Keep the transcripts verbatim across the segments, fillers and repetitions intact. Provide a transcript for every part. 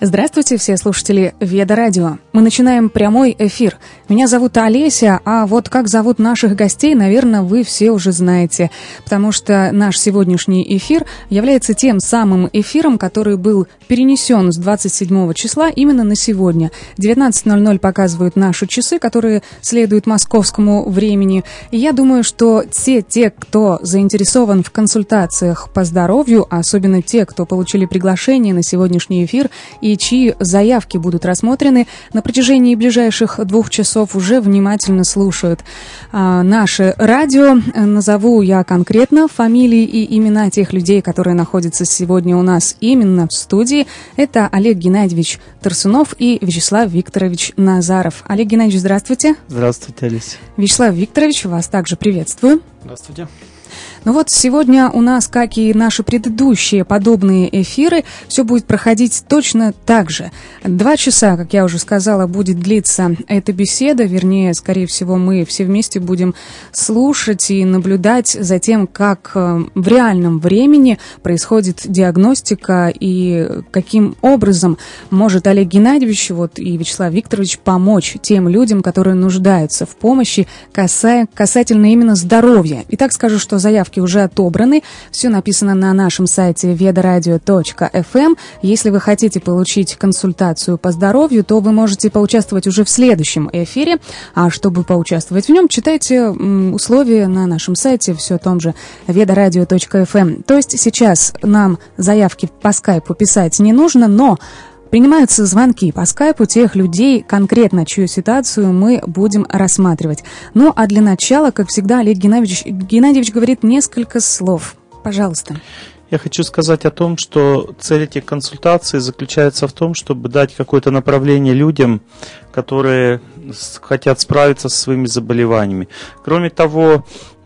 Здравствуйте, все слушатели Веда Радио. Мы начинаем прямой эфир. Меня зовут Олеся, а вот как зовут наших гостей, наверное, вы все уже знаете, потому что наш сегодняшний эфир является тем самым эфиром, который был перенесен с двадцать седьмого числа именно на сегодня. девятнадцать ноль ноль показывают наши часы, которые следуют московскому времени. И я думаю, что все те, кто заинтересован в консультациях по здоровью, особенно те, кто получили приглашение на сегодняшний эфир и чьи заявки будут рассмотрены на протяжении ближайших двух часов, уже внимательно слушают а, наше радио. Назову я конкретно фамилии и имена тех людей, которые находятся сегодня у нас именно в студии. Это Олег Геннадьевич Тарсунов и Вячеслав Викторович Назаров. Олег Геннадьевич, здравствуйте. Здравствуйте, Олеся. Вячеслав Викторович, вас также приветствую. Здравствуйте. Ну вот сегодня у нас, как и наши предыдущие подобные эфиры, все будет проходить точно так же. Два часа, как я уже сказала, будет длиться эта беседа, вернее, скорее всего, мы все вместе будем слушать и наблюдать за тем, как в реальном времени происходит диагностика и каким образом может Олег Геннадьевич вот, и Вячеслав Викторович помочь тем людям, которые нуждаются в помощи каса... касательно именно здоровья. Итак, скажу, что заявки уже отобраны. Все написано на нашем сайте ведарадио точка эф эм. Если вы хотите получить консультацию по здоровью, то вы можете поучаствовать уже в следующем эфире. А чтобы поучаствовать в нем, читайте условия на нашем сайте, все о том же ведарадио точка эф эм. То есть сейчас нам заявки по скайпу писать не нужно, но принимаются звонки по скайпу тех людей, конкретно чью ситуацию мы будем рассматривать. Ну, а для начала, как всегда, Олег Геннадьевич, Геннадьевич говорит несколько слов. Пожалуйста. Я хочу сказать о том, что цель этих консультаций заключается в том, чтобы дать какое-то направление людям, которые хотят справиться со своими заболеваниями. Кроме того,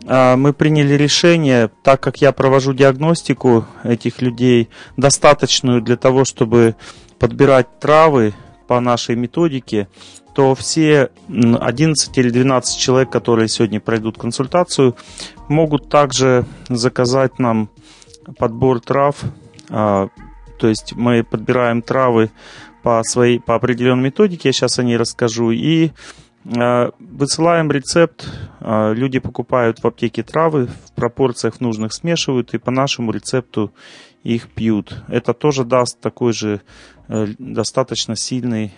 мы приняли решение, так как я провожу диагностику этих людей, достаточную для того, чтобы подбирать травы по нашей методике, то все одиннадцать или двенадцать человек, которые сегодня пройдут консультацию, могут также заказать нам подбор трав. То есть мы подбираем травы по своей, по определенной методике, я сейчас о ней расскажу, и высылаем рецепт. Люди покупают в аптеке травы, в пропорциях нужных смешивают и по нашему рецепту их пьют. Это тоже даст такой же достаточно сильный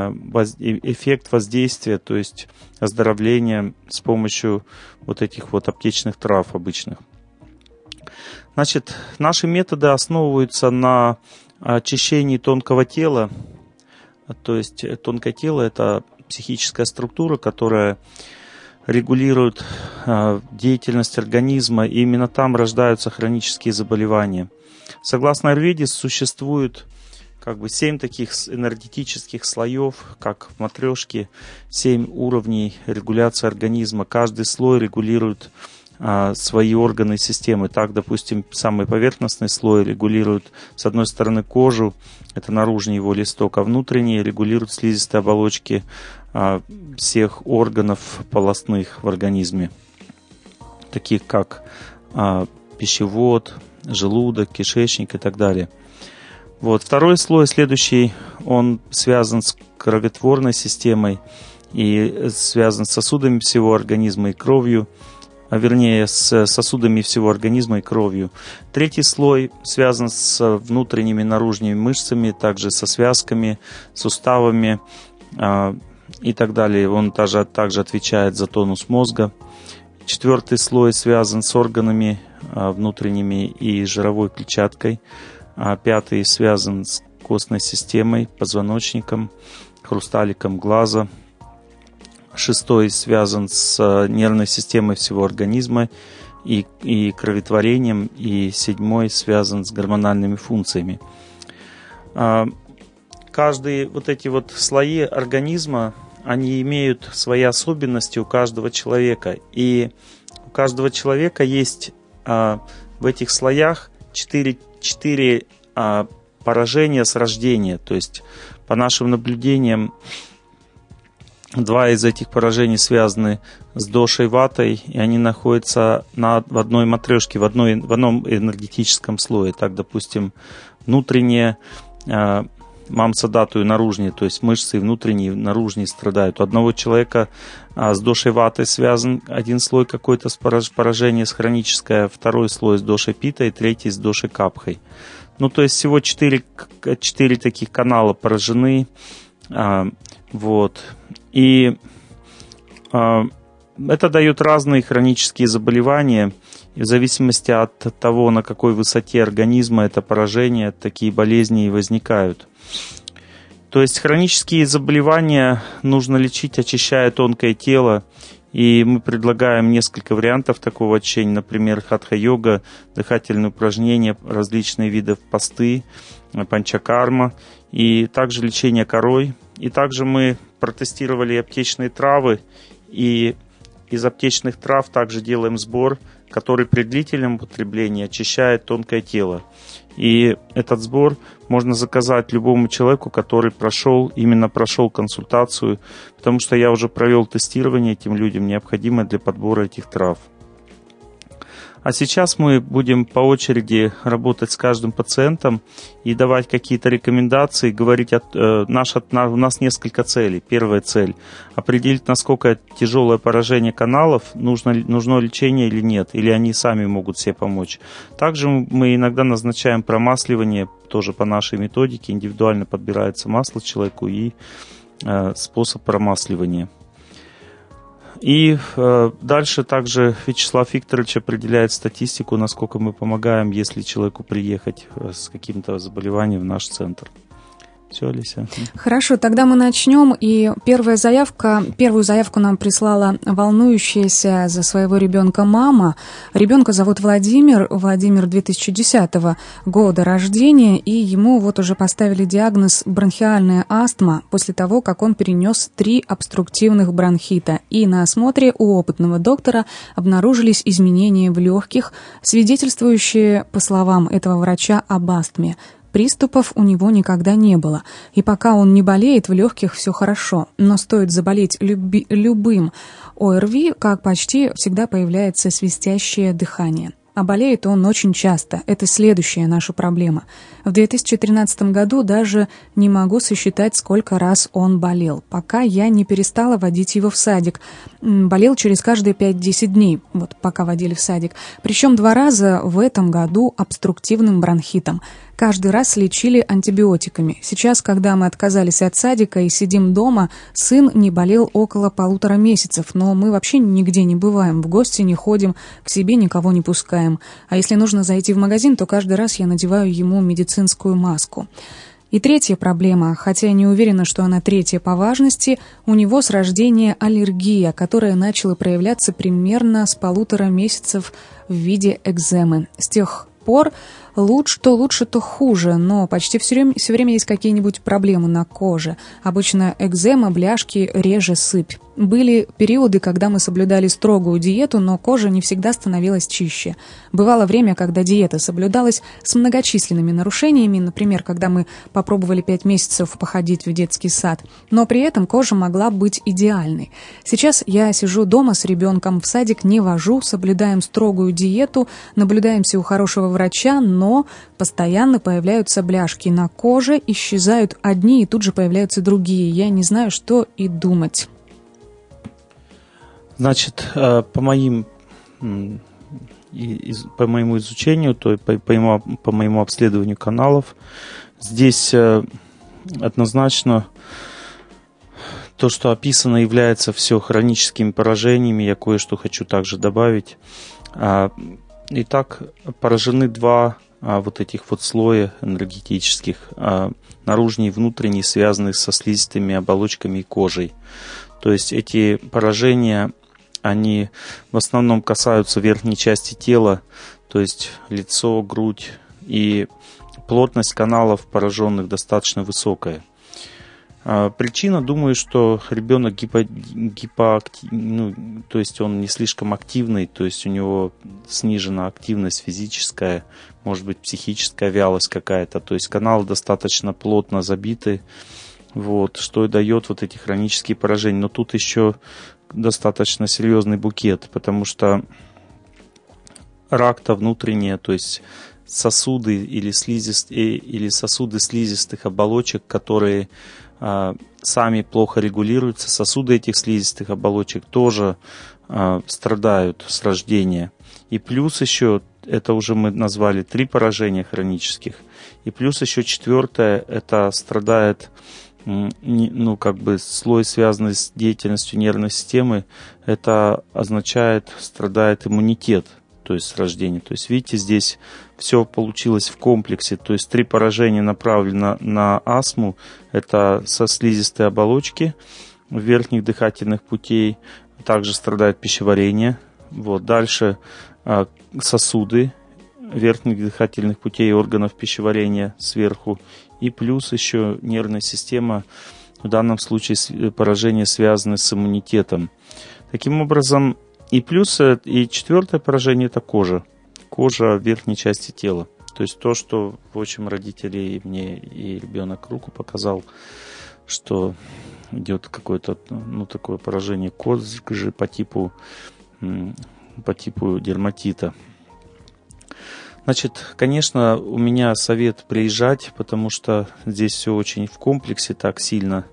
эффект воздействия, то есть оздоровления с помощью вот этих вот аптечных трав обычных. Значит, наши методы основываются на очищении тонкого тела. То есть тонкое тело – это психическая структура, которая регулирует деятельность организма, и именно там рождаются хронические заболевания. Согласно аюрведе, существует как бы семь таких энергетических слоев, как в матрешке, семь уровней регуляции организма. Каждый слой регулирует а, свои органы и системы. Так, допустим, самый поверхностный слой регулирует, с одной стороны, кожу, это наружный его листок, а внутренний регулирует слизистые оболочки а, всех органов полостных в организме, таких как а, пищевод, желудок, кишечник и так далее. Вот. Второй слой, следующий, он связан с кроветворной системой и связан с сосудами всего организма и кровью, а вернее с сосудами всего организма и кровью. Третий слой связан с внутренними и наружными мышцами, также со связками, суставами а, и так далее. Он также, также отвечает за тонус мозга. Четвертый слой связан с органами а, внутренними и жировой клетчаткой. А пятый связан с костной системой, позвоночником, хрусталиком глаза. Шестой связан с нервной системой всего организма и, и кроветворением. И седьмой связан с гормональными функциями. Каждые вот эти вот слои организма, они имеют свои особенности у каждого человека. И у каждого человека есть в этих слоях четыре Четыре а, поражения с рождения. То есть, по нашим наблюдениям, два из этих поражений связаны с дошей ватой, и они находятся на, в одной матрешке, в, одной, в одном энергетическом слое. Так, допустим, внутреннее а, мамсадату и наружние, то есть мышцы внутренние и наружние страдают. У одного человека а, с дошей ваты связан один слой какой-то поражение с хроническое, второй слой с дошей пита и третий с дошей капхой. Ну, то есть всего четыре, четыре таких канала поражены. А, вот. И а, это дает разные хронические заболевания. И в зависимости от того, на какой высоте организма это поражение, такие болезни и возникают. То есть хронические заболевания нужно лечить, очищая тонкое тело. И мы предлагаем несколько вариантов такого очищения. Например, хатха-йога, дыхательные упражнения, различные виды посты, панчакарма. И также лечение корой. И также мы протестировали аптечные травы. И из аптечных трав также делаем сбор, который при длительном употреблении очищает тонкое тело. И этот сбор можно заказать любому человеку, который прошел, именно прошел консультацию, потому что я уже провел тестирование этим людям, необходимое для подбора этих трав. А сейчас мы будем по очереди работать с каждым пациентом и давать какие-то рекомендации, говорить, от, э, наш, от, на, у нас несколько целей. Первая цель – определить, насколько тяжелое поражение каналов, нужно, нужно лечение или нет, или они сами могут себе помочь. Также мы иногда назначаем промасливание, тоже по нашей методике, индивидуально подбирается масло человеку и э, способ промасливания. И э, дальше также Вячеслав Викторович определяет статистику, насколько мы помогаем, если человеку приехать с каким-то заболеванием в наш центр. Все, Олеся? Хорошо, тогда мы начнем. И первая заявка, первую заявку нам прислала волнующаяся за своего ребенка мама. Ребенка зовут Владимир, Владимир две тысячи десятого года рождения, и ему вот уже поставили диагноз бронхиальная астма после того, как он перенес три обструктивных бронхита. И на осмотре у опытного доктора обнаружились изменения в легких, свидетельствующие, по словам этого врача, об астме. Приступов у него никогда не было, и пока он не болеет, в легких все хорошо. Но стоит заболеть люби- любым ОРВИ, как почти всегда появляется свистящее дыхание. А болеет он очень часто. Это следующая наша проблема. В две тысячи тринадцатом году даже не могу сосчитать, сколько раз он болел, пока я не перестала водить его в садик. Болел через каждые пять-десять дней, вот пока водили в садик. Причем два раза в этом году обструктивным бронхитом. Каждый раз лечили антибиотиками. Сейчас, когда мы отказались от садика и сидим дома, сын не болел около полутора месяцев, но мы вообще нигде не бываем, в гости не ходим, к себе никого не пускаем. А если нужно зайти в магазин, то каждый раз я надеваю ему медицинскую маску. И третья проблема, хотя я не уверена, что она третья по важности, у него с рождения аллергия, которая начала проявляться примерно с полутора месяцев в виде экземы. С тех пор лучше то лучше, то хуже, но почти все время, все время есть какие-нибудь проблемы на коже. Обычно экзема, бляшки, реже сыпь. Были периоды, когда мы соблюдали строгую диету, но кожа не всегда становилась чище. Бывало время, когда диета соблюдалась с многочисленными нарушениями, например, когда мы попробовали пять месяцев походить в детский сад, но при этом кожа могла быть идеальной. Сейчас я сижу дома с ребенком, в садик не вожу, соблюдаем строгую диету, наблюдаемся у хорошего врача, но постоянно появляются бляшки на коже, исчезают одни и тут же появляются другие. Я не знаю, что и думать. Значит, по моим, по моему изучению, то по, по, моему, по моему обследованию каналов, здесь однозначно то, что описано, является все хроническими поражениями. Я кое-что хочу также добавить. Итак, поражены два вот этих вот слоя энергетических, наружный и внутренний, связанных со слизистыми оболочками и кожей. То есть эти поражения, они в основном касаются верхней части тела, то есть лицо, грудь, и плотность каналов пораженных достаточно высокая. Причина, думаю, что ребенок гипо, гипоактив, ну, то есть он не слишком активный, то есть у него снижена активность физическая, может быть психическая вялость какая-то, то есть каналы достаточно плотно забиты, вот, что и дает вот эти хронические поражения. Но тут еще достаточно серьезный букет, потому что рак-то внутреннее, то есть сосуды или, слизист, или сосуды слизистых оболочек, которые а, сами плохо регулируются. Сосуды этих слизистых оболочек тоже а, страдают с рождения. И плюс еще, это уже мы назвали три поражения хронических, и плюс еще четвертое, это страдает, ну, как бы слой, связанный с деятельностью нервной системы, это означает, страдает иммунитет, то есть с рождения. То есть, видите, здесь все получилось в комплексе, то есть три поражения направлены на астму, это со слизистой оболочки верхних дыхательных путей, также страдает пищеварение. Вот, дальше сосуды верхних дыхательных путей и органов пищеварения сверху, и плюс еще нервная система, в данном случае поражение связано с иммунитетом. Таким образом, и плюс, и четвертое поражение – это кожа, кожа верхней части тела. То есть то, что, в общем, родители и мне, и ребенок руку показал, что идет какое-то, ну, такое поражение кожи по типу по типу дерматита. Значит, конечно, у меня совет приезжать, потому что здесь все очень в комплексе так сильно.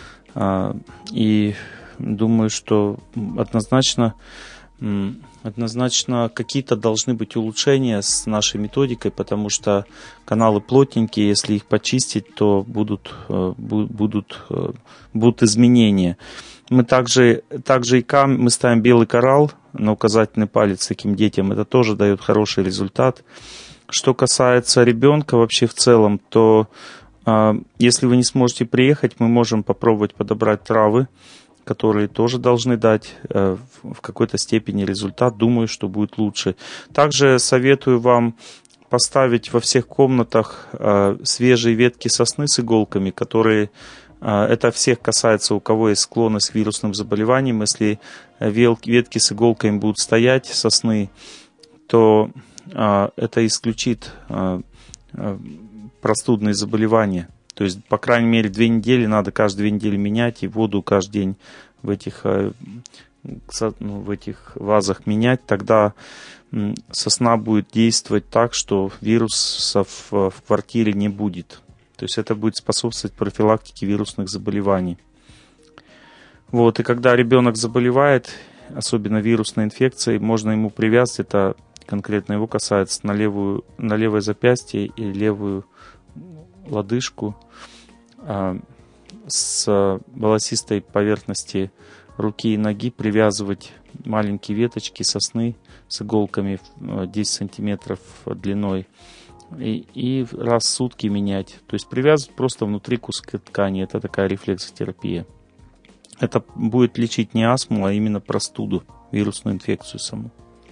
И думаю, что однозначно, однозначно какие-то должны быть улучшения с нашей методикой, потому что каналы плотненькие, если их почистить, то будут, будут, будут изменения. Мы также, также и кам, мы ставим белый коралл на указательный палец таким детям, это тоже дает хороший результат. Что касается ребенка вообще в целом, то э, если вы не сможете приехать, мы можем попробовать подобрать травы, которые тоже должны дать э, в какой-то степени результат. Думаю, что будет лучше. Также советую вам поставить во всех комнатах э, свежие ветки сосны с иголками, которые... Это всех касается, у кого есть склонность к вирусным заболеваниям. Если ветки с иголками будут стоять, сосны, то это исключит простудные заболевания. То есть, по крайней мере, две недели надо каждые две недели менять, и воду каждый день в этих, ну, в этих вазах менять. Тогда сосна будет действовать так, что вирусов в квартире не будет. То есть это будет способствовать профилактике вирусных заболеваний. Вот, и когда ребенок заболевает, особенно вирусной инфекцией, можно ему привязать, это конкретно его касается, на, левую, на левое запястье и левую лодыжку а, с волосистой поверхности руки и ноги привязывать маленькие веточки сосны с иголками десять сантиметров длиной. И, и раз в сутки менять. То есть привязывать просто внутри куска ткани. Это такая рефлексотерапия. Это будет лечить не астму, а именно простуду, вирусную инфекцию саму.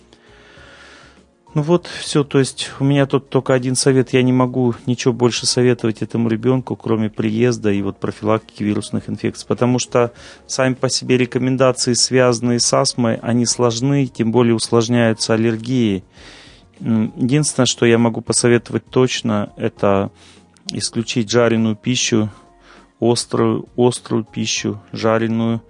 Ну вот, все. То есть у меня тут только один совет. Я не могу ничего больше советовать этому ребенку, кроме приезда и вот профилактики вирусных инфекций. Потому что сами по себе рекомендации, связанные с астмой, они сложны, тем более усложняются аллергии. Единственное, что я могу посоветовать точно, это исключить жареную пищу, острую, острую пищу, жареную,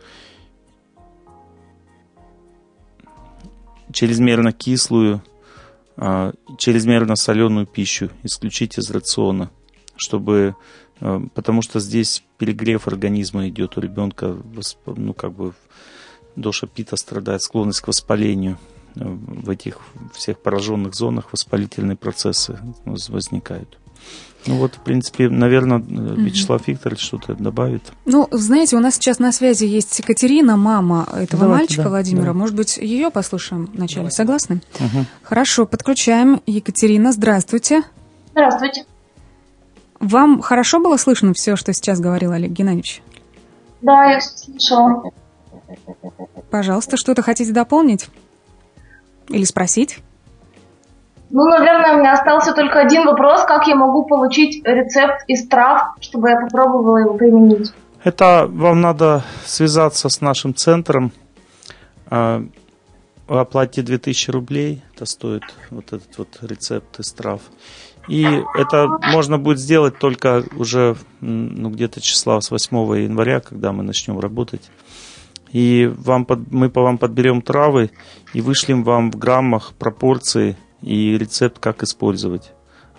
чрезмерно кислую, чрезмерно соленую пищу исключить из рациона, чтобы, потому что здесь перегрев организма идет у ребенка, ну как бы доша пита страдает, склонность к воспалению. В этих всех пораженных зонах воспалительные процессы возникают. Ну вот, в принципе, наверное, Вячеслав Викторович что-то добавит. Ну, знаете, у нас сейчас на связи есть Екатерина, мама этого Давайте, мальчика, да, Владимира. да. Может быть, ее послушаем вначале. Давайте. Согласны? Угу. Хорошо, подключаем. Екатерина, здравствуйте. Здравствуйте. Вам хорошо было слышно все, что сейчас говорил Олег Геннадьевич? Да, я слышала. Пожалуйста, что-то хотите дополнить? Или спросить? Ну, наверное, у меня остался только один вопрос. Как я могу получить рецепт из трав, чтобы я попробовала его применить? Это вам надо связаться с нашим центром. Вы оплатите две тысячи рублей. Это стоит вот этот вот рецепт из трав. И это можно будет сделать только уже, ну, где-то числа с восьмого января, когда мы начнем работать. И вам под, мы по вам подберем травы и вышлем вам в граммах пропорции и рецепт, как использовать.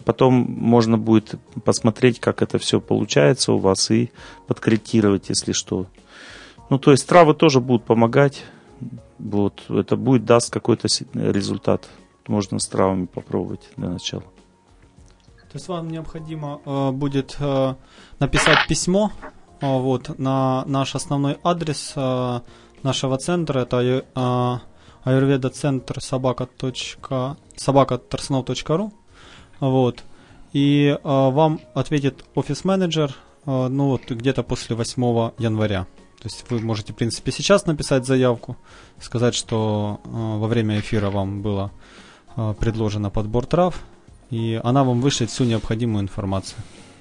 Потом можно будет посмотреть, как это все получается у вас, и подкорректировать, если что. Ну, то есть травы тоже будут помогать. Вот, это будет, даст какой-то результат. Можно с травами попробовать для начала. То есть вам необходимо э, будет э, написать письмо э, вот, на наш основной адрес э, нашего центра. Это э, аюрведа-центр собака тарсунов точка ру. Вот. И э, вам ответит офис-менеджер э, ну, вот, где-то после восьмого января. То есть вы можете, в принципе, сейчас написать заявку, сказать, что э, во время эфира вам было э, предложено подбор трав, и она вам вышлет всю необходимую информацию.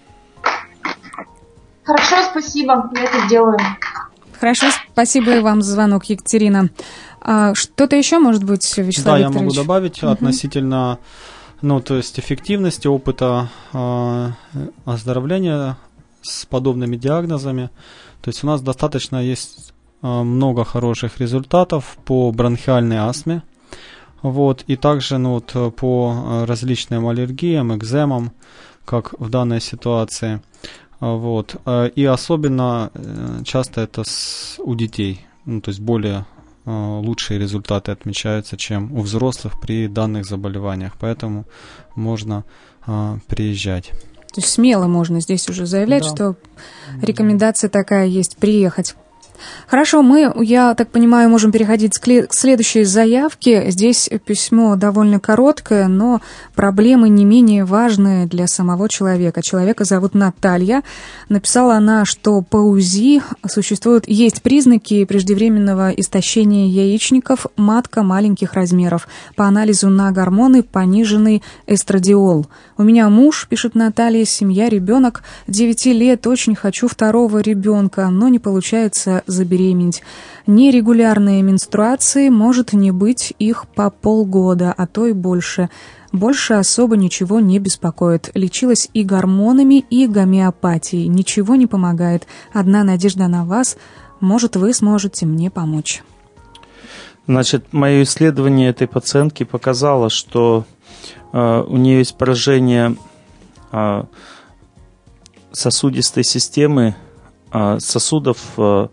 Хорошо, спасибо, я это сделаю. Хорошо, спасибо и вам за звонок, Екатерина. А что-то еще, может быть, Вячеслав Да, Викторович? я могу добавить угу. относительно, ну, то есть эффективности, опыта э, оздоровления с подобными диагнозами. То есть у нас достаточно есть э, много хороших результатов по бронхиальной астме, вот, и также ну, вот, по различным аллергиям, экземам, как в данной ситуации. Вот. И особенно часто это с, у детей, ну, то есть более лучшие результаты отмечаются, чем у взрослых при данных заболеваниях. Поэтому можно а, приезжать. То есть смело можно здесь уже заявлять, да. что рекомендация такая есть, приехать. Хорошо, мы, я так понимаю, можем переходить к следующей заявке. Здесь письмо довольно короткое, но проблемы не менее важные для самого человека. Человека зовут Наталья. Написала она, что по УЗИ существуют, есть признаки преждевременного истощения яичников, матка маленьких размеров. По анализу на гормоны пониженный эстрадиол. У меня муж, пишет Наталья, семья, ребенок, девяти лет, очень хочу второго ребенка, но не получается забеременеть. Нерегулярные менструации, может не быть их по полгода, а то и больше. Больше особо ничего не беспокоит. Лечилась и гормонами, и гомеопатией. Ничего не помогает. Одна надежда на вас. Может, вы сможете мне помочь. Значит, мое исследование этой пациентки показало, что э, у нее есть поражение э, сосудистой системы, э, сосудов, э,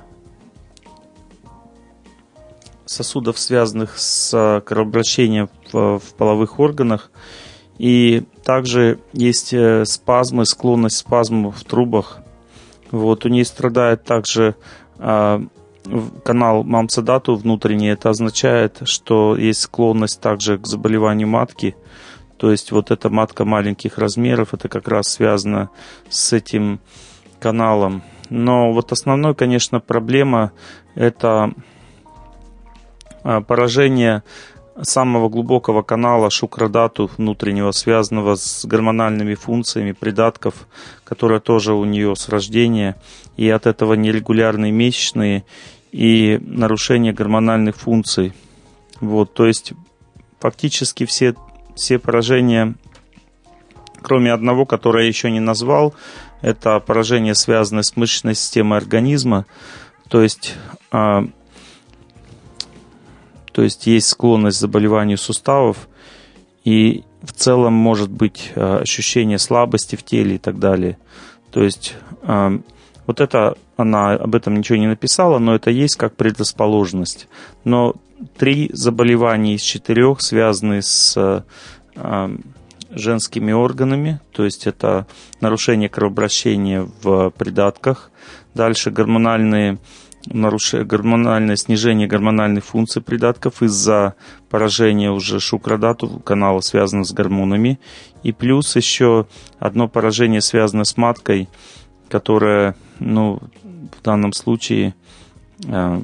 сосудов, связанных с кровообращением в, в половых органах. И также есть спазмы, склонность к спазму в трубах. Вот, у нее страдает также э, канал Мамцедату внутренний. Это означает, что есть склонность также к заболеванию матки. То есть вот эта матка маленьких размеров, это как раз связано с этим каналом. Но вот основная, конечно, проблема – это поражение самого глубокого канала Шукрадату внутреннего, связанного с гормональными функциями придатков, которые тоже у нее с рождения, и от этого нерегулярные месячные и нарушение гормональных функций. Вот, то есть фактически все, все поражения, кроме одного, которое я еще не назвал, это поражение, связанное с мышечной системой организма, то есть То есть есть склонность к заболеванию суставов, и в целом может быть ощущение слабости в теле и так далее. То есть вот это, она об этом ничего не написала, но это есть как предрасположенность. Но три заболевания из четырех связаны с женскими органами, то есть это нарушение кровообращения в придатках, дальше гормональные нарушение, гормональное снижение гормональных функций придатков из-за поражения уже Шукрадату, канала, связанного с гормонами. И плюс еще одно поражение, связанное с маткой, которое, ну, в данном случае э,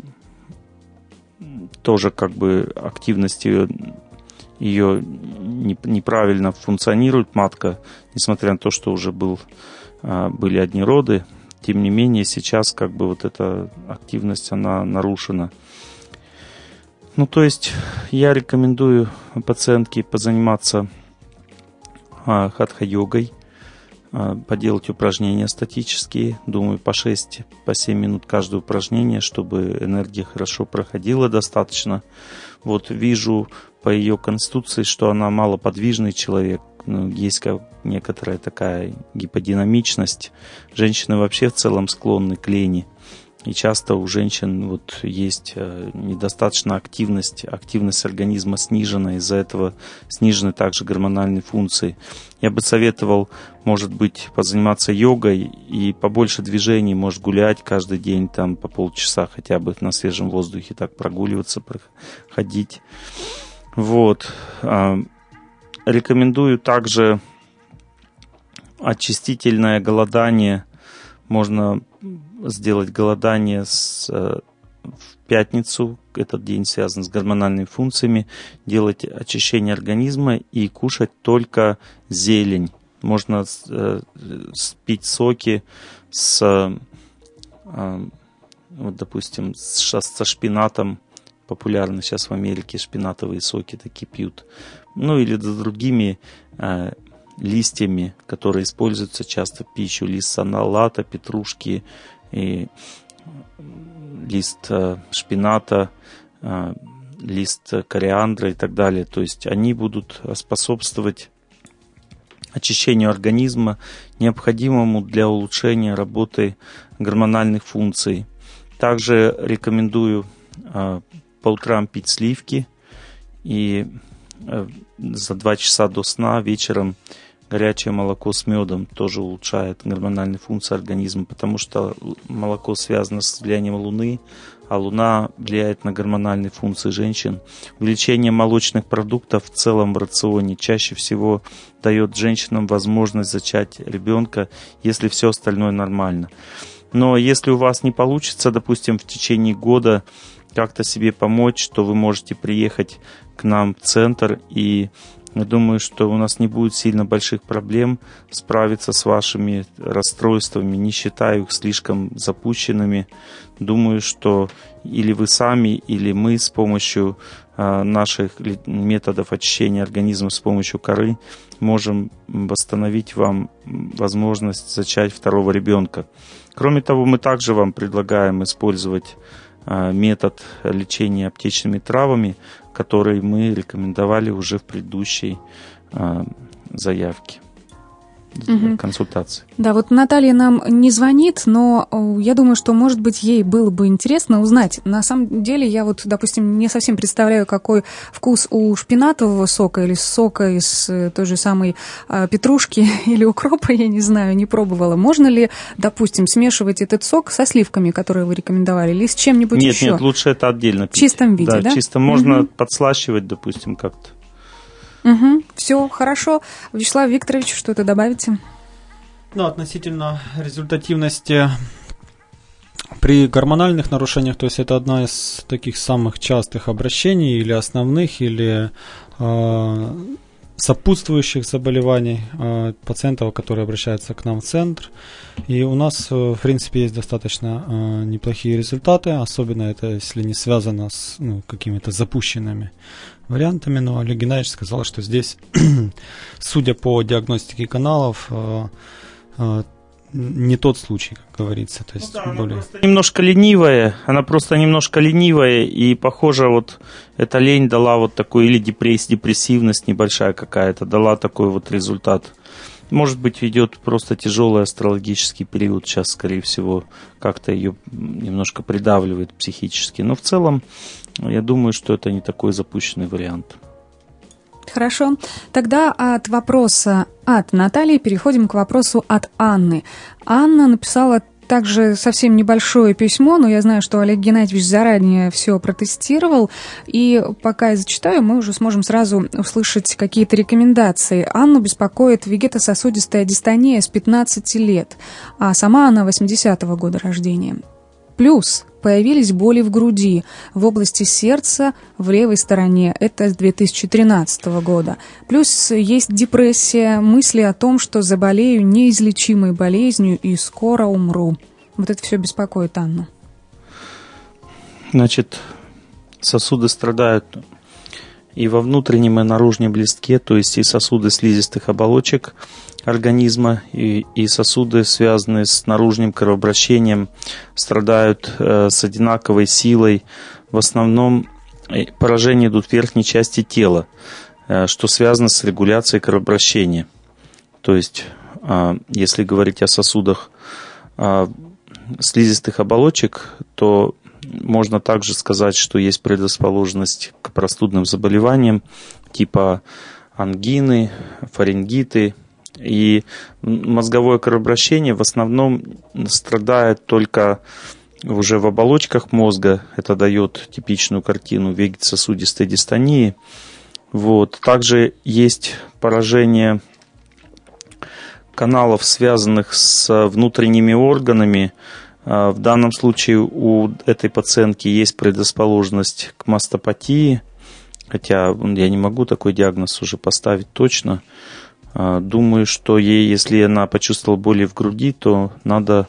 тоже как бы активность ее, ее не, неправильно функционирует, матка, несмотря на то, что уже был, э, были одни роды. Тем не менее, сейчас как бы вот эта активность, она нарушена. Ну, то есть, я рекомендую пациентке позаниматься а, хатха-йогой, а, поделать упражнения статические, думаю, по шесть по семь минут каждое упражнение, чтобы энергия хорошо проходила достаточно. Вот вижу по ее конституции, что она малоподвижный человек. ну, есть как некоторая такая гиподинамичность. Женщины вообще в целом склонны к лени. И часто у женщин вот есть недостаточная активность, активность организма снижена, из-за этого снижены также гормональные функции. Я бы советовал, может быть, позаниматься йогой и побольше движений, может гулять каждый день там по полчаса хотя бы на свежем воздухе, так прогуливаться, ходить. Вот. Рекомендую также очистительное голодание. Можно сделать голодание с, в пятницу, этот день связан с гормональными функциями, делать очищение организма и кушать только зелень. Можно э, пить соки с, э, вот, допустим, с, со шпинатом. Популярны сейчас в Америке шпинатовые соки такие пьют. Ну или с другими э, листьями, которые используются часто в пищу. Лист салата, петрушки, и лист э, шпината, э, лист кориандра и так далее. То есть они будут способствовать очищению организма, необходимому для улучшения работы гормональных функций. Также рекомендую э, по утрам пить сливки и э, за два часа до сна вечером горячее молоко с медом тоже улучшает гормональные функции организма, потому что молоко связано с влиянием Луны, а Луна влияет на гормональные функции женщин. Увеличение молочных продуктов в целом в рационе чаще всего дает женщинам возможность зачать ребенка, если все остальное нормально. Но если у вас не получится, допустим, в течение года как-то себе помочь, то вы можете приехать к нам в центр, и я думаю, что у нас не будет сильно больших проблем справиться с вашими расстройствами, не считаю их слишком запущенными. Думаю, что или вы сами, или мы с помощью э, наших методов очищения организма, с помощью коры, можем восстановить вам возможность зачать второго ребенка. Кроме того, мы также вам предлагаем использовать э, метод лечения аптечными травами, который мы рекомендовали уже в предыдущей э, заявке, угу. консультации. Да, вот Наталья нам не звонит, но я думаю, что, может быть, ей было бы интересно узнать. На самом деле, я вот, допустим, не совсем представляю, какой вкус у шпинатового сока или сока из той же самой э, петрушки или укропа, я не знаю, не пробовала. Можно ли, допустим, смешивать этот сок со сливками, которые вы рекомендовали, или с чем-нибудь нет, еще? Нет, нет, лучше это отдельно пить. В чистом виде, да? Да, чисто. Можно угу. подслащивать, допустим, как-то. Угу. Все, хорошо. Вячеслав Викторович, что-то добавите? Ну, относительно результативности при гормональных нарушениях, то есть это одна из таких самых частых обращений или основных, или э, сопутствующих заболеваний э, пациентов, которые обращаются к нам в центр. И у нас, в принципе, есть достаточно э, неплохие результаты, особенно это если не связано с ну, какими-то запущенными вариантами. Но Олег Геннадьевич сказал, что здесь, судя по диагностике каналов, э, э, не тот случай, как говорится. То есть, ну да, более... Она просто немножко ленивая, она просто немножко ленивая, и, похоже, вот эта лень дала вот такой, или депресс, депрессивность небольшая какая-то, дала такой вот результат. Может быть, идет просто тяжелый астрологический период, сейчас, скорее всего, как-то ее немножко придавливает психически. Но в целом, я думаю, что это не такой запущенный вариант. Хорошо. Тогда от вопроса от Натальи переходим к вопросу от Анны. Анна написала также совсем небольшое письмо, но я знаю, что Олег Геннадьевич заранее все протестировал, и пока я зачитаю, мы уже сможем сразу услышать какие-то рекомендации. Анну беспокоит вегетососудистая дистония с пятнадцати лет, а сама она восьмидесятого года рождения. Плюс появились боли в груди, в области сердца, в левой стороне. Это с две тысячи тринадцатого года. Плюс есть депрессия, мысли о том, что заболею неизлечимой болезнью и скоро умру. Вот это все беспокоит Анну. Значит, сосуды страдают и во внутреннем и наружном листке, то есть и сосуды слизистых оболочек организма, и, и сосуды, связанные с наружным кровообращением, страдают э, с одинаковой силой. В основном поражения идут в верхней части тела. что связано с регуляцией кровообращения. То есть, если говорить о сосудах слизистых оболочек, то можно также сказать, что есть предрасположенность к простудным заболеваниям типа ангины, фарингиты. И мозговое кровообращение в основном страдает только уже в оболочках мозга. Это дает типичную картину вегетососудистой дистонии. Вот. Также есть поражение каналов, связанных с внутренними органами. В данном случае у этой пациентки есть предрасположенность к мастопатии, хотя я не могу такой диагноз уже поставить точно. Думаю, что ей, если она почувствовала боли в груди, то надо...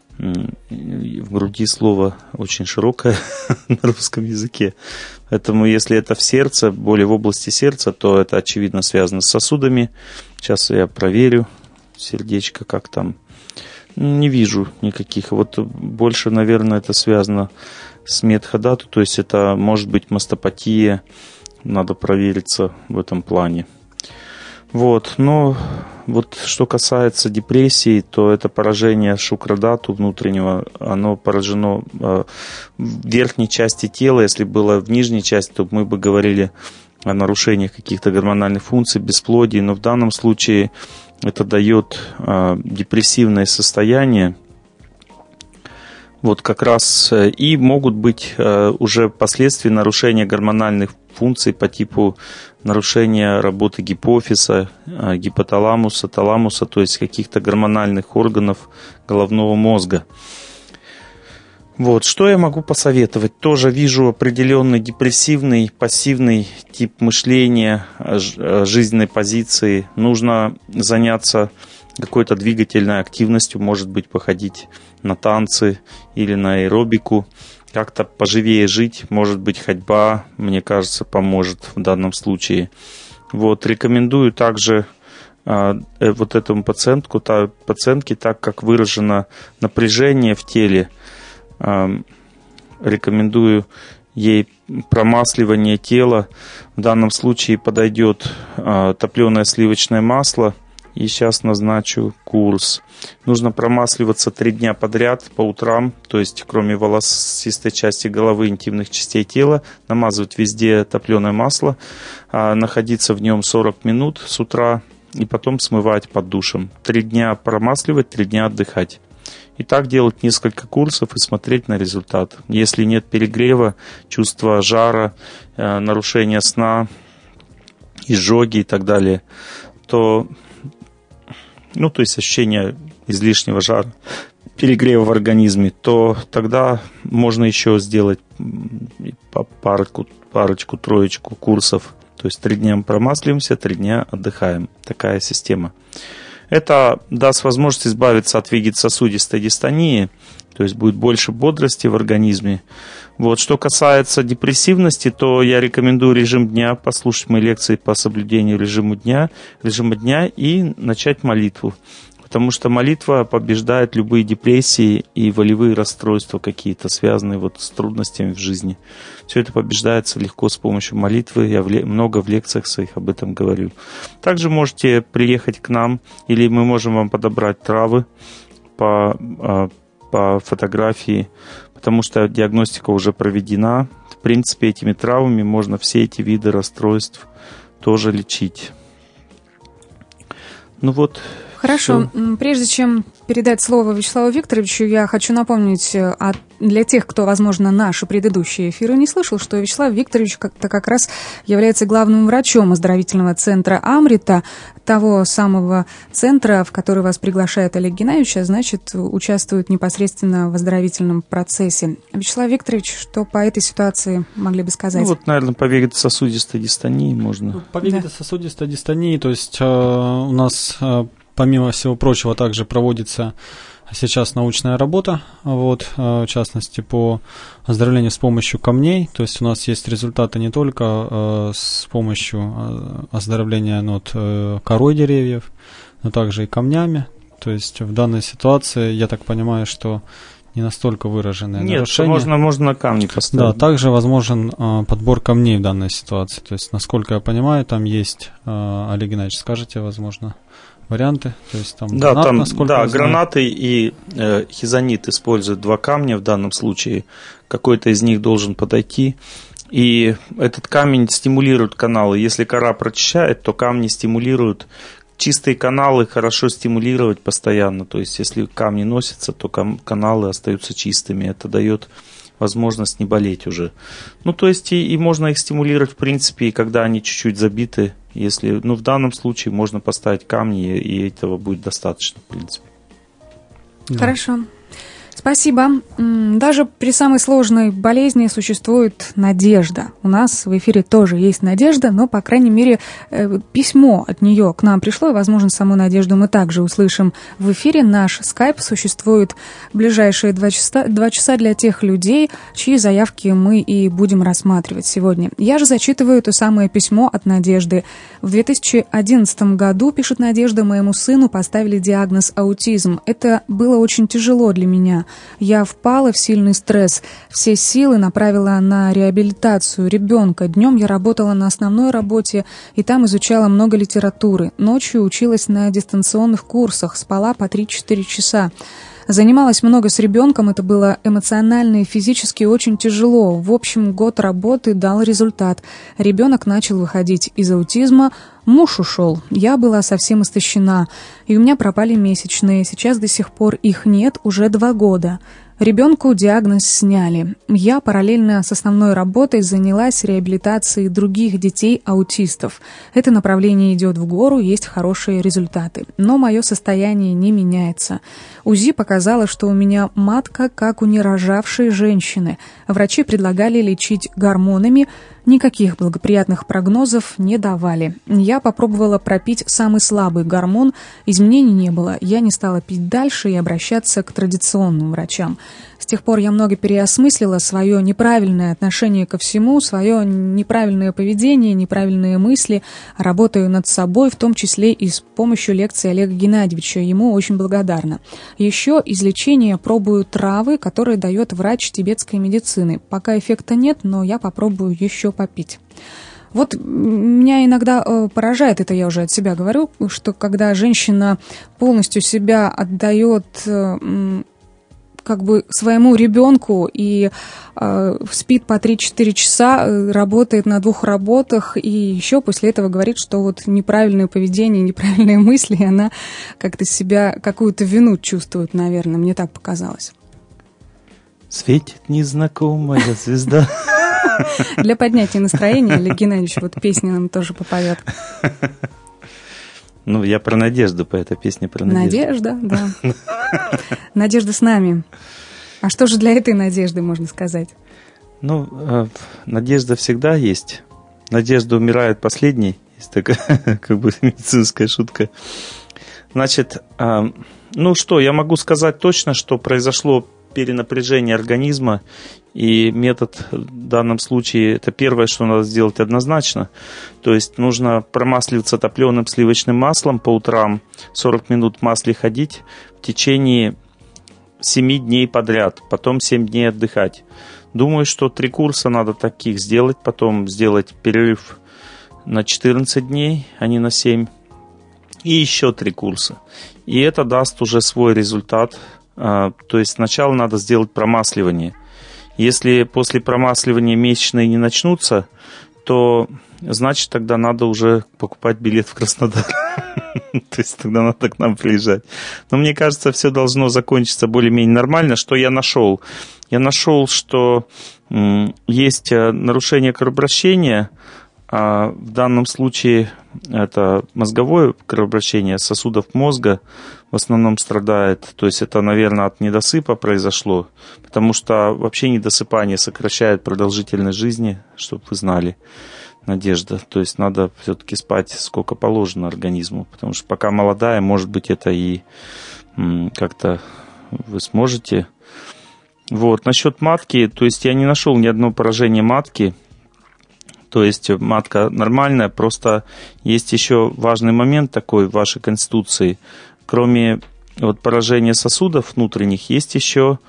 В груди слово очень широкое на русском языке. Поэтому если это в сердце, боли в области сердца, то это очевидно связано с сосудами. Сейчас я проверю сердечко, как там. Не вижу никаких. Вот больше, наверное, это связано с медходату. То есть это может быть мастопатия. Надо провериться в этом плане. Вот, но вот что касается депрессии, то это поражение шукрадату внутреннего, оно поражено э, в верхней части тела. Если было в нижней части, то мы бы говорили о нарушениях каких-то гормональных функций, бесплодии, но в данном случае это дает э, депрессивное состояние. Вот как раз и могут быть э, уже последствия нарушения гормональных функций по типу нарушения работы гипофиза, э, гипоталамуса, таламуса, то есть каких-то гормональных органов головного мозга. Вот, что я могу посоветовать? Тоже вижу определенный депрессивный, пассивный тип мышления, жизненной позиции. Нужно заняться какой-то двигательной активностью, может быть, походить на танцы или на аэробику, как-то поживее жить, может быть, ходьба, мне кажется, поможет в данном случае. Вот, рекомендую также э, вот этому пациентку, та, пациентке, так как выражено напряжение в теле, э, рекомендую ей промасливание тела. В данном случае подойдет э, топленое сливочное масло. И сейчас назначу курс. Нужно промасливаться три дня подряд по утрам, то есть кроме волосистой части головы, интимных частей тела, намазывать везде топленое масло, находиться в нем сорок минут с утра и потом смывать под душем. Три дня промасливать, три дня отдыхать. И так делать несколько курсов и смотреть на результат. Если нет перегрева, чувства жара, нарушения сна, изжоги и так далее, то... ну, то есть ощущение излишнего жара, перегрева в организме, то тогда можно еще сделать парочку, парочку, троечку курсов. То есть три дня промасливаемся, три дня отдыхаем. Такая система. Это даст возможность избавиться от вегетососудистой дистонии, то есть будет больше бодрости в организме. Вот. Что касается депрессивности, то я рекомендую режим дня, послушать мои лекции по соблюдению режима дня, режима дня и начать молитву. Потому что молитва побеждает любые депрессии и волевые расстройства какие-то, связанные вот с трудностями в жизни. Все это побеждается легко с помощью молитвы. Я в ле- много в лекциях своих об этом говорю. Также можете приехать к нам, или мы можем вам подобрать травы по, по фотографии, потому что диагностика уже проведена. В принципе, этими травами можно все эти виды расстройств тоже лечить. Ну вот. Хорошо. Все. Прежде чем передать слово Вячеславу Викторовичу, я хочу напомнить о, для тех, кто, возможно, наши предыдущие эфиры не слышал, что Вячеслав Викторович как-то как раз является главным врачом оздоровительного центра «Амрита», того самого центра, в который вас приглашает Олег Геннадьевич, а значит, участвует непосредственно в оздоровительном процессе. Вячеслав Викторович, что по этой ситуации могли бы сказать? Ну вот, наверное, по вегетососудистой дистонии можно. По вегетососудистой дистонии, то есть э, у нас... Э, Помимо всего прочего, также проводится сейчас научная работа, вот, в частности, по оздоровлению с помощью камней. То есть у нас есть результаты не только с помощью оздоровления ну, вот, корой деревьев, но также и камнями. То есть в данной ситуации, я так понимаю, что не настолько выраженное Нет, нарушение. можно, можно на камни поставить. Да, также возможен э, подбор камней в данной ситуации. То есть, насколько я понимаю, там есть, э, Олег Геннадьевич, скажете, возможно, варианты? То есть, там да, гранат, там, насколько да, я знаю. гранаты и э, хизонит используют два камня в данном случае. Какой-то из них должен подойти. И этот камень стимулирует каналы. Если кора прочищает, то камни стимулируют. Чистые каналы хорошо стимулировать постоянно. То есть, если камни носятся, то кам- каналы остаются чистыми. Это дает возможность не болеть уже. Ну, то есть, и, и можно их стимулировать, в принципе, и когда они чуть-чуть забиты. Если, ну, в данном случае можно поставить камни, и этого будет достаточно, в принципе. Да. Хорошо. Спасибо. Даже при самой сложной болезни существует надежда. У нас в эфире тоже есть надежда, но, по крайней мере, письмо от нее к нам пришло, и, возможно, саму надежду мы также услышим в эфире. Наш скайп существует в ближайшие два часа, два часа для тех людей, чьи заявки мы и будем рассматривать сегодня. Я же зачитываю то самое письмо от Надежды. В две тысячи одиннадцатом году, пишет Надежда, моему сыну поставили диагноз аутизм. Это было очень тяжело для меня. Я впала в сильный стресс. Все силы направила на реабилитацию ребенка. Днем я работала на основной работе и там изучала много литературы. Ночью училась на дистанционных курсах, спала по три-четыре часа. Занималась много с ребенком, это было эмоционально и физически очень тяжело. В общем, год работы дал результат. Ребенок начал выходить из аутизма, муж ушел. Я была совсем истощена, и у меня пропали месячные. Сейчас до сих пор их нет, уже два года. Ребенку диагноз сняли. Я параллельно с основной работой занялась реабилитацией других детей-аутистов. Это направление идет в гору, есть хорошие результаты. Но мое состояние не меняется. УЗИ показало, что у меня матка, как у нерожавшей женщины. Врачи предлагали лечить гормонами. Никаких благоприятных прогнозов не давали. Я попробовала пропить самый слабый гормон. Изменений не было. Я не стала пить дальше и обращаться к традиционным врачам. С тех пор я много переосмыслила свое неправильное отношение ко всему, свое неправильное поведение, неправильные мысли. Работаю над собой, в том числе и с помощью лекций Олега Геннадьевича. Ему очень благодарна. Еще из лечения пробую травы, которые дает врач тибетской медицины. Пока эффекта нет, но я попробую еще попить. Вот меня иногда э, поражает, это я уже от себя говорю, что когда женщина полностью себя отдает э, как бы своему ребенку и э, спит по три-четыре часа, э, работает на двух работах и еще после этого говорит, что вот неправильное поведение, неправильные мысли, и она как-то себя, какую-то вину чувствует, наверное, мне так показалось. Светит незнакомая звезда. Для поднятия настроения Олег Геннадьевич вот песни нам тоже попоет. Ну, я про надежду, по этой песне про надежду. Надежда, да. Надежда с нами. А что же для этой надежды можно сказать? Ну, э, надежда всегда есть. Надежда умирает последней. Есть такая, как бы, медицинская шутка. Значит, э, ну что, я могу сказать точно, что произошло перенапряжение организма, и метод в данном случае, это первое, что надо сделать однозначно. То есть нужно промасливаться топленым сливочным маслом по утрам, сорок минут в масле ходить в течение семи дней подряд, потом семь дней отдыхать. Думаю, что три курса надо таких сделать, потом сделать перерыв на четырнадцать дней, а не на семь, и еще три курса. И это даст уже свой результат. То есть сначала надо сделать промасливание. Если после промасливания месячные не начнутся, то значит тогда надо уже покупать билет в Краснодар. То есть тогда надо к нам приезжать. Но мне кажется, все должно закончиться более-менее нормально. Что я нашел? Я нашел, что есть нарушение кровообращения. А в данном случае это мозговое кровообращение сосудов мозга в основном страдает. То есть это, наверное, от недосыпа произошло, потому что вообще недосыпание сокращает продолжительность жизни, чтобы вы знали, Надежда. То есть надо все-таки спать сколько положено организму, потому что пока молодая, может быть, это и как-то вы сможете. Вот. Насчет матки, то есть я не нашел ни одного поражения матки. То есть матка нормальная, просто есть еще важный момент такой в вашей конституции. Кроме вот поражения сосудов внутренних, есть еще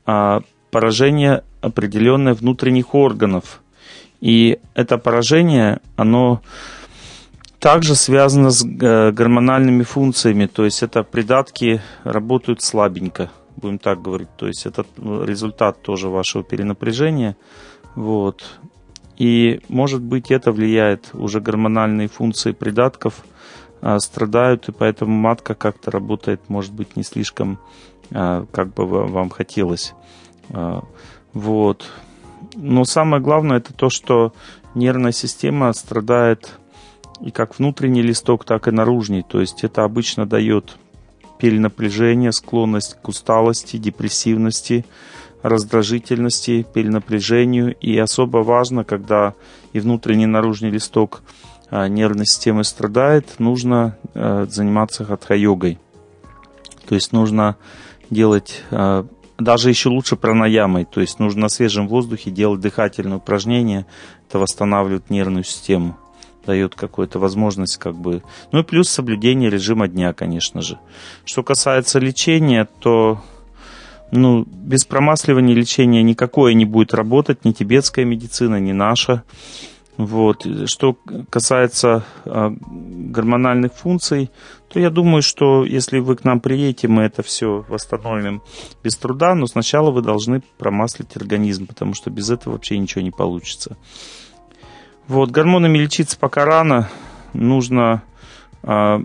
а, поражение определенное внутренних органов. И это поражение, оно также связано с гормональными функциями, то есть это придатки работают слабенько, будем так говорить, то есть это результат тоже вашего перенапряжения, вот. И может быть это влияет, уже гормональные функции придатков а, страдают, и поэтому матка как-то работает, может быть, не слишком, а, как бы вам хотелось, а, вот. Но самое главное это то, что нервная система страдает и как внутренний листок, так и наружный. То есть это обычно дает перенапряжение, склонность к усталости, депрессивности, раздражительности, перенапряжению. И особо важно, когда и внутренний, и наружный листок а, нервной системы страдает, нужно а, заниматься хатха-йогой. То есть нужно делать... А, даже еще лучше пранаямой, то есть нужно на свежем воздухе делать дыхательные упражнения, это восстанавливает нервную систему, дает какую-то возможность как бы... Ну и плюс соблюдение режима дня, конечно же. Что касается лечения, то ну, без промасливания лечения никакое не будет работать, ни тибетская медицина, ни наша. Вот. Что касается э, гормональных функций, то я думаю, что если вы к нам приедете, мы это все восстановим без труда, но сначала вы должны промаслить организм, потому что без этого вообще ничего не получится. Вот. Гормонами лечиться пока рано. Нужно, э,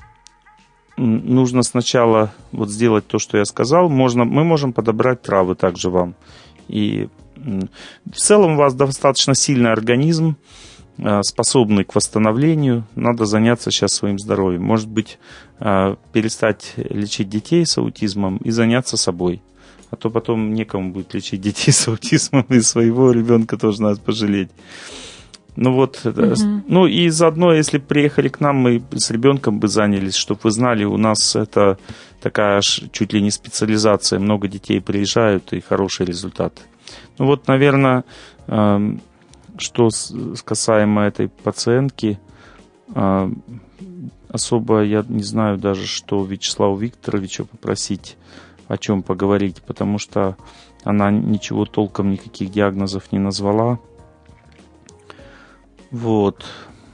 нужно сначала вот сделать то, что я сказал. Можно, мы можем подобрать травы также вам. И в целом у вас достаточно сильный организм, способный к восстановлению. Надо заняться сейчас своим здоровьем. Может быть, перестать лечить детей с аутизмом и заняться собой. А то потом некому будет лечить детей с аутизмом, и своего ребенка тоже надо пожалеть. Ну вот, mm-hmm. ну и заодно, если приехали к нам, мы с ребенком бы занялись, чтобы вы знали, у нас это такая чуть ли не специализация. Много детей приезжают, и хорошие результаты. Ну вот, наверное, что касаемо этой пациентки, особо я не знаю даже, что Вячеславу Викторовичу попросить, о чем поговорить, потому что она ничего толком, никаких диагнозов не назвала. Вот.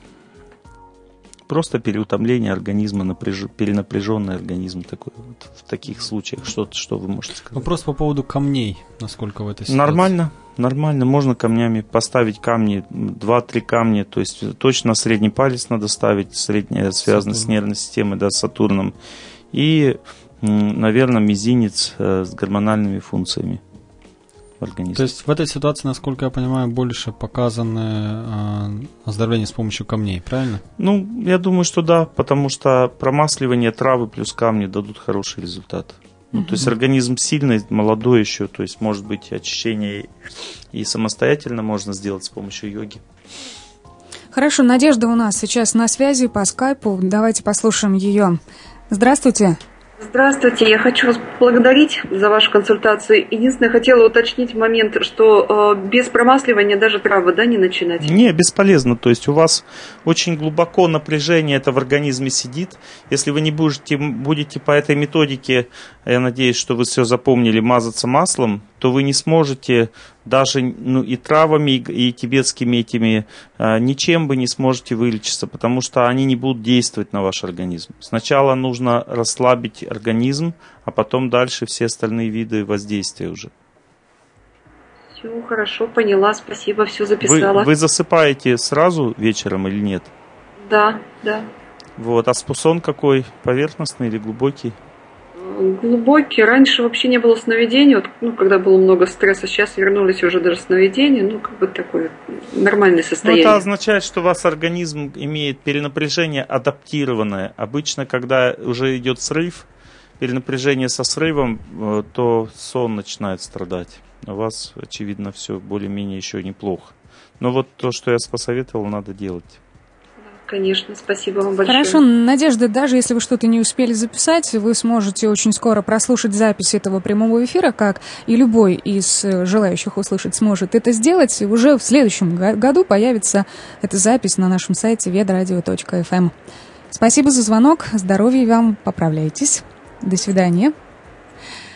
Просто переутомление организма, напряж... перенапряженный организм такой. Вот в таких случаях что, что вы можете сказать? Вопрос по поводу камней, насколько в этой ситуации. Нормально, нормально. Можно камнями поставить камни, два-три камня. То есть точно средний палец надо ставить, средняя связана с нервной системой, да, с Сатурном. И, наверное, мизинец с гормональными функциями. Организм. То есть в этой ситуации, насколько я понимаю, больше показано э, оздоровление с помощью камней, правильно? Ну, я думаю, что да, потому что промасливание травы плюс камни дадут хороший результат. Ну, то есть организм сильный, молодой еще, то есть может быть очищение и самостоятельно можно сделать с помощью йоги. Хорошо, Надежда у нас сейчас на связи по скайпу, давайте послушаем ее. Здравствуйте. Здравствуйте, я хочу вас поблагодарить за вашу консультацию. Единственное, хотела уточнить момент, что э, без промасливания даже травы, да, не начинать? Не, бесполезно. То есть у вас очень глубоко напряжение это в организме сидит. Если вы не будете, будете по этой методике, я надеюсь, что вы все запомнили, мазаться маслом, то вы не сможете даже ну, и травами, и, и тибетскими этими, а, ничем вы не сможете вылечиться, потому что они не будут действовать на ваш организм. Сначала нужно расслабить организм, а потом дальше все остальные виды воздействия уже. Все, хорошо, поняла, спасибо, все записала. Вы, вы засыпаете сразу вечером или нет? Да, да. Вот, а сон какой? Поверхностный или глубокий? Глубокий. Раньше вообще не было сновидений, вот, ну, когда было много стресса, сейчас вернулись уже даже сновидения, ну, как бы такое нормальное состояние. Ну, это означает, что у вас организм имеет перенапряжение адаптированное. Обычно, когда уже идет срыв, перенапряжение со срывом, то сон начинает страдать. У вас, очевидно, все более-менее еще неплохо. Но вот то, что я посоветовал, надо делать. Конечно, спасибо вам большое. Хорошо, Надежда, даже если вы что-то не успели записать, вы сможете очень скоро прослушать запись этого прямого эфира, как и любой из желающих услышать сможет это сделать. И уже в следующем году появится эта запись на нашем сайте ведрадио точка эф эм. Спасибо за звонок, здоровья вам, поправляйтесь. До свидания.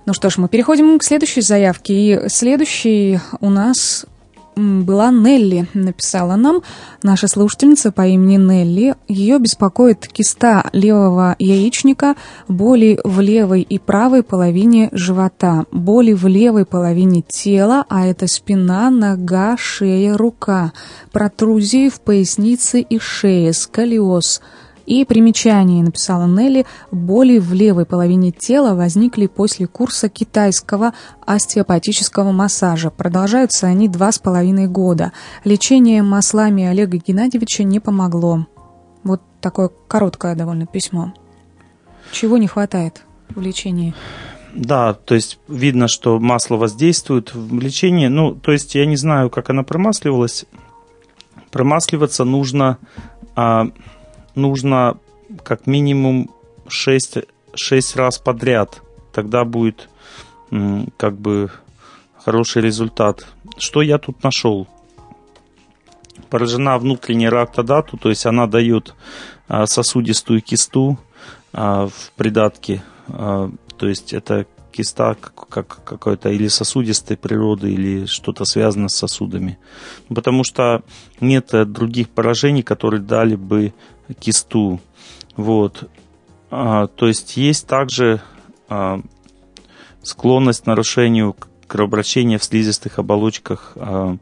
Ну что ж, мы переходим к следующей заявке. И следующей у нас была Нелли. Написала нам наша слушательница по имени Нелли. Ее беспокоит киста левого яичника, боли в левой и правой половине живота, боли в левой половине тела, а это спина, нога, шея, рука, протрузии в пояснице и шее, сколиоз. И примечание, написала Нелли, боли в левой половине тела возникли после курса китайского остеопатического массажа. Продолжаются они два с половиной года. Лечение маслами Олега Геннадьевича не помогло. Вот такое короткое довольно письмо. Чего не хватает в лечении? Да, то есть видно, что масло воздействует в лечении. Ну, то есть я не знаю, как она промасливалась. Промасливаться нужно... А, нужно как минимум шесть, шесть раз подряд. Тогда будет м, как бы хороший результат. Что я тут нашел? Поражена внутренняя рактодату, то есть она дает а, сосудистую кисту а, в придатке. А, то есть это киста как, как какой-то или сосудистой природы, или что-то связано с сосудами. Потому что нет других поражений, которые дали бы кисту. Вот. А, то есть есть также а, склонность к нарушению кровообращения в слизистых оболочках, а,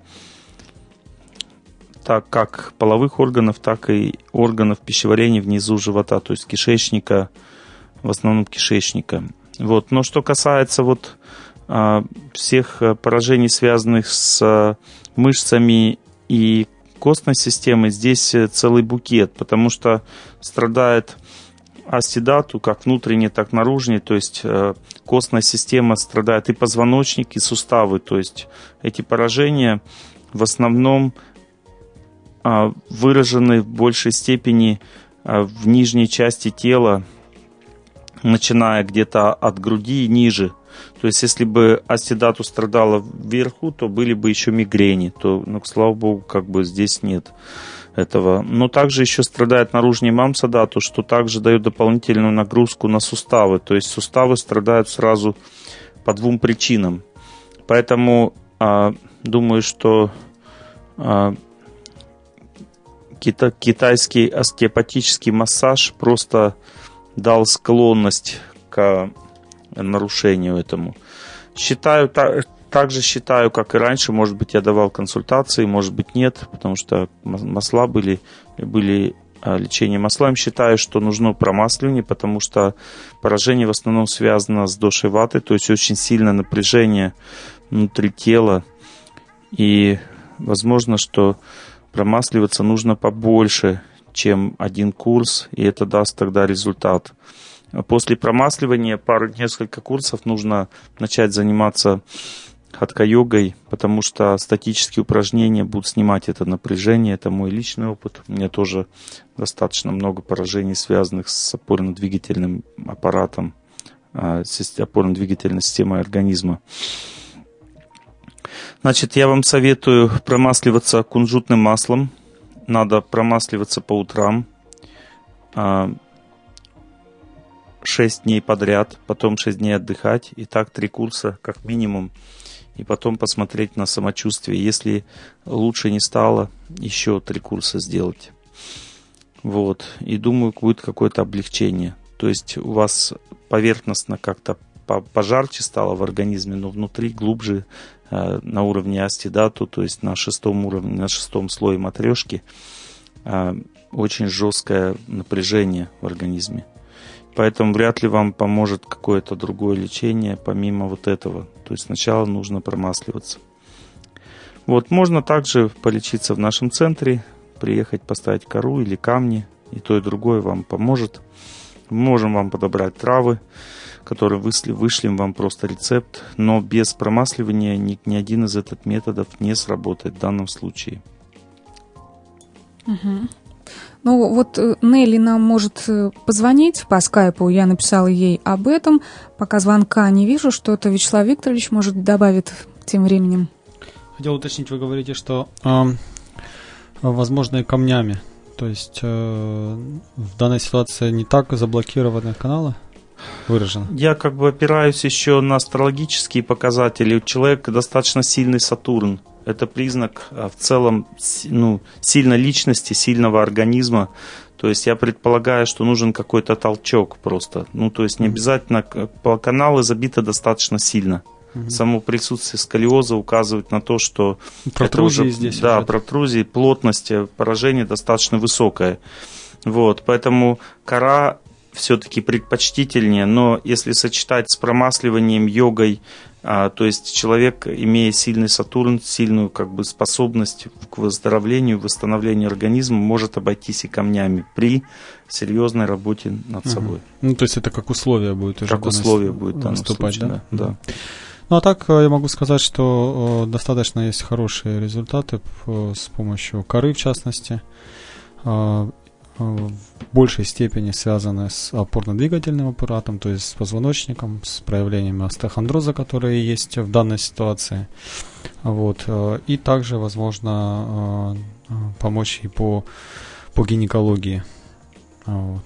так как половых органов, так и органов пищеварения внизу живота, то есть кишечника, в основном кишечника. Вот. Но что касается вот, а, всех поражений, связанных с а, мышцами и костной системой, здесь целый букет, потому что страдает остеодату, как внутренне, так и наружнее, то есть э, костная система страдает, и позвоночник, и суставы, то есть эти поражения в основном э, выражены в большей степени э, в нижней части тела, начиная где-то от груди и ниже. То есть, если бы остеодату страдала вверху, то были бы еще мигрени. То, ну, слава богу, как бы здесь нет этого. Но также еще страдает наружный мамсодату, что также дает дополнительную нагрузку на суставы. То есть, суставы страдают сразу по двум причинам. Поэтому а, думаю, что а, кита- китайский остеопатический массаж просто дал склонность к нарушению этому. Считаю, так, так же считаю, как и раньше, может быть, я давал консультации, может быть, нет, потому что масла были, были лечение маслами. Считаю, что нужно промасливание, потому что поражение в основном связано с дошей ваты, то есть очень сильное напряжение внутри тела, и возможно, что промасливаться нужно побольше, чем один курс, и это даст тогда результат. После промасливания пару, несколько курсов нужно начать заниматься хатха-йогой, потому что статические упражнения будут снимать это напряжение. Это мой личный опыт. У меня тоже достаточно много поражений, связанных с опорно-двигательным аппаратом, опорно-двигательной системой организма. Значит, я вам советую промасливаться кунжутным маслом. Надо промасливаться по утрам шесть дней подряд, потом шесть дней отдыхать, и так три курса как минимум, и потом посмотреть на самочувствие. Если лучше не стало, еще три курса сделать. Вот. И думаю, будет какое-то облегчение. То есть у вас поверхностно как-то пожарче стало в организме, но внутри глубже э, на уровне остеодату, то есть на шестом уровне, на шестом слое матрешки, э, очень жесткое напряжение в организме. Поэтому вряд ли вам поможет какое-то другое лечение помимо вот этого. То есть сначала нужно промасливаться. Вот, можно также полечиться в нашем центре, приехать поставить кору или камни, и то и другое вам поможет. Мы можем вам подобрать травы, которые вышли, вышлем вам просто рецепт, но без промасливания ни, ни один из этих методов не сработает в данном случае. Угу. Ну вот Нелли нам может позвонить по скайпу, я написала ей об этом. Пока звонка не вижу, что-то Вячеслав Викторович, может, добавит тем временем. Хотел уточнить, вы говорите, что э, возможно и камнями. То есть э, в данной ситуации не так заблокированы каналы? выражено? Я как бы опираюсь еще на астрологические показатели. У человека достаточно сильный Сатурн. Это признак в целом, ну, сильной личности, сильного организма. То есть я предполагаю, что нужен какой-то толчок просто. Ну, то есть не обязательно, каналы забиты достаточно сильно. Mm-hmm. Само присутствие сколиоза указывает на то, что протрузии это уже, здесь. Да, уже. протрузии, плотность поражения достаточно высокая. Вот, поэтому кора все-таки предпочтительнее, но если сочетать с промасливанием, йогой, а, то есть человек, имея сильный Сатурн, сильную как бы способность к выздоровлению, восстановлению организма, может обойтись и камнями при серьезной работе над угу. собой. Ну, то есть это как условие будет уже. Как условие будет в данном наступать, случае, да? Да. Ну, а так я могу сказать, что достаточно есть хорошие результаты с помощью коры, в частности, в большей степени связаны с опорно-двигательным аппаратом, то есть с позвоночником, с проявлениями остеохондроза, которые есть в данной ситуации. Вот. И также возможно помочь и по, по гинекологии. Вот.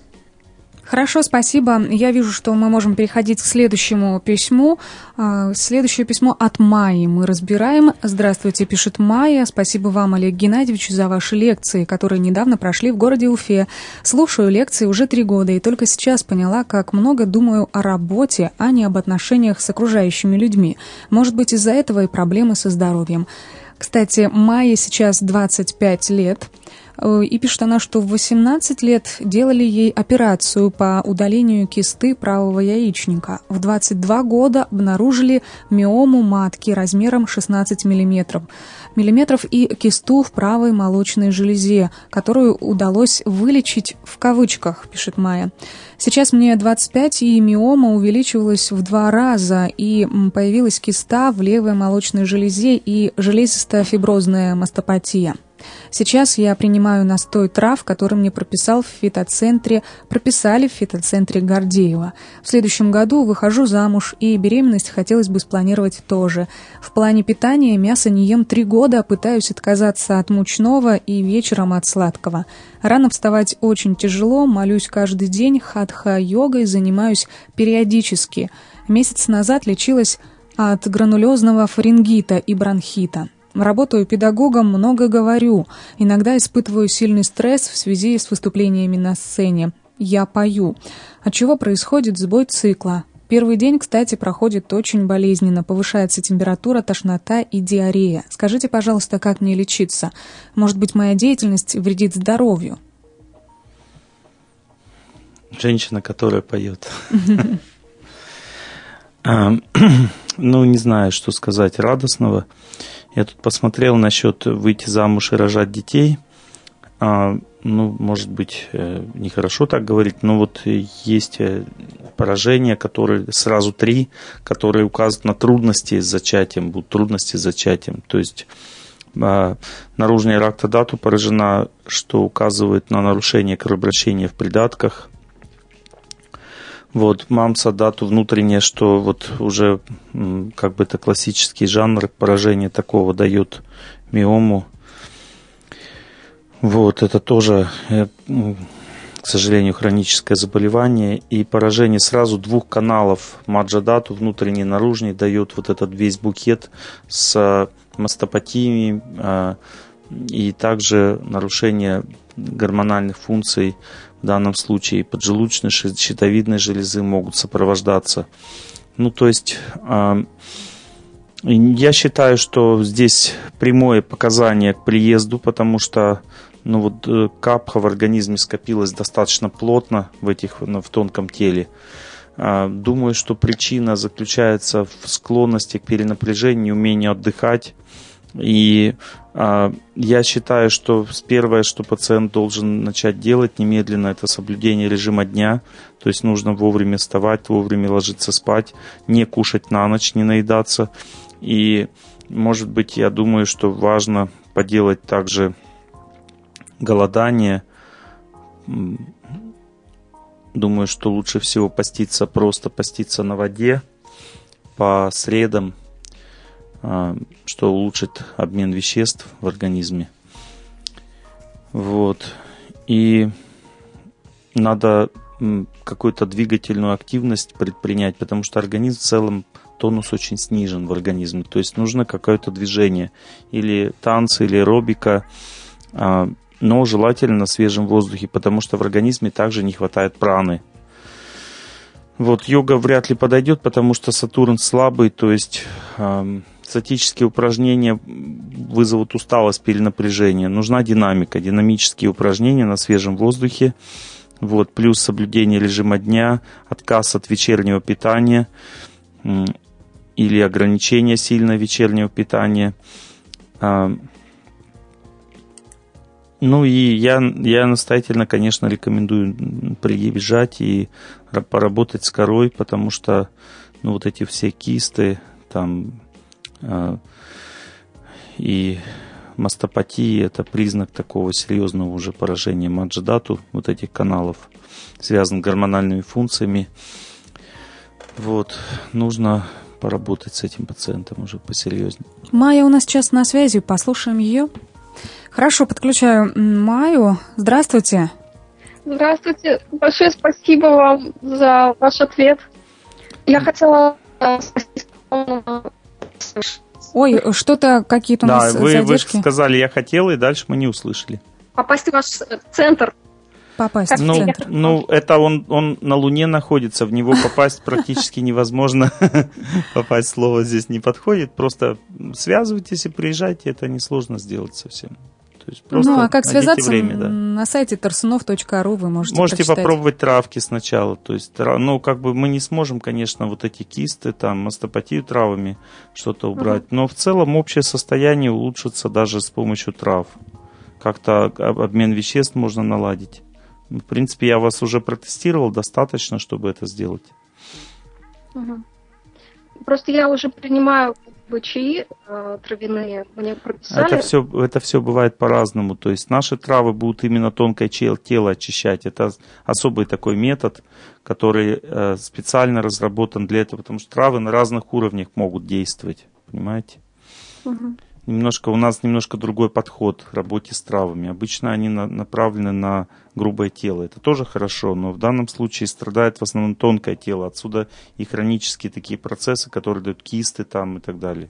Хорошо, спасибо. Я вижу, что мы можем переходить к следующему письму. Следующее письмо от Майи мы разбираем. Здравствуйте, пишет Майя. Спасибо вам, Олег Геннадьевич, за ваши лекции, которые недавно прошли в городе Уфе. Слушаю лекции уже три года и только сейчас поняла, как много думаю о работе, а не об отношениях с окружающими людьми. Может быть, из-за этого и проблемы со здоровьем. Кстати, Майе сейчас двадцать пять лет. И пишет она, что в восемнадцать лет делали ей операцию по удалению кисты правого яичника. В двадцать два года обнаружили миому матки размером шестнадцать миллиметров. Миллиметров и кисту в правой молочной железе, которую удалось вылечить в кавычках, пишет Майя. Сейчас мне двадцать пять, и миома увеличивалась в два раза, и появилась киста в левой молочной железе и железистая фиброзная мастопатия. Сейчас я принимаю настой трав, который мне прописал в фитоцентре, прописали в фитоцентре Гордеева. В следующем году выхожу замуж, и беременность хотелось бы спланировать тоже. В плане питания мясо не ем три года, пытаюсь отказаться от мучного и вечером от сладкого. Рано вставать очень тяжело, молюсь каждый день, хатха-йогой занимаюсь периодически. Месяц назад лечилась от гранулезного фарингита и бронхита. Работаю педагогом, много говорю. Иногда испытываю сильный стресс в связи с выступлениями на сцене. Я пою. От чего происходит сбой цикла. Первый день, кстати, проходит очень болезненно. Повышается температура, тошнота и диарея. Скажите, пожалуйста, как мне лечиться? Может быть, моя деятельность вредит здоровью? Женщина, которая поет. Ну, не знаю, что сказать радостного. Я тут посмотрел насчет выйти замуж и рожать детей. А, ну, может быть, нехорошо так говорить, но вот есть поражения, которые сразу три, которые указывают на трудности с зачатием, будут трудности с зачатием. То есть а, наружная рактодату поражена, что указывает на нарушение кровообращения в придатках. Вот, мамса дату внутреннее, что вот уже как бы это классический жанр поражения такого дает миому. Вот, это тоже, к сожалению, хроническое заболевание. И поражение сразу двух каналов маджа-дату, внутренний и наружный, дает вот этот весь букет с мастопатиями и также нарушение гормональных функций. В данном случае поджелудочной, щитовидной железы могут сопровождаться. Ну, то есть, э, я считаю, что здесь прямое показание к приезду, потому что ну, вот, капха в организме скопилась достаточно плотно в, этих, в тонком теле. Э, думаю, что причина заключается в склонности к перенапряжению, умении отдыхать. И э, я считаю, что первое, что пациент должен начать делать немедленно, это соблюдение режима дня. То есть нужно вовремя вставать, вовремя ложиться спать, не кушать на ночь, не наедаться. И, может быть, я думаю, что важно поделать также голодание. Думаю, что лучше всего поститься, просто поститься на воде по средам, что улучшит обмен веществ в организме. Вот. И надо какую-то двигательную активность предпринять, потому что организм в целом, тонус очень снижен в организме. То есть нужно какое-то движение, или танцы, или аэробика, но желательно на свежем воздухе, потому что в организме также не хватает праны. Вот, йога вряд ли подойдет, потому что Сатурн слабый, то есть э, статические упражнения вызовут усталость, перенапряжение. Нужна динамика, динамические упражнения на свежем воздухе. Вот, плюс соблюдение режима дня, отказ от вечернего питания э, или ограничение сильного вечернего питания. Э, Ну и я, я настоятельно, конечно, рекомендую приезжать и поработать с корой, потому что ну, вот эти все кисты там, э, и мастопатии – это признак такого серьезного уже поражения маджа-дату, вот этих каналов, связанных с гормональными функциями. Вот, нужно поработать с этим пациентом уже посерьезнее. Майя у нас сейчас на связи, послушаем ее. Хорошо, подключаю Майю. Здравствуйте. Здравствуйте. Большое спасибо вам за ваш ответ. Я хотела спросить... Ой, что-то какие-то у да, нас вы, задержки. вы сказали «я хотела», и дальше мы не услышали. Попасть в ваш центр. Попасть как в ну, центр. Ну, это он, он на Луне находится, в него попасть практически невозможно. Попасть слово здесь не подходит. Просто связывайтесь и приезжайте, это несложно сделать совсем. То есть Ну, а как связаться? Время, да. На сайте торсунов точка ру вы можете Можете прочитать. попробовать травки сначала. То есть, ну, как бы мы не сможем, конечно, вот эти кисты, там, мастопатию травами что-то убрать. Uh-huh. Но в целом общее состояние улучшится даже с помощью трав. Как-то обмен веществ можно наладить. В принципе, я вас уже протестировал, достаточно, чтобы это сделать. Uh-huh. Просто я уже принимаю чаи э, травяные, мне прописали. Это все, это все бывает по-разному. То есть наши травы будут именно тонкое тело очищать. Это особый такой метод, который э, специально разработан для этого, потому что травы на разных уровнях могут действовать. Понимаете? Угу. Немножко, у нас немножко другой подход к работе с травами. Обычно они на, направлены на грубое тело. Это тоже хорошо, но в данном случае страдает в основном тонкое тело. Отсюда и хронические такие процессы, которые дают кисты там и так далее.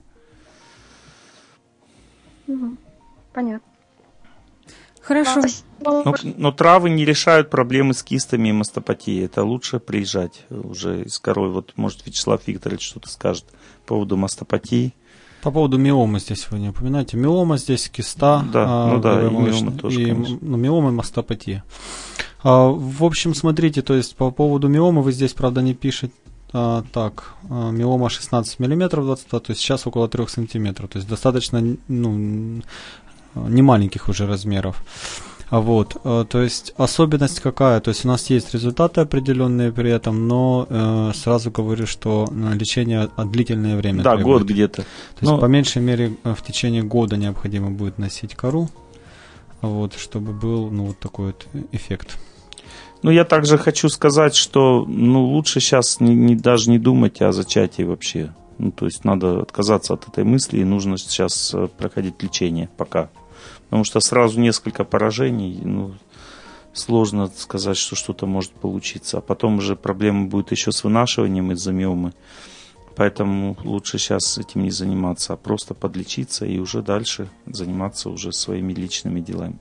Угу. Понятно. Хорошо. Но, но травы не решают проблемы с кистами и мастопатией. Это лучше приезжать уже из корой. Вот, может, Вячеслав Викторович что-то скажет по поводу мастопатии. По поводу миомы здесь вы не упоминаете. Миома здесь, киста. Да, а, ну да, и миома тоже, и, ну, миома и мастопатия. А, в общем, смотрите, то есть по поводу миомы вы здесь, правда, не пишете. А, так, а, миома шестнадцать миллиметров двадцать, то есть сейчас около трех сантиметров. То есть достаточно, ну, не маленьких уже размеров. Вот, то есть особенность какая? То есть у нас есть результаты определенные при этом, но э, сразу говорю, что лечение длительное время да, требует. год где-то. То но... есть по меньшей мере в течение года необходимо будет носить кору, вот, чтобы был, ну, вот такой вот эффект. Ну, я также хочу сказать, что, ну, лучше сейчас не, не, даже не думать о зачатии вообще. Ну, то есть надо отказаться от этой мысли, и нужно сейчас проходить лечение пока. Потому что сразу несколько поражений, ну, сложно сказать, что что-то может получиться. А потом уже проблема будет еще с вынашиванием из-за миомы. Поэтому лучше сейчас этим не заниматься, а просто подлечиться и уже дальше заниматься уже своими личными делами.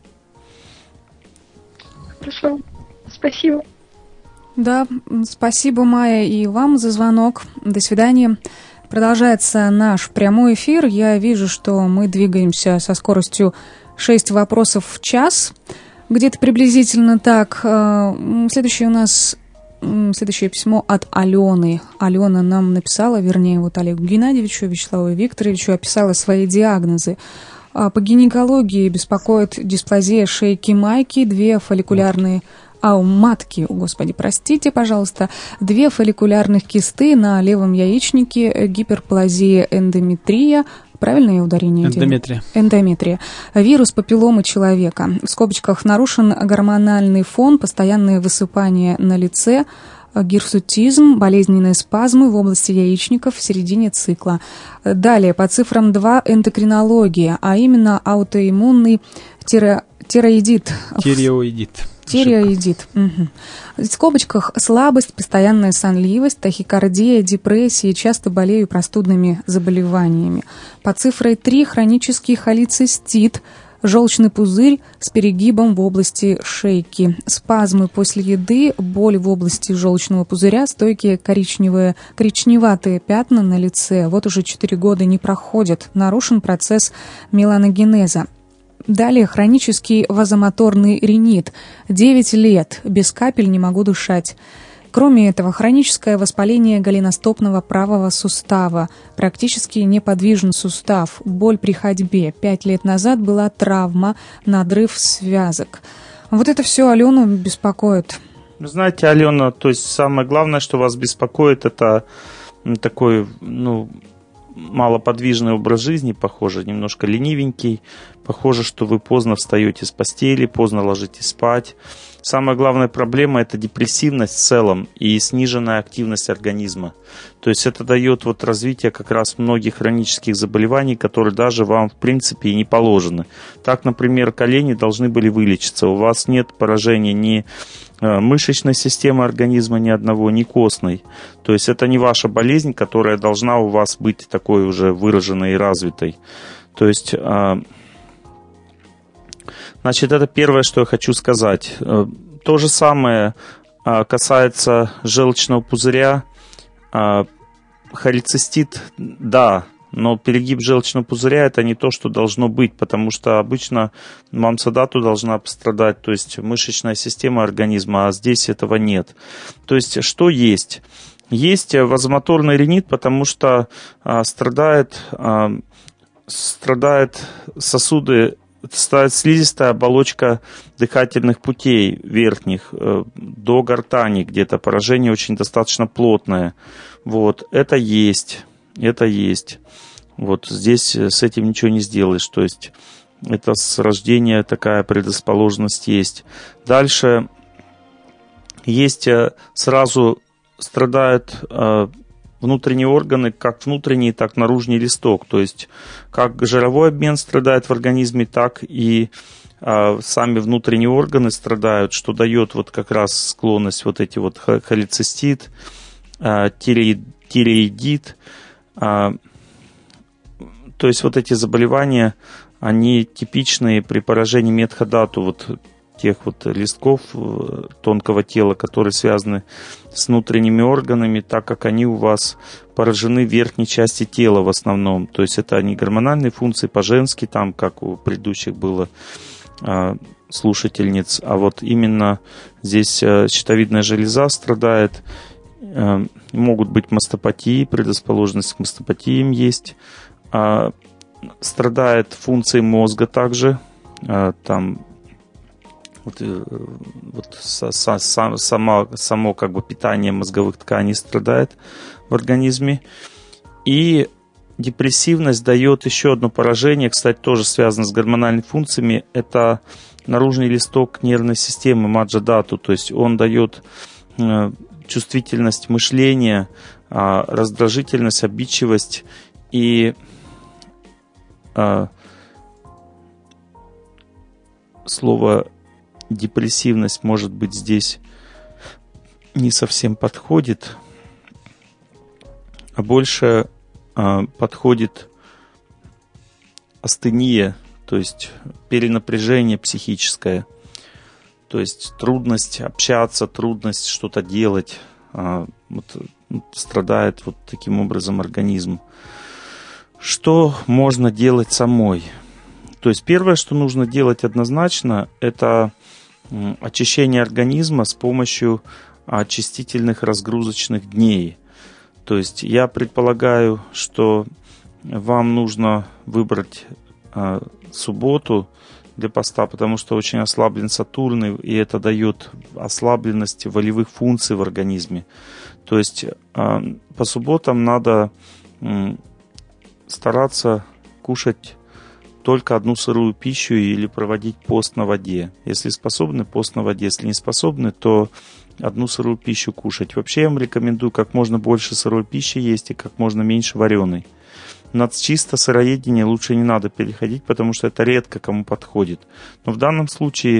Хорошо, спасибо. Да, спасибо, Майя, и вам за звонок. До свидания. Продолжается наш прямой эфир. Я вижу, что мы двигаемся со скоростью шесть вопросов в час. Где-то приблизительно так. Следующее у нас следующее письмо от Алены. Алена нам написала, вернее, вот Олегу Геннадьевичу, Вячеславу Викторовичу, описала свои диагнозы. По гинекологии беспокоит дисплазия шейки майки, две фолликулярные А у матки, о господи, простите, пожалуйста, две фолликулярных кисты на левом яичнике, гиперплазия эндометрия, правильное ударение? Эндометрия. Эндометрия. Вирус папилломы человека. В скобочках нарушен гормональный фон, постоянные высыпания на лице, гирсутизм, болезненные спазмы в области яичников в середине цикла. Далее, по цифрам два, эндокринология, а именно аутоиммунный тире... тиреоидит. Тиреоидит. Тиреоидит. Угу. В скобочках слабость, постоянная сонливость, тахикардия, депрессия, часто болею простудными заболеваниями. По цифре три хронический холецистит, желчный пузырь с перегибом в области шейки, спазмы после еды, боль в области желчного пузыря, стойкие коричневые, коричневатые пятна на лице. Вот уже четыре года не проходят. Нарушен процесс меланогенеза. Далее хронический вазомоторный ринит. девять лет. Без капель не могу дышать. Кроме этого, хроническое воспаление голеностопного правого сустава. Практически неподвижен сустав. Боль при ходьбе. Пять лет назад была травма, надрыв связок. Вот это все Алену беспокоит. Вы знаете, Алена, то есть самое главное, что вас беспокоит, это такой, ну, малоподвижный образ жизни, похоже, немножко ленивенький. Похоже, что вы поздно встаете с постели, поздно ложитесь спать. Самая главная проблема – это депрессивность в целом и сниженная активность организма. То есть это дает вот развитие как раз многих хронических заболеваний, которые даже вам в принципе и не положены. Так, например, колени должны были вылечиться. У вас нет поражения ни мышечной системы организма, ни одного, ни костной. То есть это не ваша болезнь, которая должна у вас быть такой уже выраженной и развитой. То есть... Значит, это первое, что я хочу сказать. То же самое касается желчного пузыря. Холецистит, да, но перегиб желчного пузыря – это не то, что должно быть, потому что обычно мамсадату должна пострадать, то есть мышечная система организма, а здесь этого нет. То есть что есть? Есть вазомоторный ринит, потому что страдает, страдает сосуды, страдает слизистая оболочка дыхательных путей верхних до гортани, где-то поражение очень достаточно плотное. Вот, это есть, это есть. Вот здесь с этим ничего не сделаешь, то есть это с рождения такая предрасположенность есть. Дальше есть сразу страдают внутренние органы, как внутренний, так и наружный листок. То есть как жировой обмен страдает в организме, так и а, сами внутренние органы страдают, что дает вот как раз склонность вот эти вот холецистит, а, тиреоидит. А, то есть вот эти заболевания, они типичные при поражении медхадату, вот тех вот листков тонкого тела, которые связаны с внутренними органами, так как они у вас поражены в верхней части тела в основном. То есть это не гормональные функции по-женски, там, как у предыдущих было а, слушательниц, а вот именно здесь а, щитовидная железа страдает, а, могут быть мастопатии, предрасположенность к мастопатиям есть, а, страдает функции мозга также, а, там Вот, вот со, со, само, само как бы питание мозговых тканей страдает в организме. И депрессивность дает еще одно поражение, кстати, тоже связано с гормональными функциями. Это наружный листок нервной системы маджа-дату, то есть он дает э, чувствительность мышления, э, раздражительность, обидчивость и э, слово депрессивность, может быть, здесь не совсем подходит, а больше а, подходит астения, то есть перенапряжение психическое, то есть трудность общаться, трудность что-то делать, а, вот, страдает вот таким образом организм. Что можно делать самой? То есть первое, что нужно делать однозначно, это очищение организма с помощью очистительных разгрузочных дней. То есть я предполагаю, что вам нужно выбрать а, субботу для поста, потому что очень ослаблен Сатурн, и это дает ослабленность волевых функций в организме. То есть а, по субботам надо м, стараться кушать только одну сырую пищу или проводить пост на воде. Если способны, пост на воде. Если не способны, то одну сырую пищу кушать. Вообще я вам рекомендую как можно больше сырой пищи есть и как можно меньше вареной. На чисто сыроедение лучше не надо переходить, потому что это редко кому подходит. Но в данном случае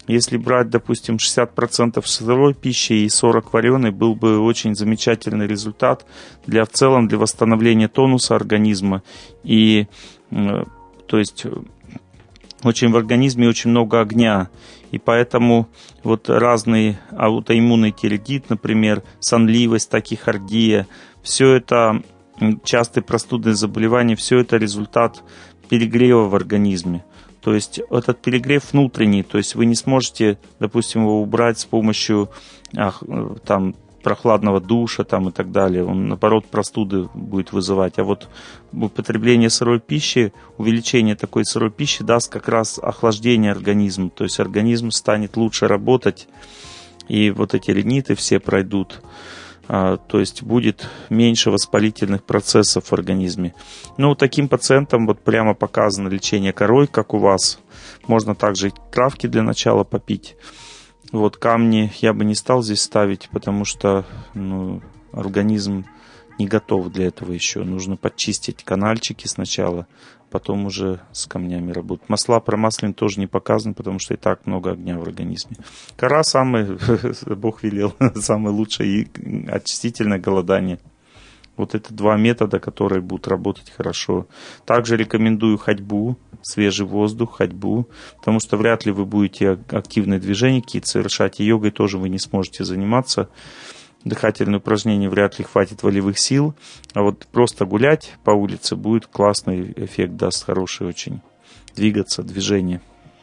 Если брать, допустим, шестьдесят процентов сырой пищи и сорок процентов вареной, был бы очень замечательный результат для, в целом для восстановления тонуса организма. И, то есть, очень в организме очень много огня. И поэтому вот разные аутоиммунный тиреоидит, например, сонливость, тахикардия, все это, частые простудные заболевания, все это результат перегрева в организме. То есть этот перегрев внутренний, то есть вы не сможете, допустим, его убрать с помощью ах, там, прохладного душа там, и так далее. Он, наоборот, простуды будет вызывать. А вот употребление сырой пищи, увеличение такой сырой пищи даст как раз охлаждение организма. То есть организм станет лучше работать, и вот эти риниты все пройдут. А, то есть будет меньше воспалительных процессов в организме. Ну, таким пациентам вот прямо показано лечение корой, как у вас. Можно также травки для начала попить. Вот камни я бы не стал здесь ставить, потому что ну, организм не готов для этого еще. Нужно подчистить канальчики сначала, потом уже с камнями работать. Масла промасленные тоже не показаны, потому что и так много огня в организме. Кора самый, Бог велел, самое лучшее и очистительное голодание. Вот это два метода, которые будут работать хорошо. Также рекомендую ходьбу, свежий воздух, ходьбу, потому что вряд ли вы будете активные движения какие-то совершать, и йогой тоже вы не сможете заниматься. Дыхательные упражнения вряд ли хватит волевых сил, а вот просто гулять по улице будет классный эффект, даст хороший очень. Двигаться, движение.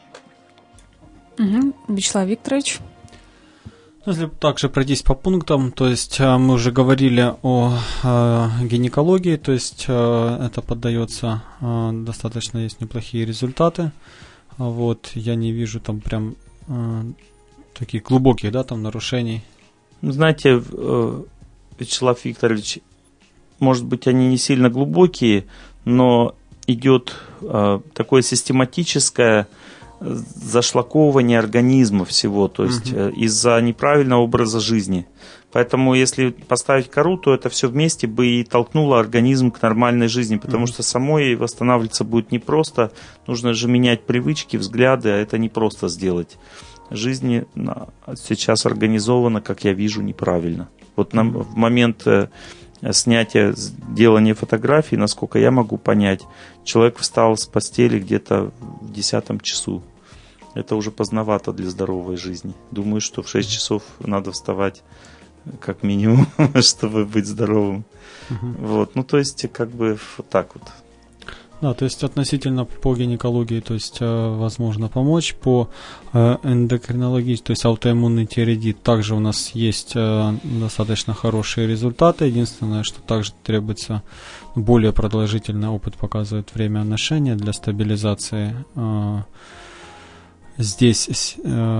Угу. Вячеслав Викторович. Если также пройтись по пунктам, то есть мы уже говорили о э, гинекологии, то есть э, это поддается, э, достаточно есть неплохие результаты. Вот, я не вижу там прям э, таких глубоких, да, там нарушений. Знаете, Вячеслав Викторович, может быть, они не сильно глубокие, но идет э, такое систематическое зашлаковывание организма всего, то есть uh-huh. э, из-за неправильного образа жизни. Поэтому, если поставить кору, то это все вместе бы и толкнуло организм к нормальной жизни, потому uh-huh. что самой восстанавливаться будет непросто. Нужно же менять привычки, взгляды, а это непросто сделать. Жизнь сейчас организована, как я вижу, неправильно. Вот на, в момент э, снятия, делания фотографий, насколько я могу понять, человек встал с постели где-то в десятом часу. Это уже поздновато для здоровой жизни. Думаю, что в шесть часов надо вставать как минимум, чтобы быть здоровым. Uh-huh. Вот. Ну, то есть, как бы вот так вот. Да, то есть относительно по гинекологии, то есть возможно помочь. По эндокринологии, то есть аутоиммунный тиреоидит, также у нас есть достаточно хорошие результаты. Единственное, что также требуется более продолжительный опыт, показывает время ношения для стабилизации здесь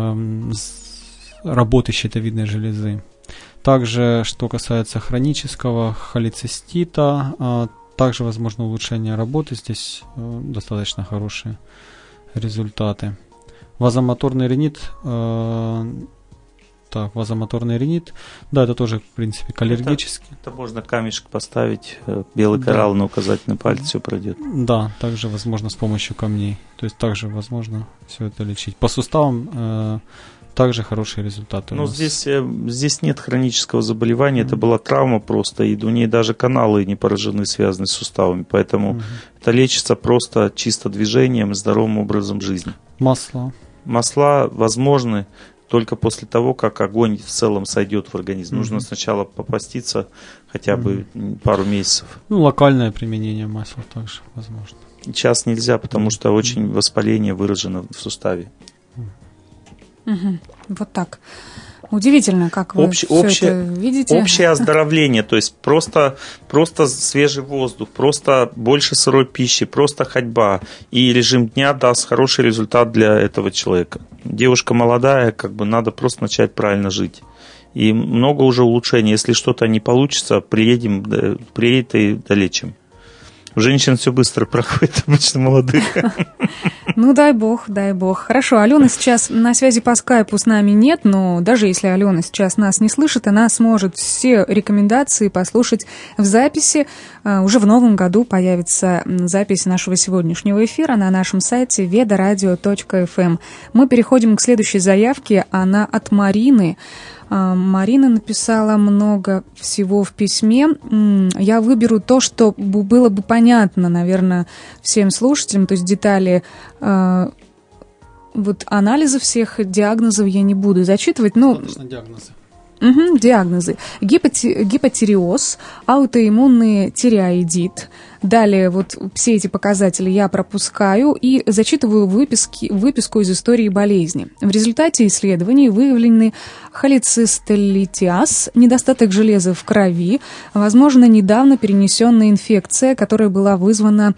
работы щитовидной железы. Также, что касается хронического холецистита, также возможно улучшение работы, здесь э, достаточно хорошие результаты. Вазомоторный ринит, э, так, вазомоторный ринит, да, это тоже, в принципе, аллергический. Это, это можно камешек поставить, белый коралл да. на указательный палец, все пройдет. Да, также возможно с помощью камней, то есть также возможно все это лечить. По суставам э, также хорошие результаты. Ну, здесь, здесь нет хронического заболевания, mm-hmm. это была травма просто, и у нее даже каналы не поражены, связаны с суставами, поэтому mm-hmm. это лечится просто чисто движением и здоровым образом жизни. Масла. Масла возможны только после того, как огонь в целом сойдет в организм. Mm-hmm. Нужно сначала попаститься хотя бы mm-hmm. пару месяцев. Ну, локальное применение масел также возможно. Сейчас нельзя, потому что mm-hmm. очень воспаление выражено в суставе. Угу. Вот так. Удивительно, как вы Общ, все общее, это видите. Общее оздоровление, то есть просто, просто свежий воздух, просто больше сырой пищи, просто ходьба. И режим дня даст хороший результат для этого человека. Девушка молодая, как бы надо просто начать правильно жить. И много уже улучшений. Если что-то не получится, приедем, приедет и долечим. У женщин все быстро проходит, обычно молодых. Ну, дай бог, дай бог. Хорошо, Алена сейчас на связи по скайпу с нами нет, но даже если Алена сейчас нас не слышит, она сможет все рекомендации послушать в записи. Уже в новом году появится запись нашего сегодняшнего эфира на нашем сайте ведарадио точка эф эм. Мы переходим к следующей заявке. Она от Марины. Марина написала много всего в письме. Я выберу то, что было бы понятно, наверное, всем слушателям, то есть детали э, вот анализа всех диагнозов я не буду зачитывать. Ну, Конечно, диагнозы. Угу, диагнозы. Гипоти- гипотереоз, аутоиммунный тиреоидит. Далее вот все эти показатели я пропускаю и зачитываю выписки, выписку из истории болезни. В результате исследований выявлены холецистолитиаз, недостаток железа в крови, возможно, недавно перенесенная инфекция, которая была вызвана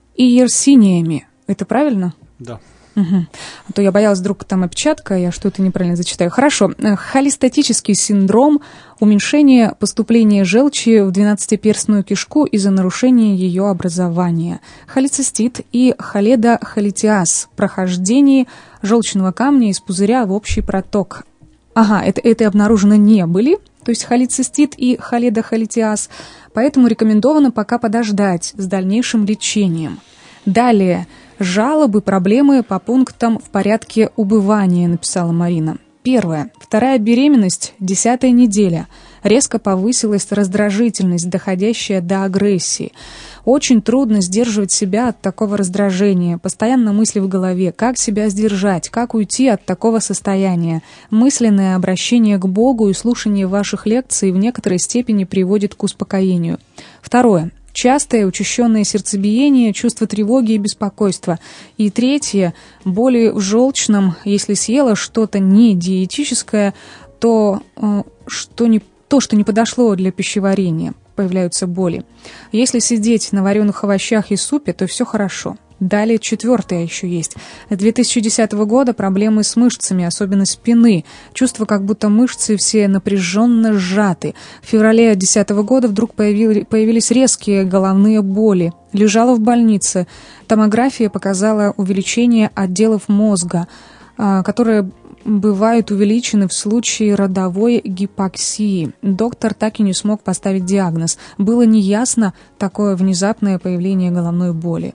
иерсиниями. Это правильно? Да. Угу. А то я боялась, вдруг там опечатка, я что-то неправильно зачитаю. Хорошо. Холестатический синдром, уменьшение поступления желчи в двенадцатиперстную кишку из-за нарушения ее образования. Холецистит и холедохолитиаз, прохождение желчного камня из пузыря в общий проток. Ага, это, это обнаружено не были, то есть холецистит и холедохолитиаз, поэтому рекомендовано пока подождать с дальнейшим лечением. Далее. Жалобы, проблемы по пунктам в порядке убывания, написала Марина. Первое. Вторая беременность, десятая неделя. Резко повысилась раздражительность, доходящая до агрессии. Очень трудно сдерживать себя от такого раздражения. Постоянно мысли в голове. Как себя сдержать? Как уйти от такого состояния? Мысленное обращение к Богу и слушание ваших лекций в некоторой степени приводит к успокоению. Второе. Частое учащенное сердцебиение, чувство тревоги и беспокойства. И третье, боли в желчном. Если съела что-то не диетическое, то, э, что не, то, что не подошло для пищеварения, появляются боли. Если сидеть на вареных овощах и супе, то все хорошо. Далее четвертое еще есть. С две тысячи десятого года проблемы с мышцами, особенно спины. Чувство, как будто мышцы все напряженно сжаты. В феврале две тысячи десятого года вдруг появились, появились резкие головные боли. Лежала в больнице. Томография показала увеличение отделов мозга, которые бывают увеличены в случае родовой гипоксии. Доктор так и не смог поставить диагноз. Было неясно такое внезапное появление головной боли.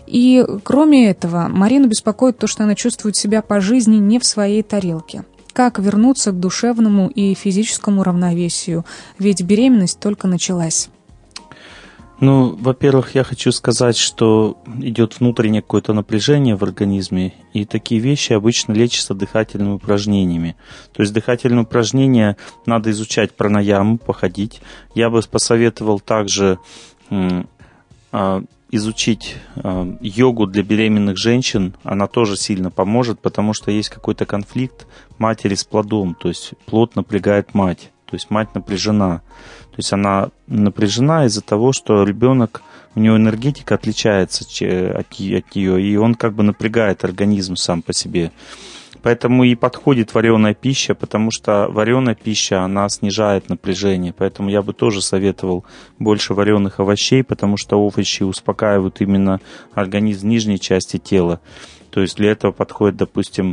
И кроме этого, Марину беспокоит то, что она чувствует себя по жизни не в своей тарелке. Как вернуться к душевному и физическому равновесию? Ведь беременность только началась. Ну, во-первых, я хочу сказать, что идет внутреннее какое-то напряжение в организме, и такие вещи обычно лечатся дыхательными упражнениями. То есть дыхательные упражнения надо изучать пранаяму, походить. Я бы посоветовал также м- а, изучить э, йогу для беременных женщин. Она тоже сильно поможет, потому что есть какой-то конфликт матери с плодом, то есть плод напрягает мать, то есть мать напряжена. То есть она напряжена из-за того, что ребенок, у него энергетика отличается от, от нее, и он как бы напрягает организм сам по себе. Поэтому и подходит вареная пища, потому что вареная пища, она снижает напряжение. Поэтому я бы тоже советовал больше вареных овощей, потому что овощи успокаивают именно организм нижней части тела. То есть для этого подходит, допустим,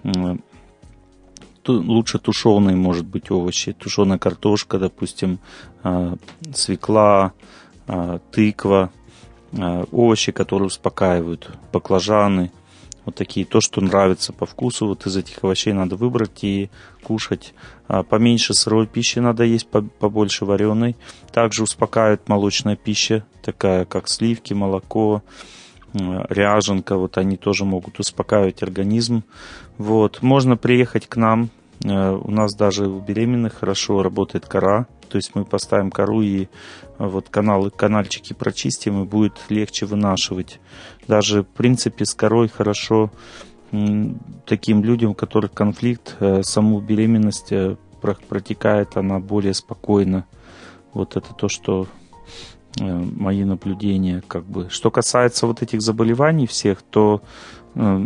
лучше тушеные, может быть, овощи. Тушеная картошка, допустим, свекла, тыква, овощи, которые успокаивают, баклажаны. Вот такие, то, что нравится по вкусу, вот из этих овощей надо выбрать и кушать. Поменьше сырой пищи надо есть, побольше вареной. Также успокаивает молочная пища, такая как сливки, молоко, ряженка. Вот они тоже могут успокаивать организм. Вот. Можно приехать к нам. У нас даже у беременных хорошо работает кора. То есть мы поставим кору и вот каналы, канальчики прочистим, и будет легче вынашивать. Даже, в принципе, с корой хорошо м, таким людям, у которых конфликт, э, саму беременность э, протекает она более спокойно. Вот это то, что э, мои наблюдения. Как бы. Что касается вот этих заболеваний всех, то э,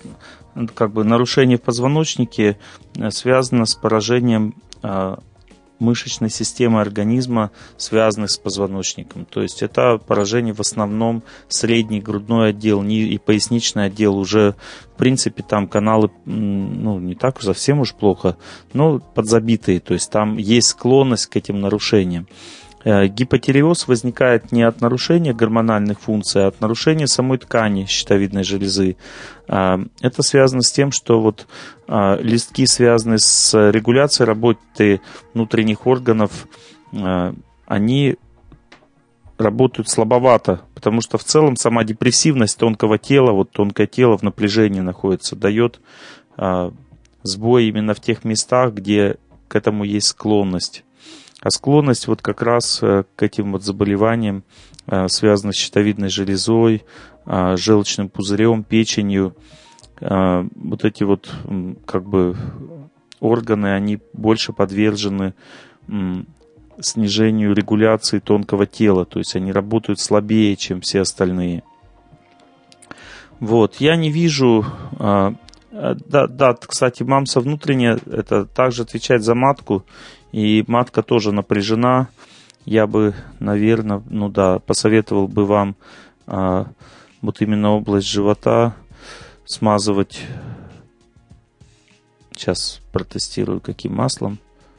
как бы нарушение в позвоночнике связано с поражением э, мышечной системы организма, связанных с позвоночником. То есть это поражение в основном средний грудной отдел и поясничный отдел. Уже, в принципе, там каналы, ну, не так совсем уж плохо, но подзабитые. То есть там есть склонность к этим нарушениям. Гипотиреоз возникает не от нарушения гормональных функций, а от нарушения самой ткани щитовидной железы. Это связано с тем, что вот листки, связанные с регуляцией работы внутренних органов, они работают слабовато, потому что в целом сама депрессивность тонкого тела, вот тонкое тело в напряжении находится, дает сбой именно в тех местах, где к этому есть склонность. А склонность вот как раз к этим вот заболеваниям связана с щитовидной железой, желчным пузырем, печенью. Вот эти вот как бы органы, они больше подвержены снижению регуляции тонкого тела, то есть они работают слабее, чем все остальные. Вот, я не вижу... Да, да, кстати, мамса внутренняя, это также отвечает за матку, и матка тоже напряжена. Я бы, наверное, ну да, посоветовал бы вам а, вот именно область живота смазывать. Сейчас протестирую, каким маслом.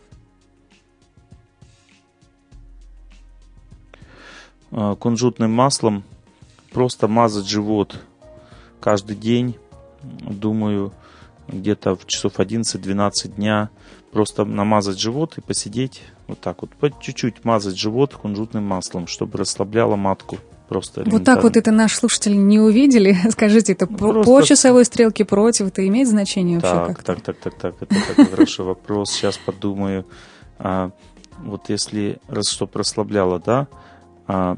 А, кунжутным маслом просто мазать живот каждый день. Думаю, где-то в часов одиннадцать-двенадцать дня просто намазать живот и посидеть вот так вот, по чуть-чуть мазать живот кунжутным маслом, чтобы расслабляло матку. Просто вот так вот это наши слушатели не увидели. Скажите, это просто... по часовой стрелке против, это имеет значение вообще так, как-то? Так, так, так, так, это такой хороший вопрос. Сейчас подумаю. А, вот если, раз чтобы расслабляло, да, а,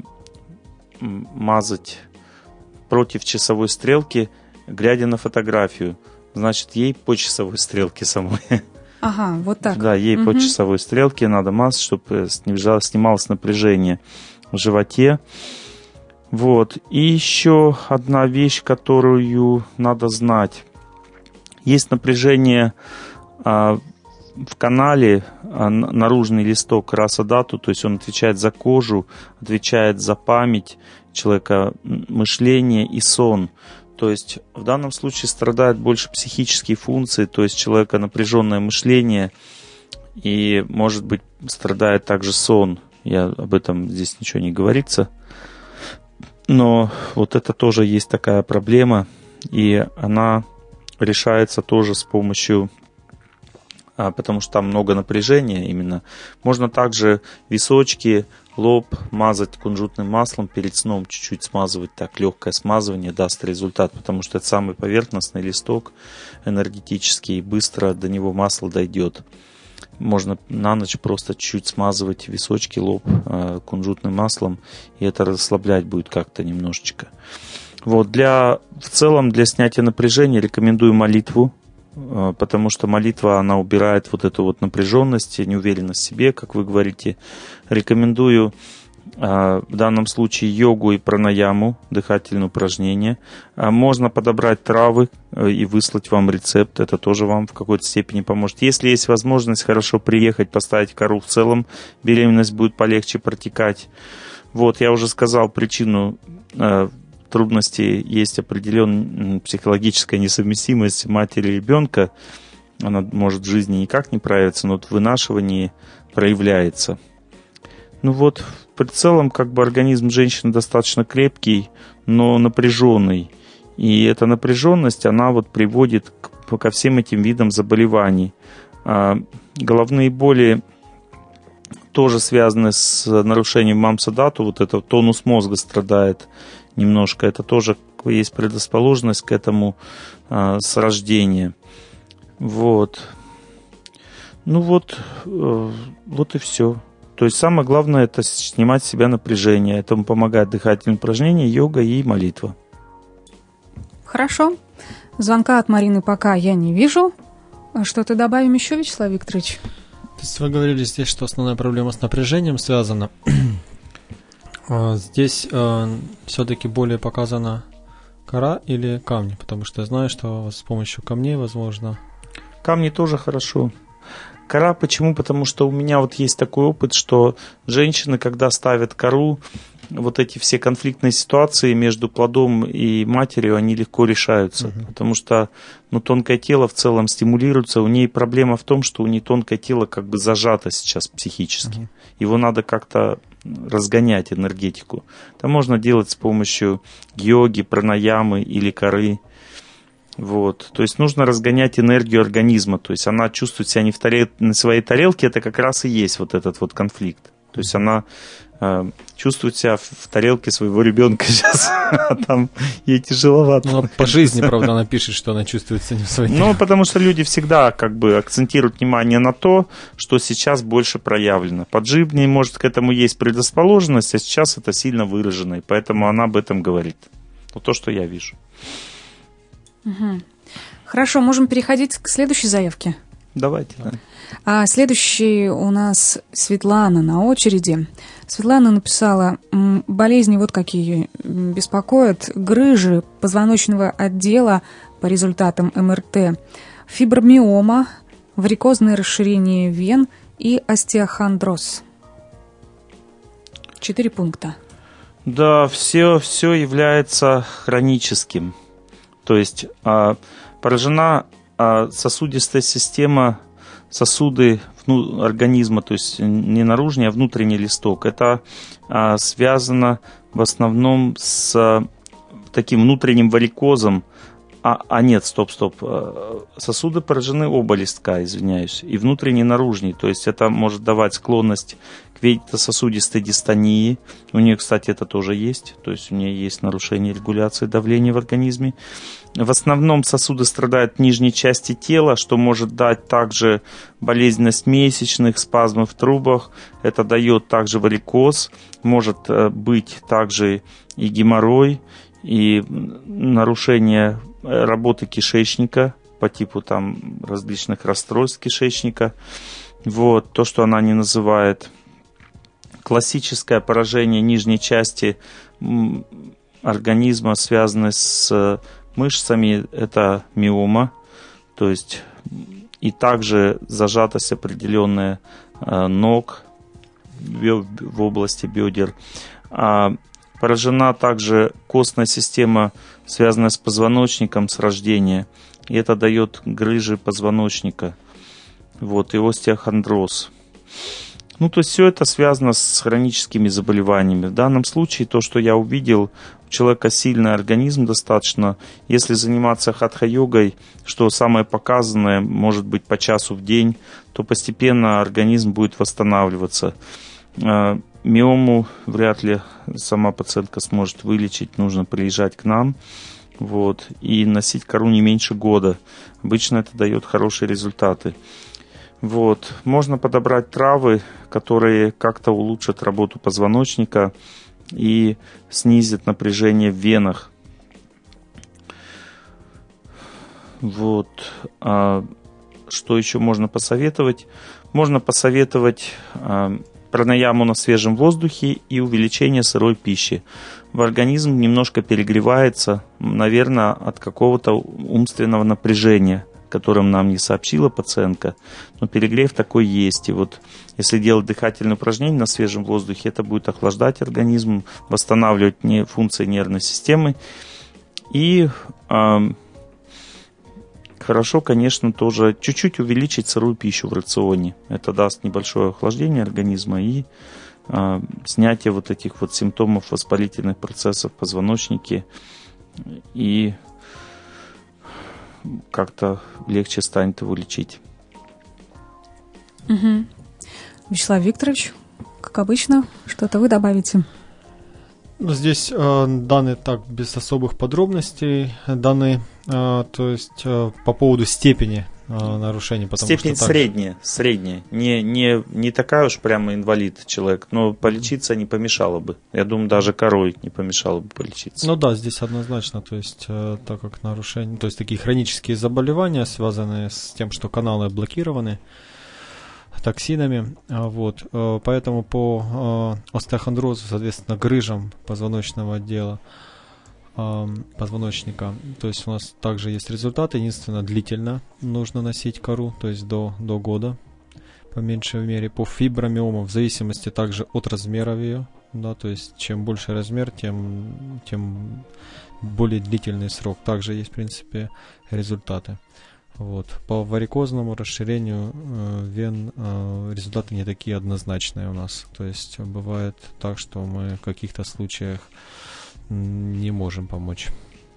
мазать против часовой стрелки, глядя на фотографию, значит, ей по часовой стрелке самой. Ага, вот так. Да, ей угу. по часовой стрелке надо мазать, чтобы снималось напряжение в животе. Вот. И еще одна вещь, которую надо знать. Есть напряжение а, в канале, а, наружный листок расадату, то есть он отвечает за кожу, отвечает за память человека, мышление и сон. То есть в данном случае страдают больше психические функции, то есть человека напряженное мышление, и, может быть, страдает также сон. Я об этом здесь ничего не говорится. Но вот это тоже есть такая проблема, и она решается тоже с помощью, а, потому что там много напряжения именно. Можно также височки, лоб мазать кунжутным маслом перед сном, чуть-чуть смазывать, так легкое смазывание даст результат, потому что это самый поверхностный листок энергетический, и быстро до него масло дойдет. Можно на ночь просто чуть-чуть смазывать височки, лоб э, кунжутным маслом, и это расслаблять будет как-то немножечко. Вот, для, в целом для снятия напряжения рекомендую молитву, э, потому что молитва, она убирает вот эту вот напряженность, неуверенность в себе, как вы говорите. Рекомендую э, в данном случае йогу и пранаяму, дыхательные упражнения. Э, можно подобрать травы э, и выслать вам рецепт, это тоже вам в какой-то степени поможет. Если есть возможность хорошо приехать, поставить кору в целом, беременность будет полегче протекать. Вот, я уже сказал причину э, трудностей, есть определенная психологическая несовместимость матери и ребенка. Она может в жизни никак не проявиться, но вот в вынашивании проявляется. Ну вот, в целом, как бы организм женщины достаточно крепкий, но напряженный. И эта напряженность, она вот приводит к, ко всем этим видам заболеваний. А, головные боли тоже связаны с нарушением мамса-дату. Вот это тонус мозга страдает немножко. Это тоже есть предрасположенность к этому а, с рождения. Вот. Ну вот, э, вот и все. То есть самое главное – это снимать с себя напряжение. Этому помогает дыхательные упражнения, йога и молитва. Хорошо. Звонка от Марины пока я не вижу. Что-то добавим еще, Вячеслав Викторович? То есть вы говорили здесь, что основная проблема с напряжением связана. Здесь э, все-таки более показана кора или камни, потому что я знаю, что с помощью камней возможно... Камни тоже хорошо. Кора почему? Потому что у меня вот есть такой опыт, что женщины, когда ставят кору, вот эти все конфликтные ситуации между плодом и матерью, они легко решаются. Uh-huh. Потому что ну, тонкое тело в целом стимулируется. У ней проблема в том, что у нее тонкое тело как бы зажато сейчас психически. Uh-huh. Его надо как-то разгонять, энергетику. Это можно делать с помощью йоги, пранаямы или коры. Вот. То есть нужно разгонять энергию организма. То есть она чувствует себя не в тарел... на своей тарелке, это как раз и есть вот этот вот конфликт. То есть она э, чувствует себя в, в тарелке своего ребенка сейчас, а там ей тяжеловато. Ну, по жизни, правда, она пишет, что она чувствует себя не в своей тарелке. Ну, потому что люди всегда как бы акцентируют внимание на то, что сейчас больше проявлено. Под жизнью, может, к этому есть предрасположенность, а сейчас это сильно выражено, и поэтому она об этом говорит. Вот то, что я вижу. Угу. Хорошо, можем переходить к следующей заявке. Давайте. Да. А следующий у нас Светлана на очереди. Светлана написала: болезни вот какие беспокоят: грыжи позвоночного отдела по результатам эм эр тэ, фибромиома, варикозное расширение вен и остеохондроз. Четыре пункта. Да, все, все является хроническим. То есть а, поражена а, сосудистая система, сосуды вну, организма, то есть не наружный, а внутренний листок. Это а, связано в основном с а, таким внутренним варикозом. А, а нет, стоп, стоп. Сосуды поражены оба листка, извиняюсь, и внутренний, и наружный. То есть это может давать склонность к вегетососудистой дистонии. У нее, кстати, это тоже есть. То есть у нее есть нарушение регуляции давления в организме. В основном сосуды страдают в нижней части тела, что может дать также болезненность месячных, спазмы в трубах. Это дает также варикоз. Может быть также и геморрой, и нарушение работы кишечника по типу там различных расстройств кишечника. Вот то, что она не называет. Классическое поражение нижней части организма, связанное с мышцами, это миома. То есть и также зажатость определенная ног в области бедер. Поражена также костная система, связанная с позвоночником с рождения. И это дает грыжи позвоночника. Вот, и остеохондроз. Ну, то есть все это связано с хроническими заболеваниями. В данном случае то, что я увидел, у человека сильный организм достаточно. Если заниматься хатха-йогой, что самое показанное, может быть по часу в день, то постепенно организм будет восстанавливаться. Миому вряд ли сама пациентка сможет вылечить, нужно приезжать к нам, вот, и носить кору не меньше года. Обычно это дает хорошие результаты. Вот. Можно подобрать травы, которые как-то улучшат работу позвоночника и снизят напряжение в венах. Вот. А что еще можно посоветовать? Можно посоветовать а, пранаяму на свежем воздухе и увеличение сырой пищи. В организм немножко перегревается, наверное, от какого-то умственного напряжения, которым нам не сообщила пациентка. Но перегрев такой есть. И вот если делать дыхательные упражнения на свежем воздухе, это будет охлаждать организм, восстанавливать не функции нервной системы. И э, хорошо, конечно, тоже чуть-чуть увеличить сырую пищу в рационе. Это даст небольшое охлаждение организма и э, снятие вот этих вот симптомов воспалительных процессов в позвоночнике. И как-то легче станет его лечить. Угу. Вячеслав Викторович, как обычно, что-то вы добавите? Здесь э, данные так, без особых подробностей, данные, э, то есть э, по поводу степени э, нарушений. Потому Степень что средняя, средняя. Не, не, не такая уж прямо инвалид человек, но полечиться не помешало бы. Я думаю, даже корой не помешало бы полечиться. Ну да, здесь однозначно, то есть э, так как нарушения, то есть такие хронические заболевания, связанные с тем, что каналы блокированы токсинами, вот, поэтому по остеохондрозу, соответственно, грыжам позвоночного отдела, позвоночника. То есть у нас также есть результаты, единственно длительно нужно носить кору, то есть до, до года, по меньшей мере, по фибромиомам, в зависимости также от размера ее, да, то есть чем больше размер, тем, тем более длительный срок. Также есть, в принципе, результаты. Вот. По варикозному расширению э, вен э, результаты не такие однозначные у нас. То есть бывает так, что мы в каких-то случаях не можем помочь.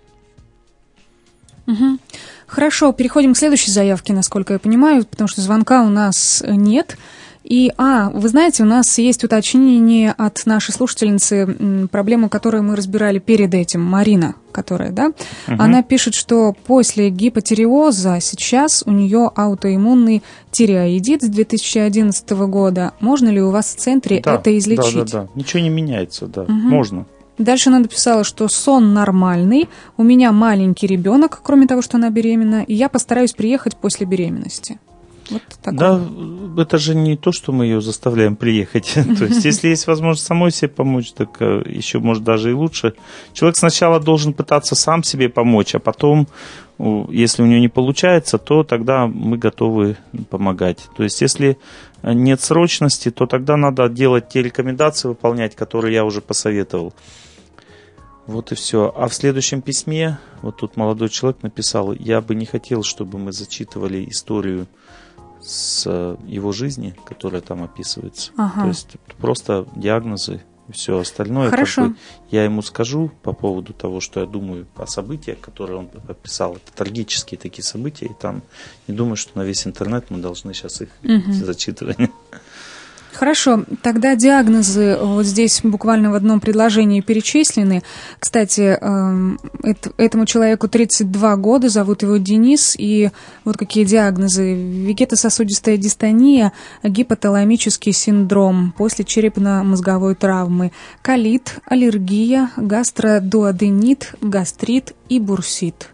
Угу. Хорошо, переходим к следующей заявке, насколько я понимаю, потому что звонка у нас нет. И, а, вы знаете, у нас есть уточнение от нашей слушательницы, проблему, которую мы разбирали перед этим, Марина, которая, да, угу. Она пишет, что после гипотиреоза сейчас у нее аутоиммунный тиреоидит с две тысячи одиннадцатого года. Можно ли у вас в центре да, это излечить? Да, да, да. Ничего не меняется, да, угу. Можно. Дальше она написала, что сон нормальный, у меня маленький ребенок, кроме того, что она беременна, и я постараюсь приехать после беременности. Вот да, это же не то, что мы ее заставляем приехать. То есть, если есть возможность самой себе помочь, так еще, может, даже и лучше. Человек сначала должен пытаться сам себе помочь, а потом, если у него не получается, то тогда мы готовы помогать. То есть, если нет срочности, то тогда надо делать те рекомендации, выполнять, которые я уже посоветовал. Вот и все. А в следующем письме, вот тут молодой человек написал, я бы не хотел, чтобы мы зачитывали историю с его жизни, которая там описывается. Ага. То есть просто диагнозы и все остальное. Хорошо. Как бы я ему скажу по поводу того, что я думаю о событиях, которые он описал. Это трагические такие события, и там не думаю, что на весь интернет мы должны сейчас их угу. зачитывать. Хорошо, тогда диагнозы вот здесь буквально в одном предложении перечислены. Кстати, этому человеку тридцать два года, зовут его Денис, и вот какие диагнозы: вегетососудистая дистония, гипоталамический синдром после черепно-мозговой травмы, колит, аллергия, гастродуоденит, гастрит и бурсит.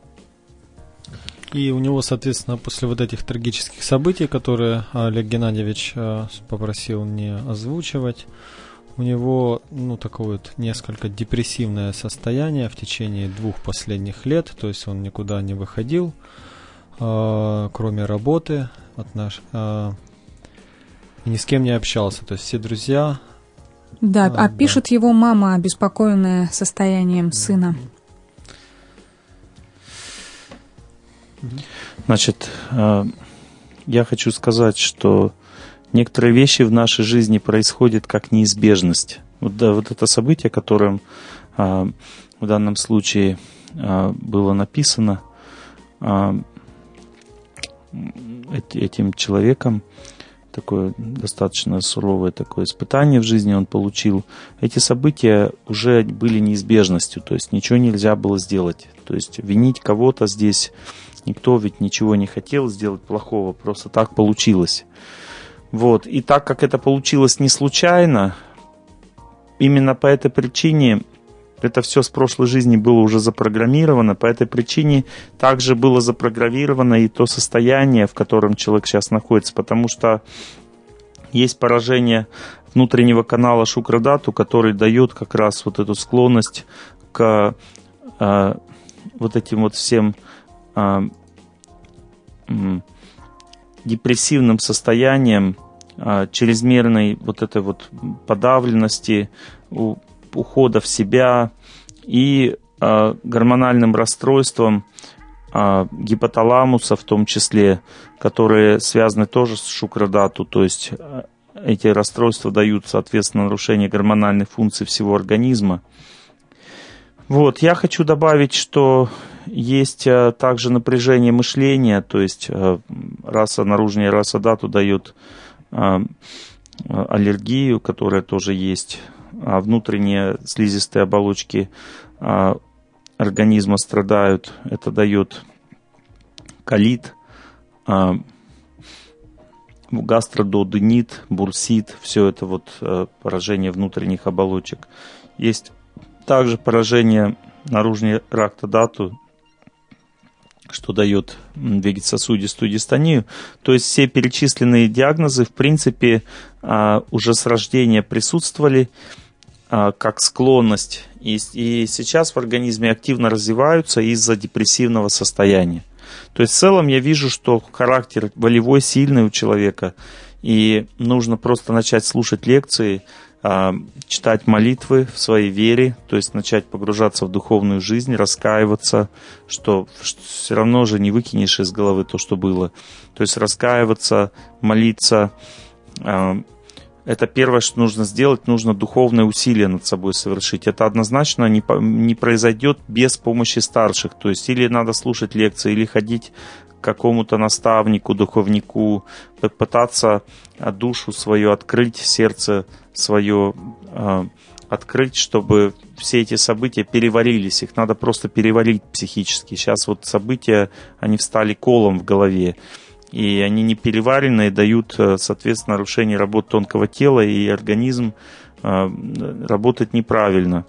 И у него, соответственно, после вот этих трагических событий, которые Олег Геннадьевич попросил не озвучивать, у него, ну, такое вот несколько депрессивное состояние в течение двух последних лет, то есть он никуда не выходил, кроме работы, от наш, ни с кем не общался, то есть все друзья... Да, а, а пишет да. его мама, обеспокоенная состоянием сына. Значит, я хочу сказать, что некоторые вещи в нашей жизни происходят как неизбежность. Вот, да, вот это событие, которое в данном случае было написано этим человеком, такое достаточно суровое такое испытание в жизни он получил. Эти события уже были неизбежностью, то есть ничего нельзя было сделать. То есть винить кого-то здесь никто ведь ничего не хотел сделать плохого, просто так получилось. Вот. И так как это получилось не случайно, именно по этой причине это все с прошлой жизни было уже запрограммировано, по этой причине также было запрограммировано и то состояние, в котором человек сейчас находится, потому что есть поражение внутреннего канала Шукрадату, который дает как раз вот эту склонность к э, вот этим вот всем э, э, депрессивным состояниям, э, чрезмерной вот этой вот подавленности, у, ухода в себя и э, гормональным расстройством э, гипоталамуса в том числе, которые связаны тоже с Шукрадату, то есть э, эти расстройства дают, соответственно, нарушение гормональных функций всего организма. Вот, я хочу добавить, что есть э, также напряжение мышления, то есть э, раса наружная раса дату дает э, аллергию, которая тоже есть, а внутренние слизистые оболочки а, организма страдают. Это дает колит, а, гастродуоденит, бурсит. Все это вот а, поражение внутренних оболочек. Есть также поражение наружной рактодату, что дает вегетососудистую дистонию. То есть все перечисленные диагнозы, в принципе, уже с рождения присутствовали. как склонность, и, и сейчас в организме активно развиваются из-за депрессивного состояния. То есть в целом я вижу, что характер волевой, сильный у человека, и нужно просто начать слушать лекции, читать молитвы в своей вере, то есть начать погружаться в духовную жизнь, раскаиваться, что все равно же не выкинешь из головы то, что было. То есть раскаиваться, молиться. Это первое, что нужно сделать, нужно духовное усилие над собой совершить. Это однозначно не, не произойдет без помощи старших. То есть или надо слушать лекции, или ходить к какому-то наставнику, духовнику, пытаться душу свою открыть, сердце свое э, открыть, чтобы все эти события переварились. Их надо просто переварить психически. Сейчас вот события, они встали колом в голове. И они не переваренные, дают, соответственно, нарушение работы тонкого тела, и организм э, работает неправильно.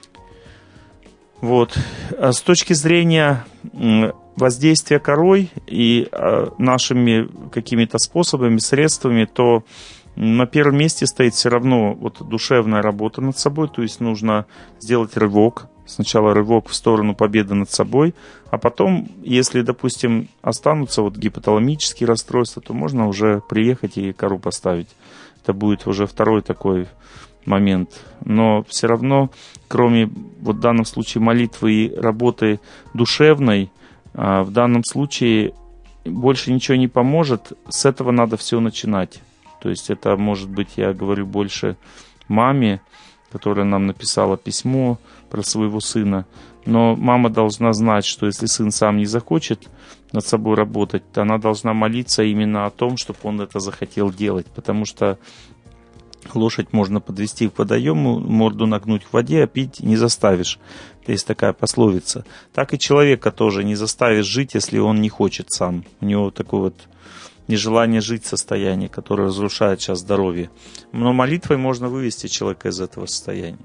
Вот. А с точки зрения воздействия корой и э, нашими какими-то способами, средствами, то на первом месте стоит все равно вот душевная работа над собой, то есть нужно сделать рывок. Сначала рывок в сторону победы над собой, а потом, если, допустим, останутся вот гипоталамические расстройства, то можно уже приехать и кору поставить. Это будет уже второй такой момент. Но все равно, кроме вот в данном случае молитвы и работы душевной, в данном случае больше ничего не поможет. С этого надо все начинать. То есть это может быть, я говорю больше маме, которая нам написала письмо про своего сына. Но мама должна знать, что если сын сам не захочет над собой работать, то она должна молиться именно о том, чтобы он это захотел делать. Потому что лошадь можно подвести к водоему, морду нагнуть в воде, а пить не заставишь. Есть такая пословица. Так и человека тоже не заставишь жить, если он не хочет сам. У него такой вот нежелание жить состояние, которое разрушает сейчас здоровье. Но молитвой можно вывести человека из этого состояния.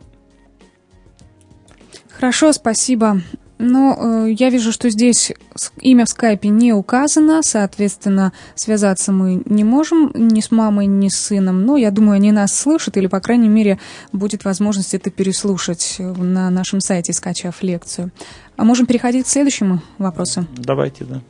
Хорошо, спасибо. Но э, я вижу, что здесь имя в скайпе не указано, соответственно, связаться мы не можем ни с мамой, ни с сыном. Но я думаю, они нас слышат, или, по крайней мере, будет возможность это переслушать на нашем сайте, скачав лекцию. А можем переходить к следующему вопросу? Давайте, да.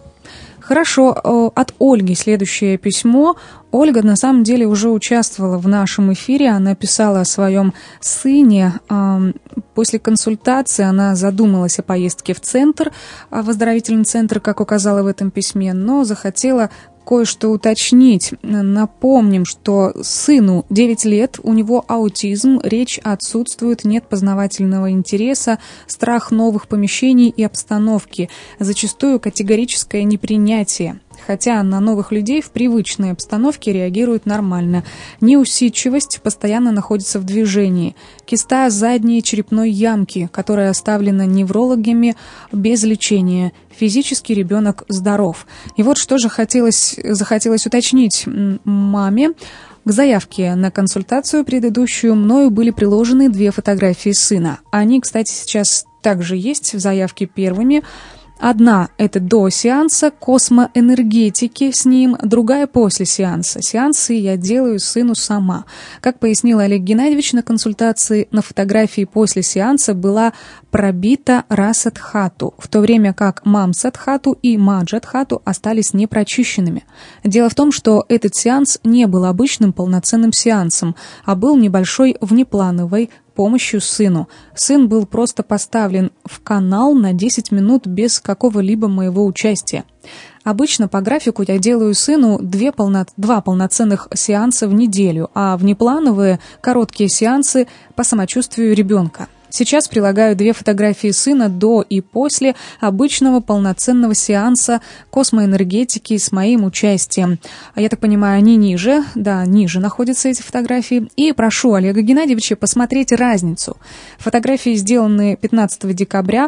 Хорошо, от Ольги следующее письмо. Ольга на самом деле уже участвовала в нашем эфире, она писала о своем сыне. После консультации она задумалась о поездке в центр, в оздоровительный центр, как указала в этом письме, но захотела кое-что уточнить. Напомним, что сыну девять лет, у него аутизм, речь отсутствует, нет познавательного интереса, страх новых помещений и обстановки, зачастую категорическое непринятие. Хотя на новых людей в привычной обстановке реагирует нормально. Неусидчивость, постоянно находится в движении. Киста задней черепной ямки, которая оставлена неврологами без лечения. Физически ребенок здоров. И вот что же хотелось, захотелось уточнить маме. К заявке на консультацию предыдущую мною были приложены две фотографии сына. Они, кстати, сейчас также есть в заявке первыми. Одна – это до сеанса космоэнергетики с ним, другая – после сеанса. Сеансы я делаю сыну сама. Как пояснил Олег Геннадьевич на консультации, на фотографии после сеанса была пробита Расадхату, в то время как Мамсадхату и Маджадхату остались непрочищенными. Дело в том, что этот сеанс не был обычным полноценным сеансом, а был небольшой внеплановой помощью сыну. Сын был просто поставлен в канал на десять минут без какого-либо моего участия. Обычно по графику я делаю сыну две полно... два полноценных сеанса в неделю, а внеплановые короткие сеансы по самочувствию ребенка. Сейчас прилагаю две фотографии сына до и после обычного полноценного сеанса космоэнергетики с моим участием. Я так понимаю, они ниже, да, ниже находятся эти фотографии. И прошу Олега Геннадьевича посмотреть разницу. Фотографии сделаны пятнадцатого декабря.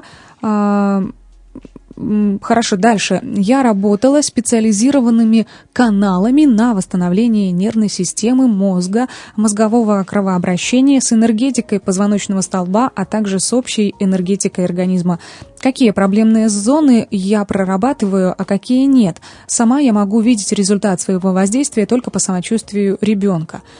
Хорошо, дальше. Я работала специализированными каналами на восстановление нервной системы, мозга, мозгового кровообращения, с энергетикой позвоночного столба, а также с общей энергетикой организма. Какие проблемные зоны я прорабатываю, а какие нет? Сама я могу видеть результат своего воздействия только по самочувствию ребенка.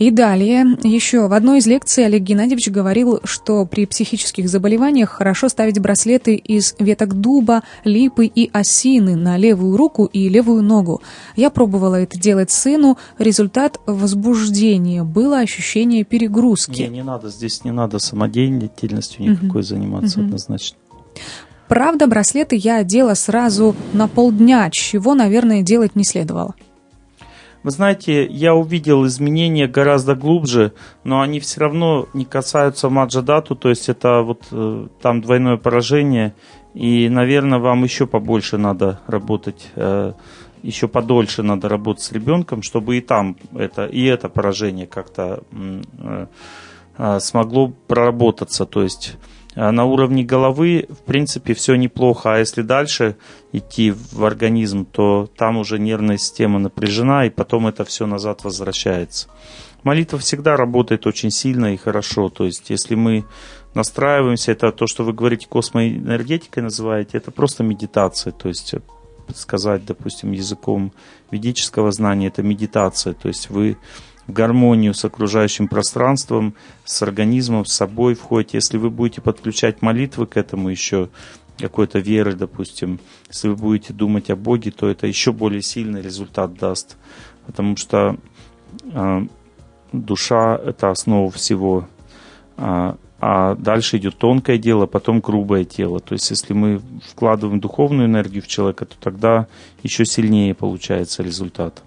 И далее, еще в одной из лекций Олег Геннадьевич говорил, что при психических заболеваниях хорошо ставить браслеты из веток дуба, липы и осины на левую руку и левую ногу. Я пробовала это делать сыну. Результат – возбуждение. Было ощущение перегрузки. Не, не надо, здесь не надо самодеятельностью никакой угу. заниматься угу. однозначно. Правда, браслеты я одела сразу на полдня, чего, наверное, делать не следовало. Вы знаете, я увидел изменения гораздо глубже, но они все равно не касаются маджа-дату, то есть это вот э, там двойное поражение, и, наверное, вам еще побольше надо работать, э, еще подольше надо работать с ребенком, чтобы и там это, и это поражение как-то э, э, смогло проработаться, то есть на уровне головы, в принципе, все неплохо, а если дальше идти в организм, то там уже нервная система напряжена, и потом это все назад возвращается. Молитва всегда работает очень сильно и хорошо, то есть если мы настраиваемся, это то, что вы говорите, космоэнергетикой называете, это просто медитация, то есть сказать, допустим, языком ведического знания, это медитация, то есть вы в гармонию с окружающим пространством, с организмом, с собой входите. Если вы будете подключать молитвы к этому еще, какой-то веры, допустим, если вы будете думать о Боге, то это еще более сильный результат даст. Потому что э, душа – это основа всего. А, а дальше идет тонкое дело, потом грубое тело. То есть если мы вкладываем духовную энергию в человека, то тогда еще сильнее получается результат.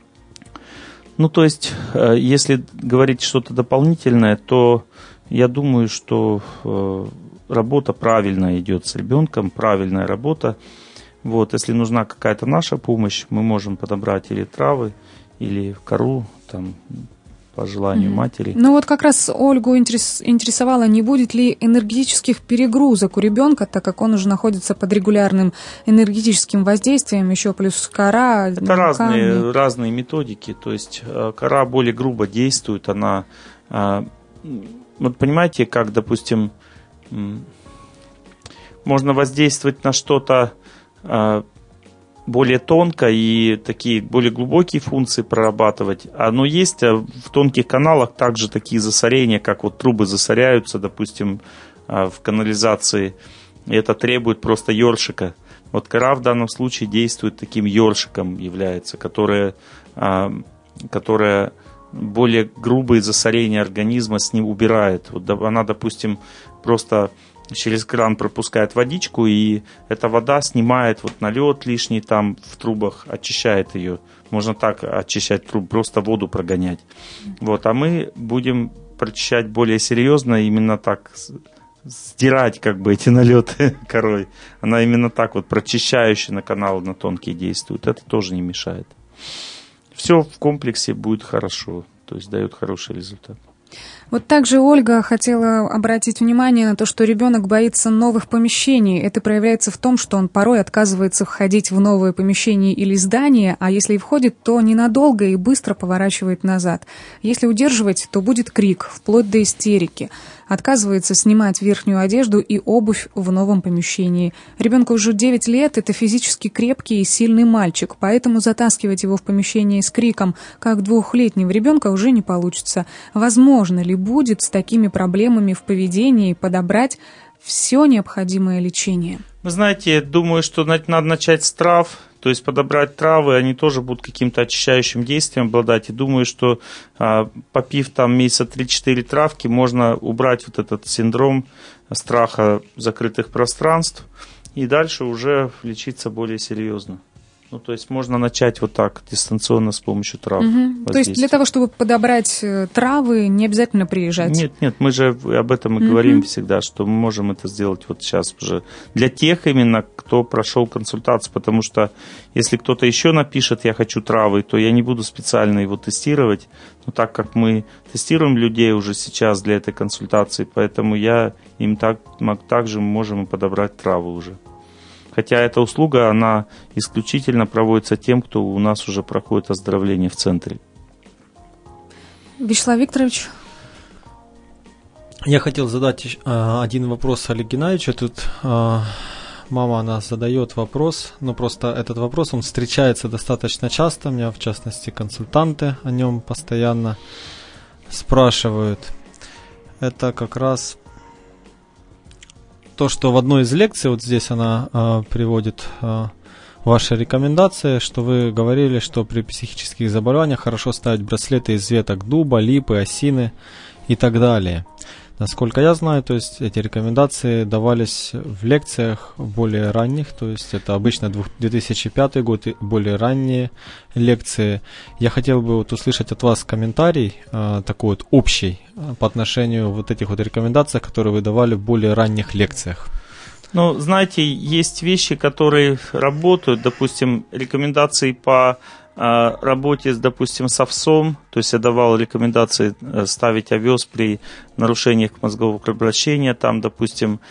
Ну, то есть, если говорить что-то дополнительное, то я думаю, что работа правильная идет с ребенком, правильная работа. Вот, если нужна какая-то наша помощь, мы можем подобрать или травы, или кору, там, по желанию mm-hmm. матери. Ну вот как раз Ольгу интерес, интересовало, не будет ли энергетических перегрузок у ребенка, так как он уже находится под регулярным энергетическим воздействием, еще плюс кора. Это разные, разные методики, то есть кора более грубо действует, она, вот понимаете, как, допустим, можно воздействовать на что-то более тонко и такие более глубокие функции прорабатывать. Но есть в тонких каналах также такие засорения, как вот трубы засоряются, допустим, в канализации. И это требует просто ёршика. Вот кора в данном случае действует таким ёршиком, является, которая, которая более грубые засорения организма с ним убирает. Вот она, допустим, просто через кран пропускает водичку, и эта вода снимает вот налет лишний там в трубах, очищает ее. Можно так очищать труб, просто воду прогонять. Вот, а мы будем прочищать более серьезно, именно так сдирать как бы эти налеты корой. Она именно так вот прочищающе на каналы на тонкие действует. Это тоже не мешает. Все в комплексе будет хорошо, то есть дает хороший результат. Вот также Ольга хотела обратить внимание на то, что ребенок боится новых помещений. Это проявляется в том, что он порой отказывается входить в новое помещение или здание, а если и входит, то ненадолго и быстро поворачивает назад. Если удерживать, то будет крик, вплоть до истерики. Отказывается снимать верхнюю одежду и обувь в новом помещении. Ребенку уже девять лет, это физически крепкий и сильный мальчик, поэтому затаскивать его в помещение с криком, как двухлетнего ребенка, уже не получится. Возможно ли будет с такими проблемами в поведении подобрать все необходимое лечение? Вы знаете, думаю, что надо начать с трав, то есть подобрать травы, они тоже будут каким-то очищающим действием обладать. И думаю, что попив там месяца три-четыре травки, можно убрать вот этот синдром страха закрытых пространств и дальше уже лечиться более серьезно. Ну, то есть можно начать вот так, дистанционно с помощью трав. Угу. То есть для того, чтобы подобрать травы, не обязательно приезжать? Нет, нет, мы же об этом и угу. говорим всегда, что мы можем это сделать вот сейчас уже. Для тех именно, кто прошел консультацию, потому что если кто-то еще напишет, я хочу травы, то я не буду специально его тестировать. Но так как мы тестируем людей уже сейчас для этой консультации, поэтому я им так, также можем подобрать травы уже. Хотя эта услуга, она исключительно проводится тем, кто у нас уже проходит оздоровление в центре. Вячеслав Викторович. Я хотел задать э, один вопрос Олегу Геннадьевичу. Тут э, мама она задает вопрос, но просто этот вопрос, он встречается достаточно часто. У меня, в частности, консультанты о нем постоянно спрашивают, это как раз то, что в одной из лекций, вот здесь она э, приводит э, ваши рекомендации, что вы говорили, что при психических заболеваниях хорошо ставить браслеты из веток дуба, липы, осины и так далее. Насколько я знаю, то есть эти рекомендации давались в лекциях более ранних, то есть это обычно две тысячи пятый год и более ранние лекции. Я хотел бы вот услышать от вас комментарий э, такой вот общий э, по отношению вот этих вот рекомендаций, которые вы давали в более ранних лекциях. Ну, знаете, есть вещи, которые работают, допустим, рекомендации по э, работе, допустим, с овсом, то есть я давал рекомендации ставить овес при нарушениях мозгового кровообращения, там, допустим,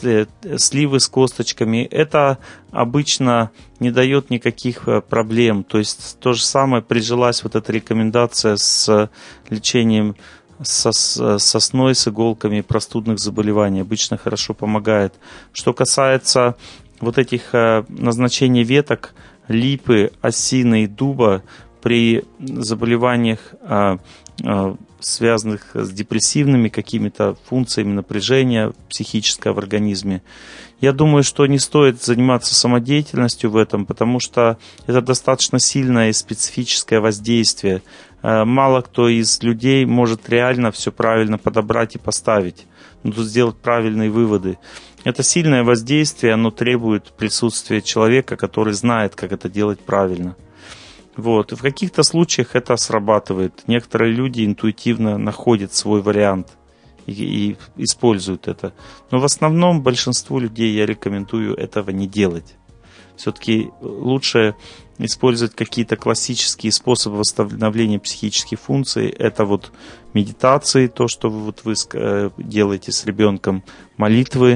сливы с косточками, это обычно не дает никаких проблем, то есть то же самое прижилась вот эта рекомендация с лечением Со, сосной с иголками простудных заболеваний обычно хорошо помогает. Что касается вот этих э, назначений веток, липы, осины и дуба при заболеваниях, э, э, связанных с депрессивными какими-то функциями напряжения психического в организме, я думаю, что не стоит заниматься самодеятельностью в этом, потому что это достаточно сильное и специфическое воздействие. Мало кто из людей может реально все правильно подобрать и поставить, ну, тут сделать правильные выводы. Это сильное воздействие, оно требует присутствия человека, который знает, как это делать правильно. Вот. И в каких-то случаях это срабатывает. Некоторые люди интуитивно находят свой вариант и, и используют это. Но в основном большинству людей я рекомендую этого не делать. Все-таки лучше использовать какие-то классические способы восстановления психических функций. Это вот медитации, то, что вы, вот вы делаете с ребенком, молитвы.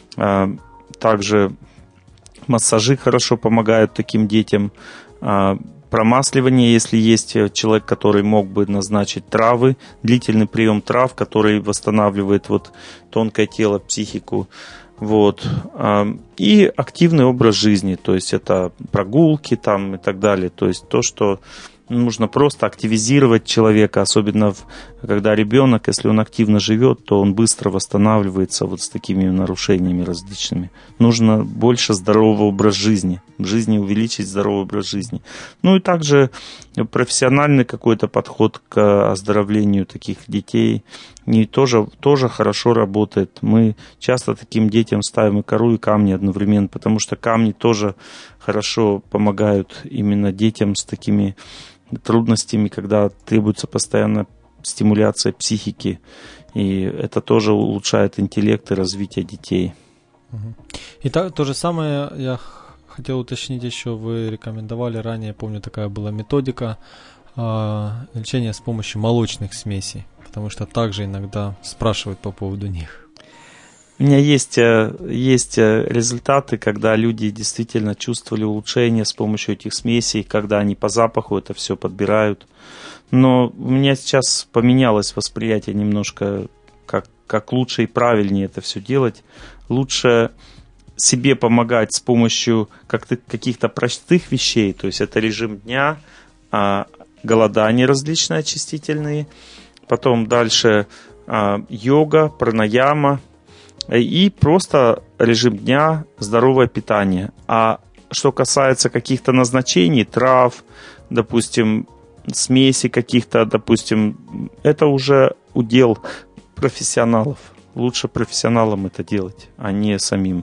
Также массажи хорошо помогают таким детям. Промасливание, если есть человек, который мог бы назначить травы, длительный прием трав, который восстанавливает вот тонкое тело, психику. Вот. И активный образ жизни, то есть это прогулки там и так далее, то есть то, что нужно просто активизировать человека, особенно в, когда ребенок, если он активно живет, то он быстро восстанавливается вот с такими нарушениями различными. Нужно больше здорового образа жизни, в жизни увеличить здоровый образ жизни. Ну и также профессиональный какой-то подход к оздоровлению таких детей и тоже, тоже хорошо работает. Мы часто таким детям ставим и кору, и камни одновременно, потому что камни тоже хорошо помогают именно детям с такими трудностями, когда требуется постоянная стимуляция психики, и это тоже улучшает интеллект и развитие детей. И так, то же самое я хотел уточнить еще, вы рекомендовали ранее, помню, такая была методика э, лечения с помощью молочных смесей, потому что также иногда спрашивают по поводу них. У меня есть, есть результаты, когда люди действительно чувствовали улучшение с помощью этих смесей, когда они по запаху это все подбирают. Но у меня сейчас поменялось восприятие немножко, как, как лучше и правильнее это все делать. Лучше себе помогать с помощью каких-то простых вещей, то есть это режим дня, голодания различные очистительные, потом дальше йога, пранаяма, и просто режим дня, здоровое питание. А что касается каких-то назначений, трав, допустим, смеси каких-то, допустим, это уже удел профессионалов. Лучше профессионалам это делать, а не самим.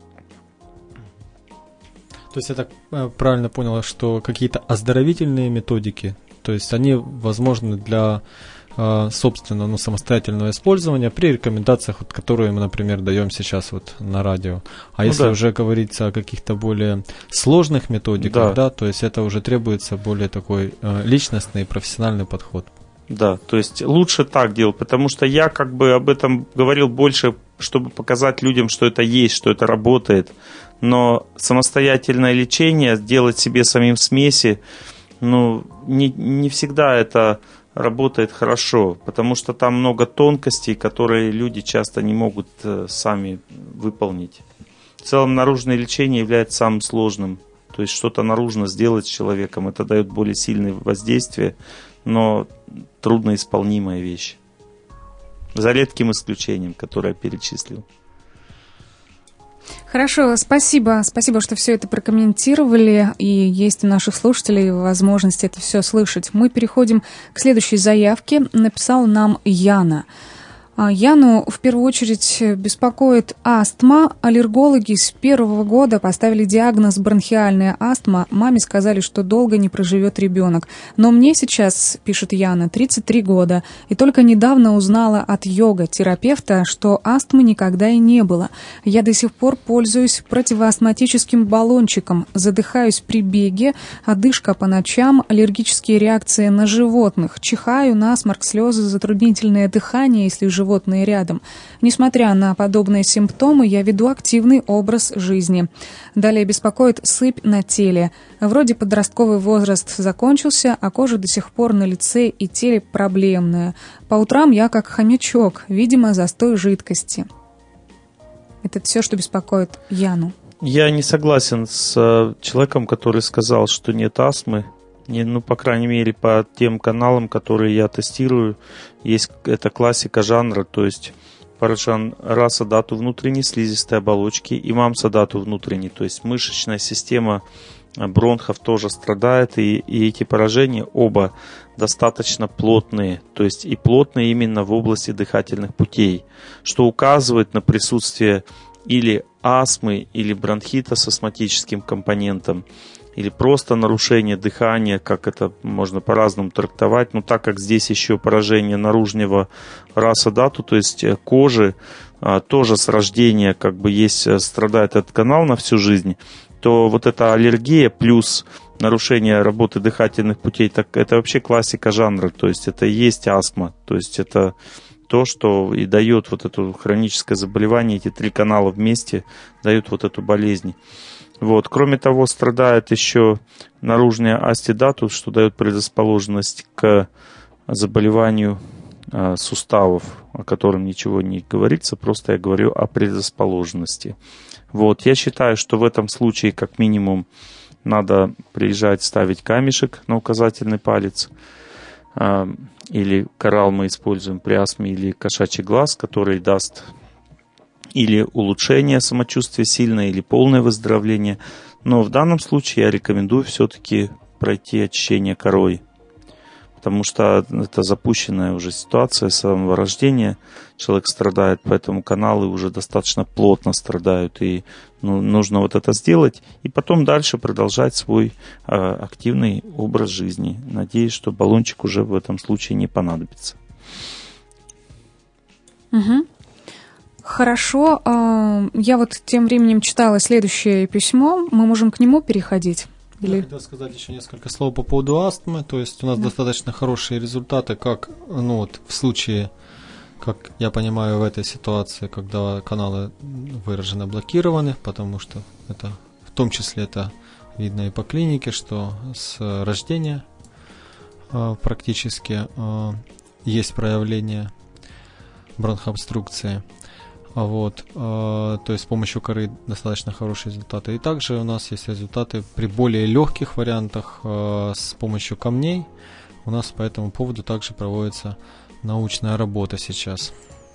То есть я так правильно понял, что какие-то оздоровительные методики, то есть они возможны для собственно, ну, самостоятельного использования при рекомендациях, вот, которые мы, например, даем сейчас вот на радио. А ну, если да. уже говорится о каких-то более сложных методиках, да. да, то есть это уже требуется более такой э, личностный, профессиональный подход. Да, то есть лучше так делать, потому что я как бы об этом говорил больше, чтобы показать людям, что это есть, что это работает. Но самостоятельное лечение, сделать себе самим смеси, ну, не, не всегда это работает хорошо, потому что там много тонкостей, которые люди часто не могут э, сами выполнить. В целом наружное лечение является самым сложным. То есть что-то наружно сделать с человеком, это дает более сильное воздействие, но трудноисполнимая вещь. За редким исключением, которое я перечислил. Хорошо, спасибо. Спасибо, что все это прокомментировали, и есть у наших слушателей возможность это все слышать. Мы переходим к следующей заявке. Написал нам Яна. Яну в первую очередь беспокоит астма. Аллергологи с первого года поставили диагноз бронхиальная астма. Маме сказали, что долго не проживет ребенок. Но мне сейчас, пишет Яна, тридцать три года. И только недавно узнала от йога-терапевта, что астмы никогда и не было. Я до сих пор пользуюсь противоастматическим баллончиком. Задыхаюсь при беге, одышка по ночам, аллергические реакции на животных. Чихаю, насморк, слезы, затруднительное дыхание, если животные животные рядом. Несмотря на подобные симптомы, я веду активный образ жизни. Далее беспокоит сыпь на теле. Вроде подростковый возраст закончился, а кожа до сих пор на лице и теле проблемная. По утрам я как хомячок, видимо, застой жидкости. Это все, что беспокоит Яну. Я не согласен с человеком, который сказал, что нет астмы. Не, ну, по крайней мере, по тем каналам, которые я тестирую, есть эта классика жанра, то есть параджан раса дату внутренней слизистой оболочки, имам садату внутренней, то есть мышечная система бронхов тоже страдает, и, и эти поражения оба достаточно плотные, то есть и плотные именно в области дыхательных путей, что указывает на присутствие или астмы, или бронхита с астматическим компонентом, или просто нарушение дыхания, как это можно по-разному трактовать, но так как здесь еще поражение наружного раса дату, то есть кожи, тоже с рождения как бы есть, страдает этот канал на всю жизнь, то вот эта аллергия плюс нарушение работы дыхательных путей, так это вообще классика жанра, то есть это и есть астма, то есть это то, что и дает вот это хроническое заболевание, эти три канала вместе дают вот эту болезнь. Вот. Кроме того, страдает еще наружная астидатус, что дает предрасположенность к заболеванию э, суставов, о котором ничего не говорится, просто я говорю о предрасположенности. Вот. Я считаю, что в этом случае как минимум надо приезжать, ставить камешек на указательный палец, э, или коралл мы используем при астме, или кошачий глаз, который даст или улучшение самочувствия сильное, или полное выздоровление. Но в данном случае я рекомендую все-таки пройти очищение корой, потому что это запущенная уже ситуация с самого рождения. Человек страдает, поэтому каналы уже достаточно плотно страдают, и ну, нужно вот это сделать, и потом дальше продолжать свой э, активный образ жизни. Надеюсь, что баллончик уже в этом случае не понадобится. Угу. Хорошо. Я вот тем временем читала следующее письмо. Мы можем к нему переходить? Или... Я хотел сказать еще несколько слов по поводу астмы. То есть у нас да. достаточно хорошие результаты, как ну, вот, в случае, как я понимаю, в этой ситуации, когда каналы выраженно блокированы, потому что это, в том числе это видно и по клинике, что с рождения практически есть проявление бронхообструкции. Вот, э, то есть с помощью коры достаточно хорошие результаты. И также у нас есть результаты при более легких вариантах э, с помощью камней. У нас по этому поводу также проводится научная работа сейчас.